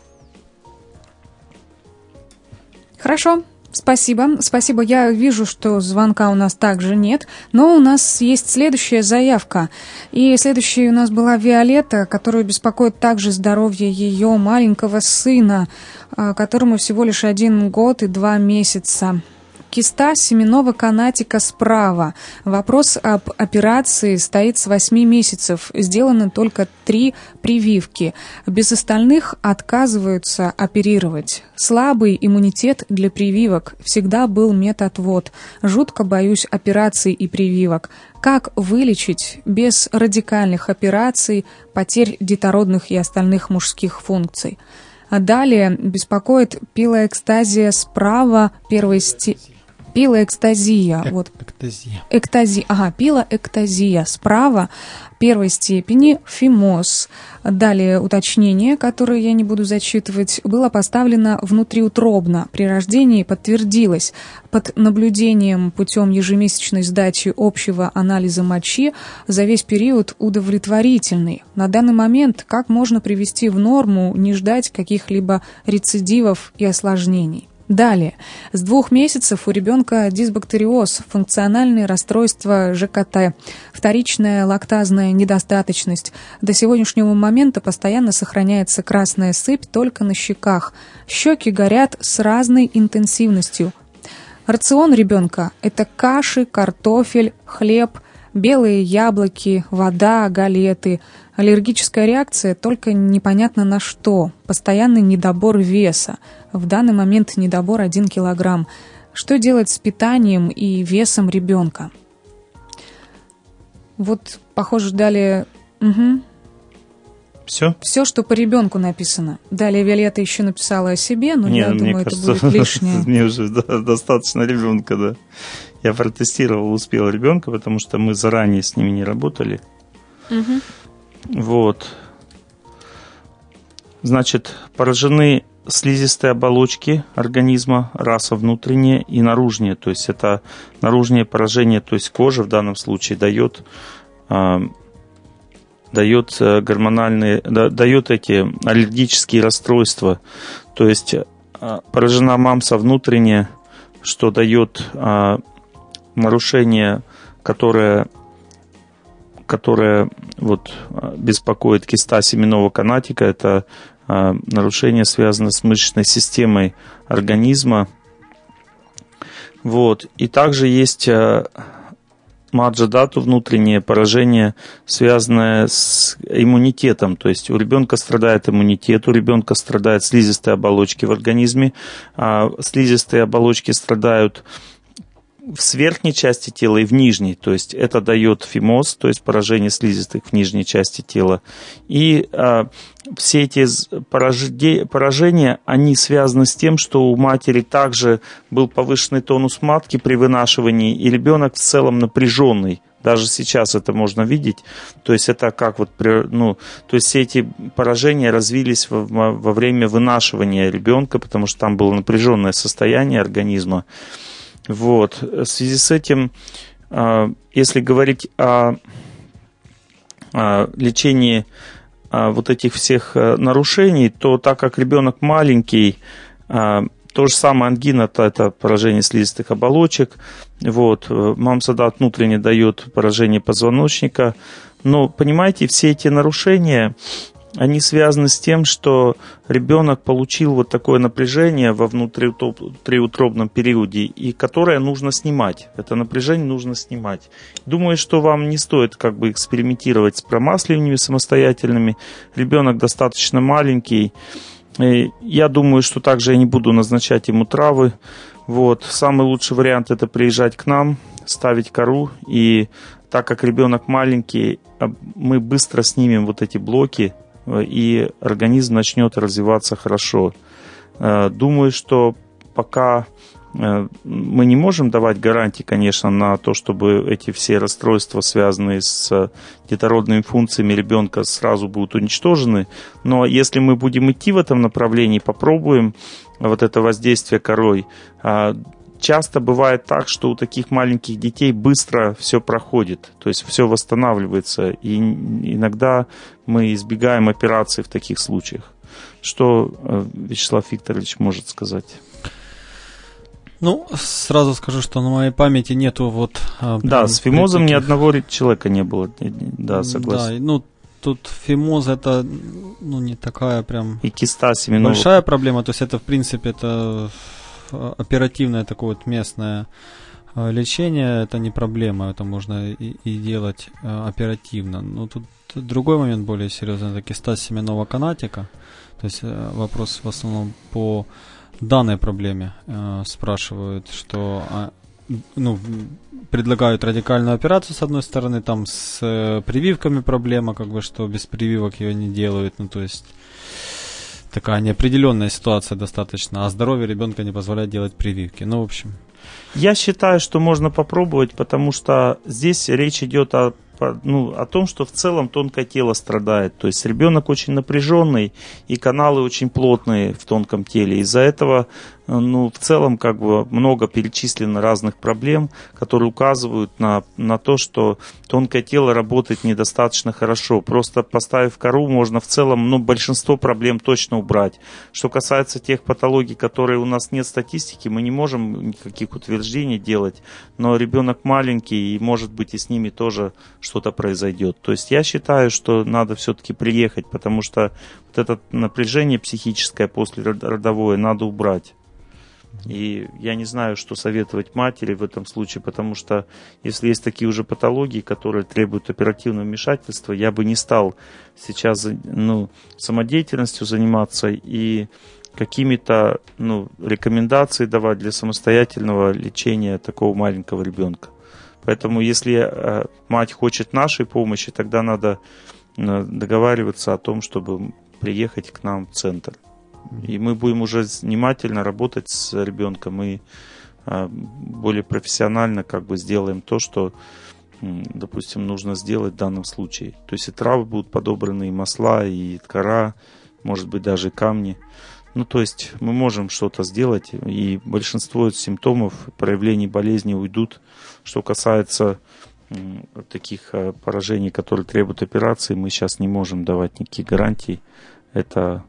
Хорошо. Спасибо. Спасибо. Я вижу, что звонка у нас также нет, но у нас есть следующая заявка. И следующая у нас была Виолетта, которую беспокоит также здоровье ее маленького сына, которому всего лишь один год и два месяца. Киста семенного канатика справа. Вопрос об операции стоит с восьми месяцев. Сделано только три прививки. Без остальных отказываются оперировать. Слабый иммунитет для прививок. Всегда был медотвод. Жутко боюсь операций и прививок. Как вылечить без радикальных операций, потерь детородных и остальных мужских функций? А далее беспокоит пилоэкстазия справа первой степени. Пилоэктазия. Эк- Вот. Эктазия. Эктазия. Ага, пилоэктазия. Справа первой степени фимоз. Далее уточнение, которое я не буду зачитывать, было поставлено внутриутробно. При рождении подтвердилось под наблюдением путем ежемесячной сдачи общего анализа мочи за весь период удовлетворительный. На данный момент как можно привести в норму, не ждать каких-либо рецидивов и осложнений? Далее. С двух месяцев у ребенка дисбактериоз, функциональные расстройства ЖКТ, вторичная лактазная недостаточность. До сегодняшнего момента постоянно сохраняется красная сыпь только на щеках. Щеки горят с разной интенсивностью. Рацион ребенка – это каши, картофель, хлеб, белые яблоки, вода, галеты. Аллергическая реакция только непонятно на что. Постоянный недобор веса. В данный момент недобор один килограмм. Что делать с питанием и весом ребенка? Вот, похоже, далее... Угу. Все? Все, что по ребенку написано. Далее Виолетта еще написала о себе, но Не, я мне думаю, кажется, это будет лишнее. мне уже да, достаточно ребенка, да. Я протестировал, успел ребенка, потому что мы заранее с ними не работали. Угу. Вот. Значит, поражены слизистые оболочки организма, раса внутренняя и наружная. То есть это наружное поражение, то есть кожа в данном случае дает, э, дает гормональные, да, дает эти аллергические расстройства. То есть э, поражена мамса внутренняя, что дает э, нарушение, которое которое вот, беспокоит киста семенного канатика. Это а, нарушение связано с мышечной системой организма. Вот. И также есть а, маджа-дату, внутреннее поражение, связанное с иммунитетом. То есть у ребенка страдает иммунитет, у ребенка страдают слизистые оболочки в организме. А слизистые оболочки страдают в верхней части тела и в нижней, то есть это дает фимоз, то есть поражение слизистых в нижней части тела. И а, все эти поражения, они связаны с тем, что у матери также был повышенный тонус матки при вынашивании, и ребенок в целом напряженный. Даже сейчас это можно видеть. То есть это как вот, ну, то есть все эти поражения развились во, во время вынашивания ребенка, потому что там было напряженное состояние организма. Вот. В связи с этим, если говорить о лечении вот этих всех нарушений, то так как ребенок маленький, то же самое ангина, это, это поражение слизистых оболочек, вот, мамсадат внутренне дает поражение позвоночника, но, понимаете, все эти нарушения, они связаны с тем, что ребенок получил вот такое напряжение во внутриутробном периоде, и которое нужно снимать. Это напряжение нужно снимать. Думаю, что вам не стоит как бы экспериментировать с промасливаниями самостоятельными. Ребенок достаточно маленький. И я думаю, что также я не буду назначать ему травы. Вот. Самый лучший вариант – это приезжать к нам, ставить кору. И так как ребенок маленький, мы быстро снимем вот эти блоки, и организм начнет развиваться хорошо. Думаю, что пока мы не можем давать гарантии, конечно, на то, чтобы эти все расстройства, связанные с детородными функциями ребенка, сразу будут уничтожены. Но если мы будем идти в этом направлении, попробуем вот это воздействие корой, часто бывает так, что у таких маленьких детей быстро все проходит, то есть все восстанавливается, и иногда мы избегаем операций в таких случаях. Что Вячеслав Викторович может сказать? Ну, сразу скажу, что на моей памяти нету вот... Да, с фимозом ни одного человека не было, да, согласен. Да, ну, тут фимоз это, ну, не такая прям... И киста семенного... Большая проблема, то есть это, в принципе, это... оперативное такое вот местное лечение, это не проблема, это можно и, и делать оперативно. Но тут другой момент более серьезный, это киста семенного канатика. То есть вопрос в основном по данной проблеме э, спрашивают, что ну, предлагают радикальную операцию с одной стороны, там с э, прививками проблема, как бы, что без прививок ее не делают, ну то есть такая неопределенная ситуация достаточно, а здоровье ребенка не позволяет делать прививки. Ну, в общем, Я считаю, что можно попробовать, потому что здесь речь идет о, ну, о том, что в целом тонкое тело страдает. То есть ребенок очень напряженный и каналы очень плотные в тонком теле. Из-за этого, ну, в целом как бы много перечислено разных проблем, которые указывают на, на то, что тонкое тело работает недостаточно хорошо. Просто поставив кору, можно в целом, ну, большинство проблем точно убрать. Что касается тех патологий, которые у нас нет статистики, мы не можем никаких утверждений делать, но ребенок маленький, и может быть и с ними тоже что-то произойдет. То есть я считаю, что надо все-таки приехать, потому что вот это напряжение психическое послеродовое надо убрать. И я не знаю, что советовать матери в этом случае, потому что если есть такие уже патологии, которые требуют оперативного вмешательства, я бы не стал сейчас, ну, самодеятельностью заниматься и какими-то, ну, рекомендации давать для самостоятельного лечения такого маленького ребенка. Поэтому если э, мать хочет нашей помощи, тогда надо э, договариваться о том, чтобы приехать к нам в центр. И мы будем уже внимательно работать с ребенком и э, более профессионально как бы сделаем то, что, э, допустим, нужно сделать в данном случае. То есть и травы будут подобраны, и масла, и кора, может быть, даже камни. Ну, то есть мы можем что-то сделать, и большинство симптомов, проявлений болезни уйдут. Что касается м, таких а, поражений, которые требуют операции, мы сейчас не можем давать никаких гарантий. Это,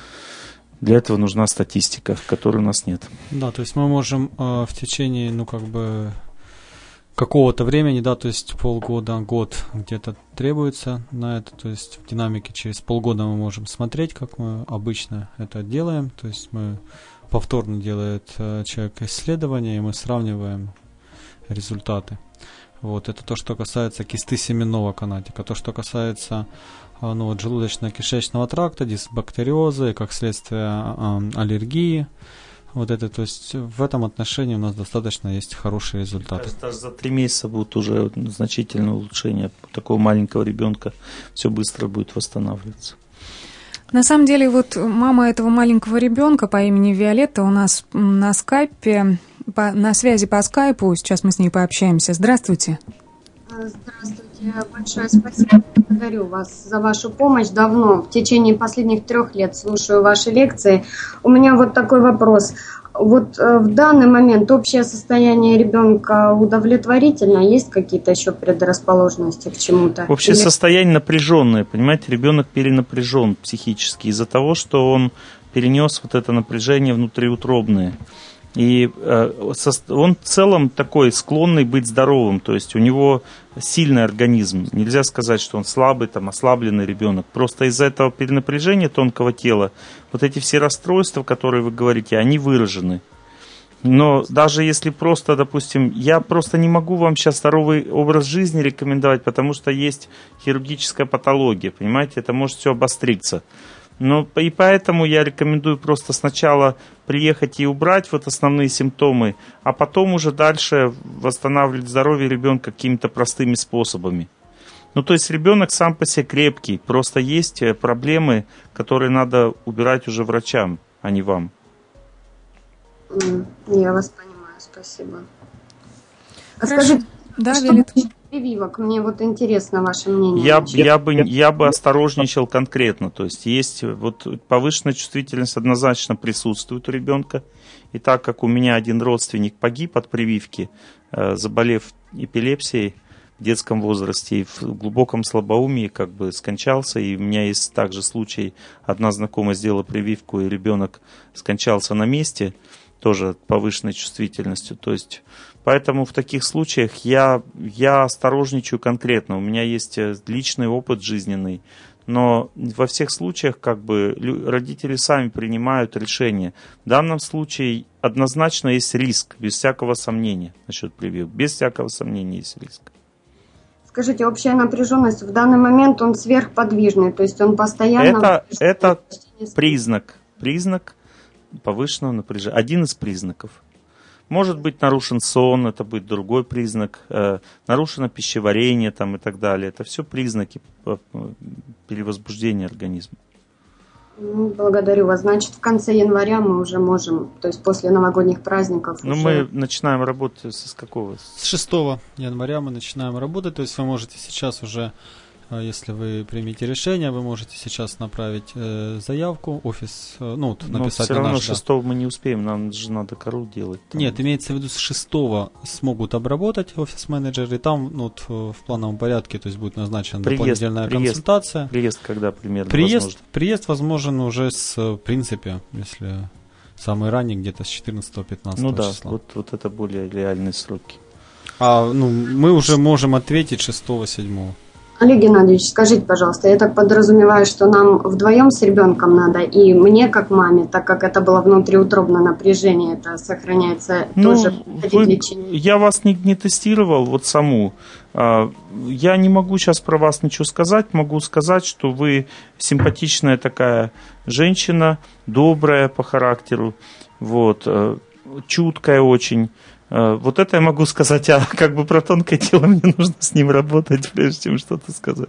для этого нужна статистика, которой у нас нет. Да, то есть мы можем э, в течение, ну, как бы, какого-то времени, да, то есть полгода, год где-то требуется на это, то есть в динамике через полгода мы можем смотреть, как мы обычно это делаем, то есть мы повторно делает э, человек исследования, и мы сравниваем результаты. Вот, это то, что касается кисты семенного канатика. То, что касается э, ну, вот, желудочно-кишечного тракта, дисбактериоза и, как следствие, э, аллергии. Вот это, то есть в этом отношении у нас достаточно есть хорошие результаты. Даже за три месяца будет уже значительное улучшение такого маленького ребенка. Все быстро будет восстанавливаться. На самом деле, вот мама этого маленького ребенка по имени Виолетта у нас на скайпе, по, на связи по скайпу. Сейчас мы с ней пообщаемся. Здравствуйте. Здравствуйте. Большое спасибо. Благодарю вас за вашу помощь. Давно, в течение последних трех лет слушаю ваши лекции. У меня вот такой вопрос. Вот в данный момент общее состояние ребенка удовлетворительно? Есть какие-то еще предрасположенности к чему-то? Общее Или... состояние напряженное, понимаете, ребенок перенапряжен психически из-за того, что он перенес вот это напряжение внутриутробное. И э, он в целом такой склонный быть здоровым, то есть у него сильный организм. Нельзя сказать, что он слабый, там, ослабленный ребенок. Просто из-за этого перенапряжения тонкого тела вот эти все расстройства, которые вы говорите, они выражены. Но даже если просто, допустим, я просто не могу вам сейчас здоровый образ жизни рекомендовать, потому что есть хирургическая патология, понимаете, это может все обостриться. Но и поэтому я рекомендую просто сначала приехать и убрать вот основные симптомы, а потом уже дальше восстанавливать здоровье ребенка какими-то простыми способами. Ну, то есть ребенок сам по себе крепкий, просто есть проблемы, которые надо убирать уже врачам, а не вам. Я вас понимаю, спасибо. А Хорошо. скажите, да, что Виолетта? прививок? Мне вот интересно ваше мнение. Я, я, бы, я бы осторожничал конкретно. То есть есть вот повышенная чувствительность однозначно присутствует у ребенка. И так как у меня один родственник погиб от прививки, заболев эпилепсией в детском возрасте и в глубоком слабоумии как бы скончался. И у меня есть также случай, одна знакомая сделала прививку, и ребенок скончался на месте, тоже повышенной чувствительностью. То есть поэтому в таких случаях я, я осторожничаю конкретно. У меня есть личный опыт жизненный. Но во всех случаях как бы родители сами принимают решение. В данном случае однозначно есть риск, без всякого сомнения насчет прививок. Без всякого сомнения есть риск. Скажите, общая напряженность в данный момент, он сверхподвижный, то есть он постоянно... Это, это признак, признак повышенного напряжения. Один из признаков. Может быть нарушен сон, это будет другой признак, э, нарушено пищеварение там, и так далее. Это все признаки перевозбуждения организма. Благодарю вас. Значит, в конце января мы уже можем, то есть после новогодних праздников. Ну, уже... мы начинаем работать с какого? С шестого января мы начинаем работать, то есть вы можете сейчас уже, если вы примете решение, вы можете сейчас направить э, заявку, офис, э, ну, вот, написать. Но все равно наш, шестого да. мы не успеем, нам же надо кору делать. Там. Нет, имеется в виду, с шестого смогут обработать офис-менеджеры, и там ну, вот, в плановом порядке, то есть будет назначена приезд, дополнительная приезд, консультация. Приезд когда примерно приезд, возможно? Приезд возможен уже с, в принципе, если самый ранний, где-то с четырнадцатого-пятнадцатого ну, да, числа. Вот, вот это более реальные сроки. А ну, мы уже можем ответить шестого-седьмого. Олег Геннадьевич, скажите, пожалуйста, я так подразумеваю, что нам вдвоем с ребенком надо, и мне как маме, так как это было внутриутробное напряжение, это сохраняется, ну, тоже проходить лечение? Я вас не, не тестировал, вот саму. Я не могу сейчас про вас ничего сказать, могу сказать, что вы симпатичная такая женщина, добрая по характеру, вот, чуткая очень. Вот это я могу сказать, а как бы про тонкое тело мне нужно с ним работать, прежде чем что-то сказать.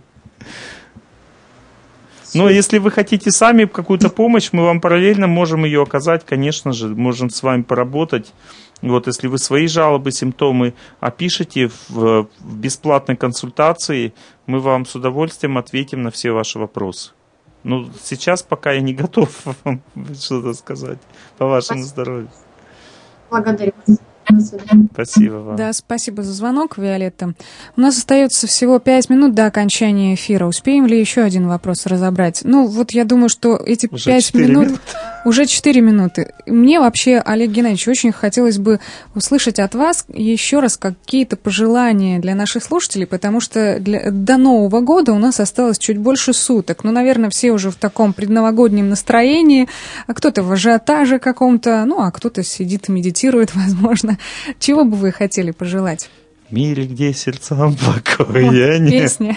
Но если вы хотите сами какую-то помощь, мы вам параллельно можем ее оказать, конечно же, можем с вами поработать. Вот, если вы свои жалобы, симптомы опишите в, в бесплатной консультации, мы вам с удовольствием ответим на все ваши вопросы. Ну, сейчас пока я не готов вам что-то сказать по вашему здоровью. Благодарю вас. Спасибо вам. Да, спасибо за звонок, Виолетта. У нас остается всего пять минут до окончания эфира. Успеем ли еще один вопрос разобрать? Ну, вот я думаю, что эти пять минут... минуты. Уже четыре минуты. Мне вообще, Олег Геннадьевич, очень хотелось бы услышать от вас еще раз какие-то пожелания для наших слушателей, потому что для, до Нового года у нас осталось чуть больше суток. Ну, наверное, все уже в таком предновогоднем настроении. А кто-то в ажиотаже каком-то, ну, а кто-то сидит и медитирует, возможно. Чего бы вы хотели пожелать? В мире, где сердцам покоя нет. Песня.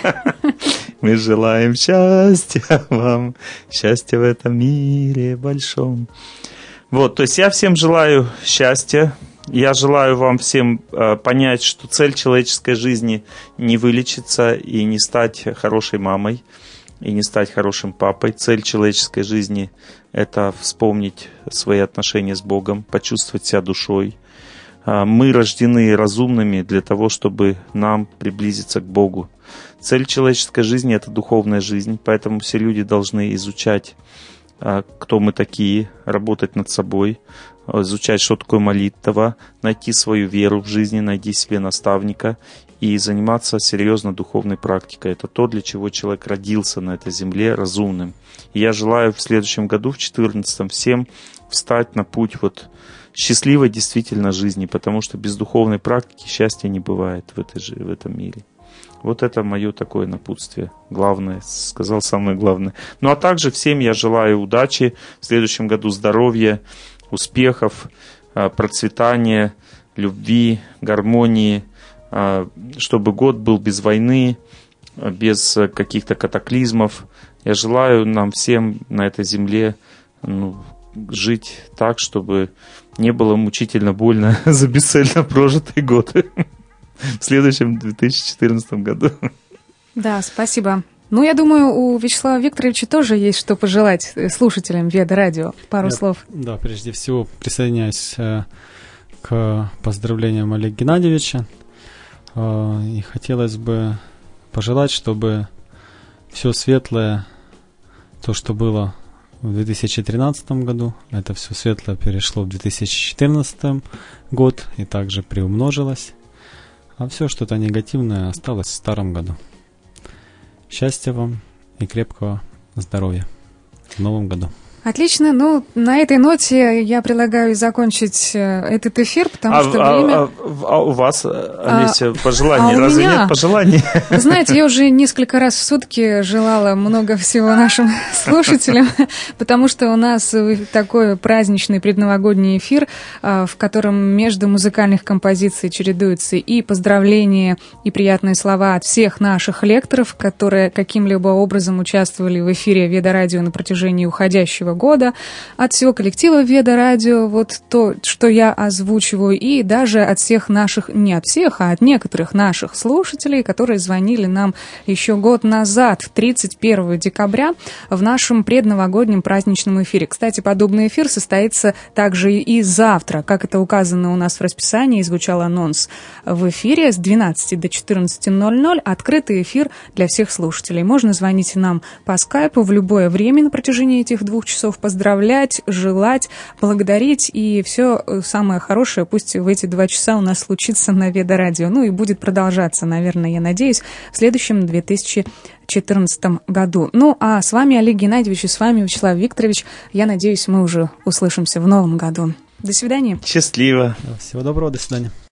Мы желаем счастья вам, счастья в этом мире большом. Вот, то есть я всем желаю счастья. Я желаю вам всем э, понять, что цель человеческой жизни не вылечиться и не стать хорошей мамой, и не стать хорошим папой. Цель человеческой жизни – это вспомнить свои отношения с Богом, почувствовать себя душой. Мы рождены разумными для того, чтобы нам приблизиться к Богу. Цель человеческой жизни – это духовная жизнь, поэтому все люди должны изучать, кто мы такие, работать над собой, изучать, что такое молитва, найти свою веру в жизни, найти себе наставника и заниматься серьезно духовной практикой. Это то, для чего человек родился на этой земле разумным. И я желаю в следующем году, в две тысячи четырнадцатом, всем встать на путь вот счастливой действительно жизни, потому что без духовной практики счастья не бывает в, этой, в этом мире. Вот это мое такое напутствие. Главное, сказал самое главное. Ну а также всем я желаю удачи, в следующем году здоровья, успехов, процветания, любви, гармонии, чтобы год был без войны, без каких-то катаклизмов. Я желаю нам всем на этой земле ну, жить так, чтобы не было мучительно больно за бесцельно прожитые годы в следующем две тысячи четырнадцатом году. Да, спасибо. Ну, я думаю, у Вячеслава Викторовича тоже есть что пожелать слушателям Веда Радио. Пару я, слов. Да, прежде всего присоединяюсь э, к поздравлениям Олега Геннадьевича. Э, и хотелось бы пожелать, чтобы все светлое, то, что было в две тысячи тринадцатом году, это все светлое перешло в две тысячи четырнадцатый год и также приумножилось. А все что-то негативное осталось в старом году. Счастья вам и крепкого здоровья в новом году. Отлично. Ну, на этой ноте я предлагаю закончить этот эфир, потому а, что а, время... А, а у вас, Олеся, а, пожелания? А Разве меня... нет пожеланий? Вы знаете, я уже несколько раз в сутки желала много всего нашим слушателям, потому что у нас такой праздничный предновогодний эфир, в котором между музыкальных композиций чередуются и поздравления, и приятные слова от всех наших лекторов, которые каким-либо образом участвовали в эфире Веда Радио на протяжении уходящего следующего года, от всего коллектива Веда Радио, вот то, что я озвучиваю, и даже от всех наших, не от всех, а от некоторых наших слушателей, которые звонили нам еще год назад, тридцать первого декабря, в нашем предновогоднем праздничном эфире. Кстати, подобный эфир состоится также и завтра, как это указано у нас в расписании, звучал анонс в эфире с двенадцати до четырнадцати ноль-ноль, открытый эфир для всех слушателей. Можно звонить нам по скайпу в любое время на протяжении этих двух часов, поздравлять, желать, благодарить, и все самое хорошее пусть в эти два часа у нас случится на Веда Радио. Ну и будет продолжаться, наверное, я надеюсь, в следующем две тысячи четырнадцатом году. Ну, а с вами Олег Геннадьевич и с вами Вячеслав Викторович. Я надеюсь, мы уже услышимся в новом году. До свидания. Счастливо. Всего доброго, до свидания.